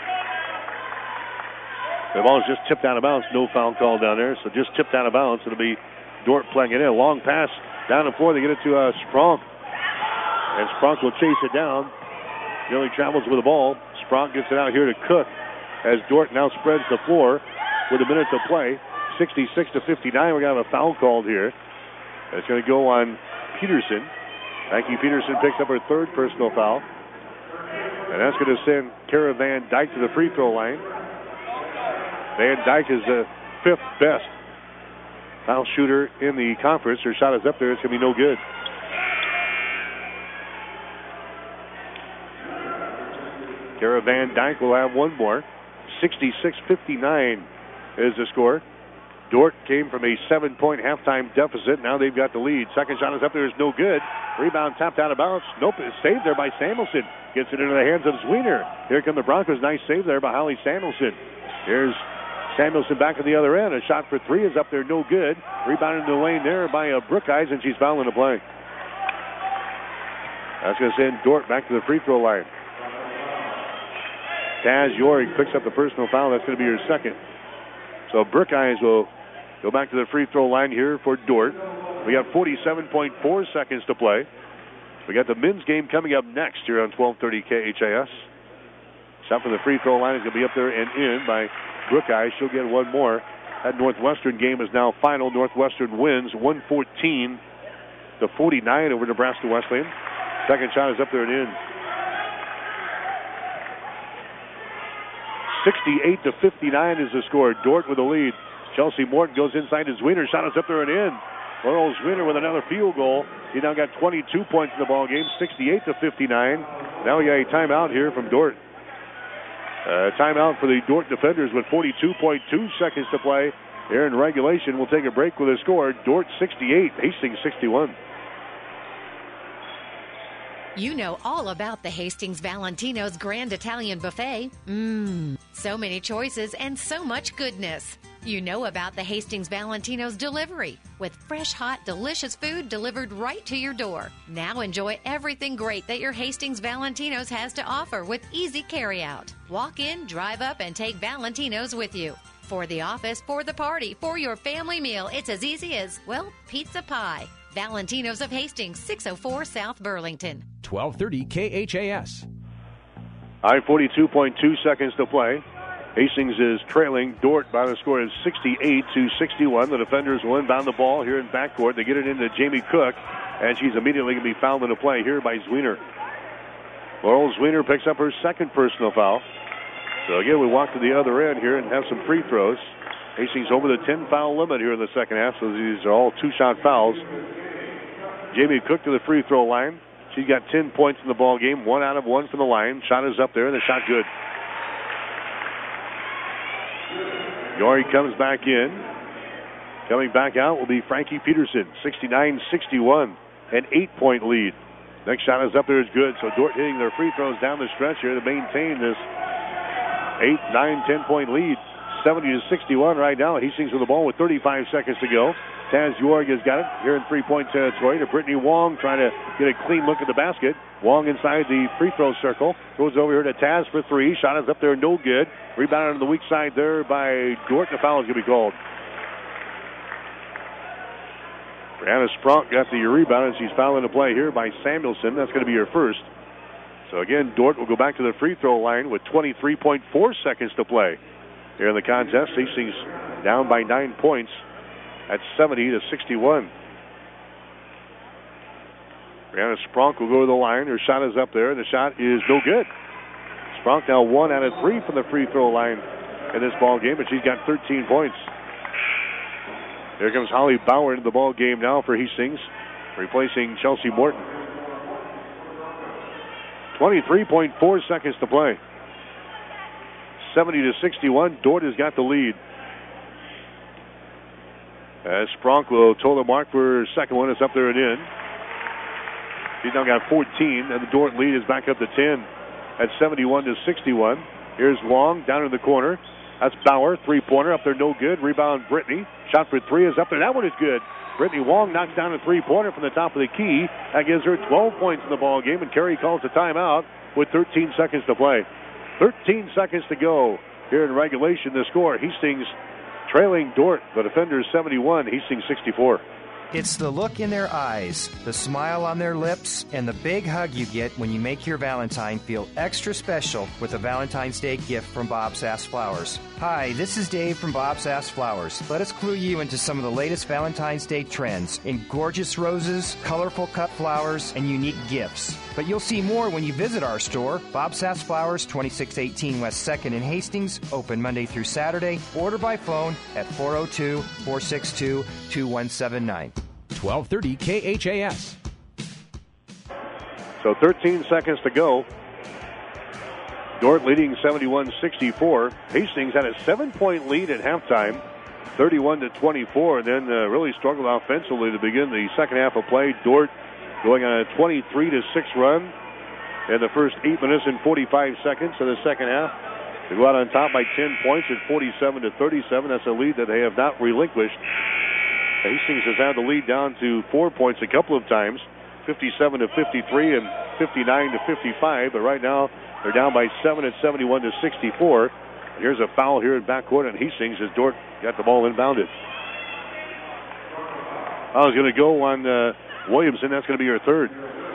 The ball is just tipped out of bounds. No foul call down there, so just tipped out of bounds. It'll be Dordt playing it in. A long pass down the floor. They get it to Spronk. And Spronk will chase it down. Nearly travels with the ball. Spronk gets it out here to Cook as Dordt now spreads the floor with a minute to play. 66-59. We're going to have a foul called here. It's going to go on Peterson. Frankie Peterson picks up her 3rd personal foul. And that's going to send Kara Van Dyke to the free throw line. Van Dyke is the 5th best foul shooter in the conference. Her shot is up there. It's going to be no good. Kara Van Dyke will have one more. 66-59 is the score. Dordt came from a 7-point halftime deficit. Now they've got the lead. Second shot is up there. Is no good. Rebound tapped out of bounds. Nope, it's saved there by Samuelson. Gets it into the hands of Zwiener. Here come the Broncos. Nice save there by Holly Samuelson. Here's Samuelson back at the other end. A shot for three is up there. No good. Rebound into the lane there by Brookeyes, and she's fouling the play. That's going to send Dordt back to the free throw line. Taz York picks up the personal foul. That's going to be her second. So Brookeyes will go back to the free throw line here for Dordt. We got 47.4 seconds to play. We got the men's game coming up next here on 1230 KHAS. Shot from the free throw line is going to be up there and in by Brookeyes. She'll get one more. That Northwestern game is now final. Northwestern wins 114-49 over Nebraska Wesleyan. Second shot is up there and in. 68-59 is the score. Dordt with the lead. Chelsea Morton goes inside to Zwiener. Shot is up there and in. Laurel Zwiener with another field goal. He now got 22 points in the ball game. 68-59. Now we got a timeout here from Dordt. Timeout for the Dordt defenders with 42.2 seconds to play here in regulation. We'll take a break with a score. Dordt 68, Hastings 61. You know all about the Hastings Valentino's Grand Italian Buffet. So many choices and so much goodness. You know about the Hastings Valentino's delivery with fresh, hot, delicious food delivered right to your door. Now enjoy everything great that your Hastings Valentino's has to offer with easy carryout. Walk in, drive up, and take Valentino's with you. For the office, for the party, for your family meal, it's as easy as, well, pizza pie. Valentino's of Hastings, 604 South Burlington. 1230 KHAS. 42.2 seconds to play. Hastings is trailing Dordt by the score of 68-61. The defenders will inbound the ball here in backcourt. They get it into Jamie Cook, and she's immediately going to be fouled into play here by Zwiener. Laurel Zwiener picks up her second personal foul. So again, we walk to the other end here and have some free throws. Hastings over the 10-foul limit here in the second half, so these are all two-shot fouls. Jamie Cook to the free throw line. She's got 10 points in the ball game, 1 out of 1 from the line. Shot is up there, and the shot good. Yori comes back in. Coming back out will be Frankie Peterson, 69-61, an 8-point lead. Next shot is up there, is good. So Dordt hitting their free throws down the stretch here to maintain this 8, 9, 10-point lead. 70-61 right now. Hastings with the ball with 35 seconds to go. Taz Yorg has got it here in three-point territory to Brittany Wong, trying to get a clean look at the basket. Wong inside the free throw circle. Goes over here to Taz for three. Shot is up there, no good. Rebounded on the weak side there by Dordt. The foul is going to be called. Brianna Spronk got the rebound, and she's fouling the play here by Samuelson. That's going to be her first. So again, Dordt will go back to the free throw line with 23.4 seconds to play here in the contest. Hastings down by 9 points at 70-61. Brianna Spronk will go to the line. Her shot is up there, and the shot is no good. Spronk now 1 out of 3 from the free throw line in this ball game, but she's got 13 points. Here comes Holly Bauer into the ball game now for Hastings, replacing Chelsea Morton. 23.4 seconds to play. 70-61. Dordt has got the lead. As Spronk will toe the mark for her second one. It's up there and in. She's now got 14, and the Dordt lead is back up to 10 at 71-61. Here's Wong down in the corner. That's Bauer, three-pointer up there, no good. Rebound, Brittany. Shot for three is up there. That one is good. Brittany Wong knocks down a three-pointer from the top of the key. That gives her 12 points in the ball game, and Carey calls a timeout with 13 seconds to play. 13 seconds to go here in regulation. The score, Hastings trailing Dordt. The defenders 71, Hastings 64. It's the look in their eyes, the smile on their lips, and the big hug you get when you make your Valentine feel extra special with a Valentine's Day gift from Bob Sass Flowers. Hi, this is Dave from Bob Sass Flowers. Let us clue you into some of the latest Valentine's Day trends in gorgeous roses, colorful cut flowers, and unique gifts. But you'll see more when you visit our store, Bob Sass Flowers, 2618 West 2nd in Hastings, open Monday through Saturday. Order by phone at 402-462-2179. 1230 KHAS. So 13 seconds to go. Dordt leading 71-64. Hastings had a 7-point lead at halftime. 31-24, and then really struggled offensively to begin the second half of play. Dordt going on a 23-6 run in the first 8 minutes and 45 seconds of the second half. They go out on top by 10 points at 47-37. That's a lead that they have not relinquished. Hastings has had the lead down to 4 points a couple of times, 57-53 and 59-55. But right now they're down by 7 at 71-64. Here's a foul here in backcourt on Hastings as Dordt got the ball inbounded. I was going to go on Williamson. That's going to be her third.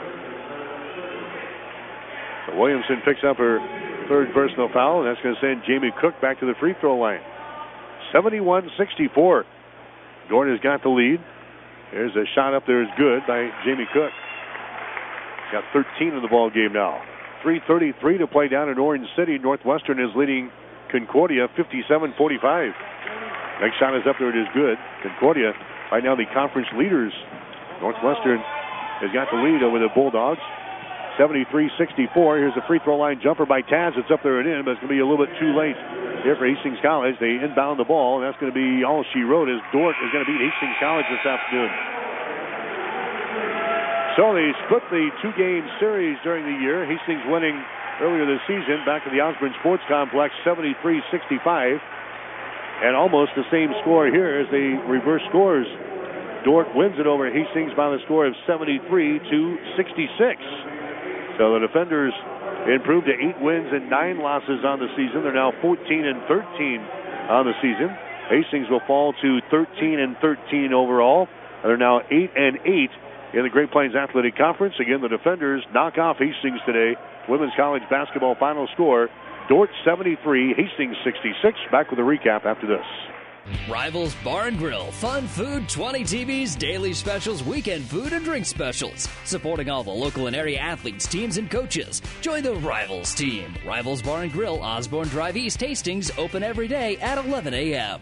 So Williamson picks up her third personal foul, and that's going to send Jamie Cook back to the free throw line. 71-64. Dordt has got the lead. There's a shot up there is good by Jamie Cook. Got 13 in the ball game now. 3:33 to play down in Orange City. Northwestern is leading Concordia 57-45. Next shot is up there. It is good. Concordia, right now the conference leaders. Northwestern has got the lead over the Bulldogs. 73-64. Here's a free throw line jumper by Taz. It's up there and in, but it's going to be a little bit too late here for Hastings College. They inbound the ball, and that's going to be all she wrote as Dordt is going to beat Hastings College this afternoon. So they split the two-game series during the year. Hastings winning earlier this season back at the Osborne Sports Complex, 73-65. And almost the same score here as they reverse scores. Dordt wins it over Hastings by the score of 73-66. So the defenders improved to 8 wins and 9 losses on the season. They're now 14-13 on the season. Hastings will fall to 13-13 overall. They're now 8-8 in the Great Plains Athletic Conference. Again, the defenders knock off Hastings today. Women's college basketball final score, Dordt 73, Hastings 66. Back with a recap after this. Rivals Bar and Grill, fun food, 20 TVs, daily specials, weekend food and drink specials. Supporting all the local and area athletes, teams, and coaches. Join the Rivals team. Rivals Bar and Grill, Osborne Drive East, Hastings, open every day at 11 a.m.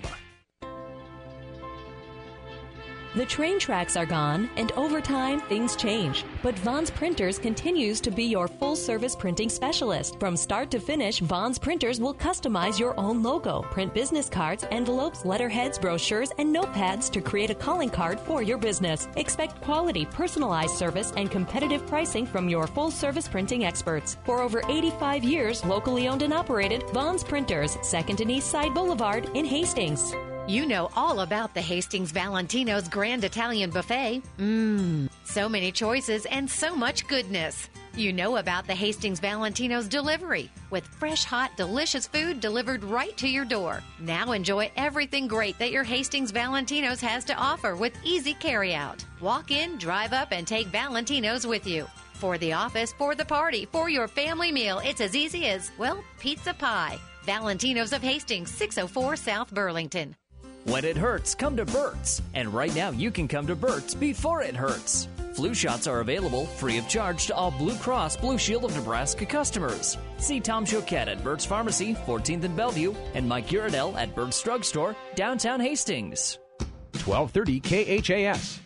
The train tracks are gone, and over time, things change. But Vaughn's Printers continues to be your full-service printing specialist. From start to finish, Vaughn's Printers will customize your own logo, print business cards, envelopes, letterheads, brochures, and notepads to create a calling card for your business. Expect quality, personalized service and competitive pricing from your full-service printing experts. For over 85 years, locally owned and operated, Vaughn's Printers, 2nd and East Side Boulevard in Hastings. You know all about the Hastings Valentino's Grand Italian Buffet. So many choices and so much goodness. You know about the Hastings Valentino's delivery with fresh, hot, delicious food delivered right to your door. Now enjoy everything great that your Hastings Valentino's has to offer with easy carryout. Walk in, drive up, and take Valentino's with you. For the office, for the party, for your family meal, it's as easy as, well, pizza pie. Valentino's of Hastings, 604 South Burlington. When it hurts, come to Burt's. And right now, you can come to Burt's before it hurts. Flu shots are available free of charge to all Blue Cross Blue Shield of Nebraska customers. See Tom Choquette at Burt's Pharmacy, 14th and Bellevue, and Mike Uradell at Burt's Drugstore, downtown Hastings. 1230 KHAS.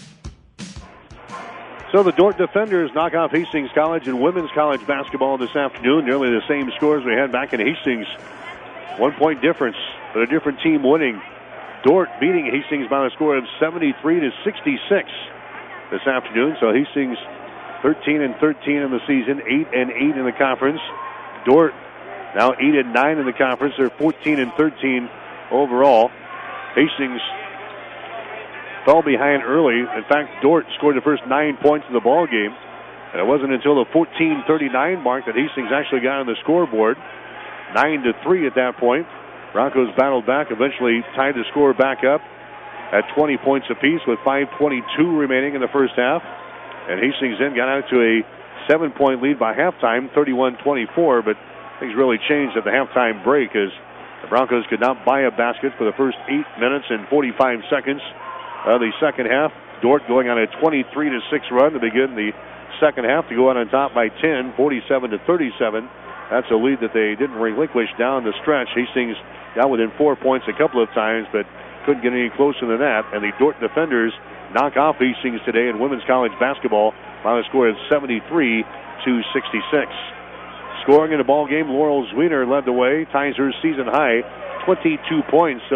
So the Dordt defenders knock off Hastings College in women's college basketball this afternoon. Nearly the same scores we had back in Hastings. 1 point difference, but a different team winning. Dordt beating Hastings by a score of 73-66 this afternoon. So Hastings 13-13 in the season, 8-8 in the conference. Dordt now 8-9 in the conference. They're 14-13 overall. Hastings fell behind early. In fact, Dordt scored the first 9 points of the ball game. And it wasn't until the 14:39 mark that Hastings actually got on the scoreboard. 9-3 at that point. Broncos battled back, eventually tied the score back up at 20 points apiece with 5:22 remaining in the first half. And Hastings then got out to a 7-point lead by halftime, 31-24, but things really changed at the halftime break as the Broncos could not buy a basket for the first 8 minutes and 45 seconds of the second half. Dordt going on a 23-6 run to begin the second half to go out on top by 10, 47-37. That's a lead that they didn't relinquish down the stretch. Hastings got within 4 points a couple of times, but couldn't get any closer than that. And the Dordt defenders knock off Hastings today in women's college basketball by a score of 73-66. Scoring in the ball game, Laurel Zwiener led the way, ties her season high, 22 points. So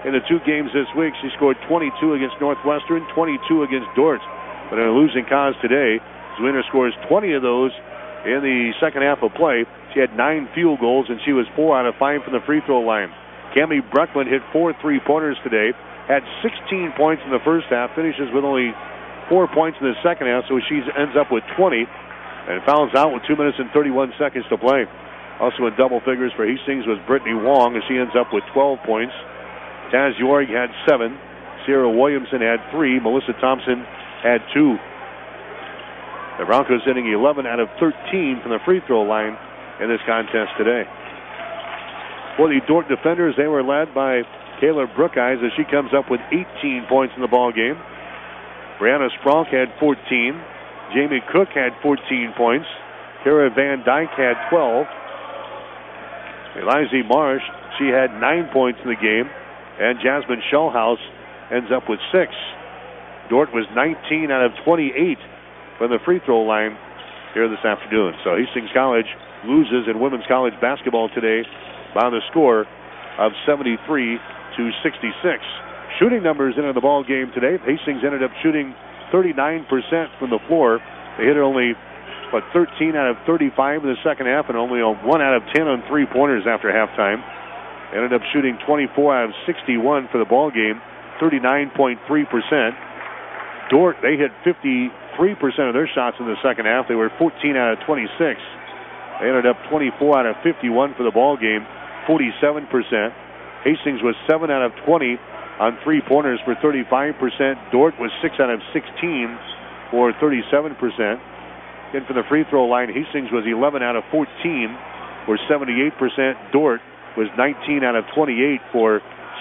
in the 2 games this week. She scored 22 against Northwestern, 22 against Dordt. But in a losing cause today, Zwiener scores 20 of those in the second half of play. She had 9 field goals, and she was 4 out of 5 from the free throw line. Cammie Breckman hit 4 3-pointers today, had 16 points in the first half, finishes with only 4 points in the second half, so she ends up with 20, and fouls out with 2 minutes and 31 seconds to play. Also in double figures for Hastings was Brittany Wong, and she ends up with 12 points. Taz Yorig had 7. Sierra Williamson had 3. Melissa Thompson had 2. The Broncos hitting 11 out of 13 from the free throw line in this contest today. For the Dordt defenders, they were led by Kayla Brookeyes as she comes up with 18 points in the ball game. Brianna Spronk had 14. Jamie Cook had 14 points. Kara Van Dyke had 12. Eliza Marsh, she had 9 points in the game. And Jasmine Schellhaus ends up with 6. Dordt was 19 out of 28 from the free throw line here this afternoon. So Hastings College loses in women's college basketball today by the score of 73-66. Shooting numbers into the ball game today. Hastings ended up shooting 39% from the floor. They hit only 13 out of 35 in the second half and only 1 out of 10 on 3-pointers after halftime. Ended up shooting 24 out of 61 for the ball game, 39.3%. Dordt, they hit 53% of their shots in the second half. They were 14 out of 26. They ended up 24 out of 51 for the ball game, 47%. Hastings was 7 out of 20 on 3-pointers for 35%. Dordt was 6 out of 16 for 37%. And for the free throw line, Hastings was 11 out of 14 for 78%. Dordt was 19 out of 28 for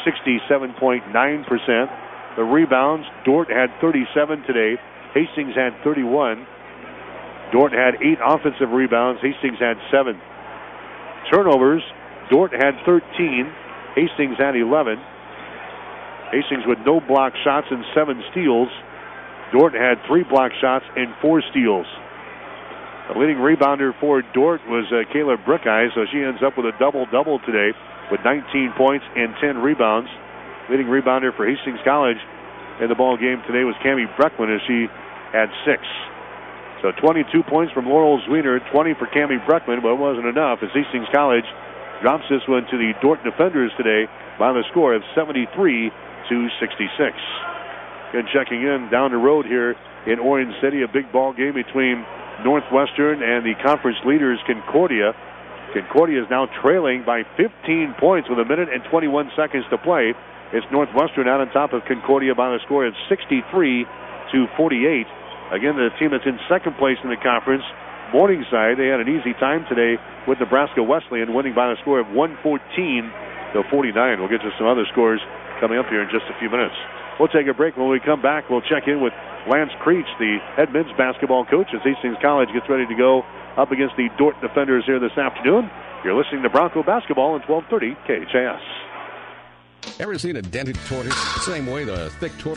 67.9%. The rebounds, Dordt had 37 today. Hastings had 31. Dordt had 8 offensive rebounds. Hastings had 7. Turnovers, Dordt had 13. Hastings had 11. Hastings with no block shots and 7 steals. Dordt had 3 block shots and 4 steals. The leading rebounder for Dordt was Kayla Brookeyes, so she ends up with a double-double today with 19 points and 10 rebounds. Leading rebounder for Hastings College in the ball game today was Cammie Breckman, as she had 6. So 22 points from Laurel Zwiener, 20 for Cammie Breckman, but it wasn't enough as Hastings College drops this one to the Dordt defenders today by the score of 73-66. And checking in down the road here in Orange City, a big ball game between Northwestern and the conference leaders Concordia. Concordia is now trailing by 15 points with 1 minute and 21 seconds to play. It's Northwestern out on top of Concordia by the score of 63-48. Again, the team that's in second place in the conference, Morningside, they had an easy time today with Nebraska Wesleyan, winning by the score of 114-49. We'll get to some other scores coming up here in just a few minutes. We'll take a break. When we come back, we'll check in with Lance Creech, the head men's basketball coach, as Hastings College gets ready to go up against the Dordt defenders here this afternoon. You're listening to Bronco Basketball on 1230 KHAS. Ever seen a dented tortoise? Same way the thick tortoise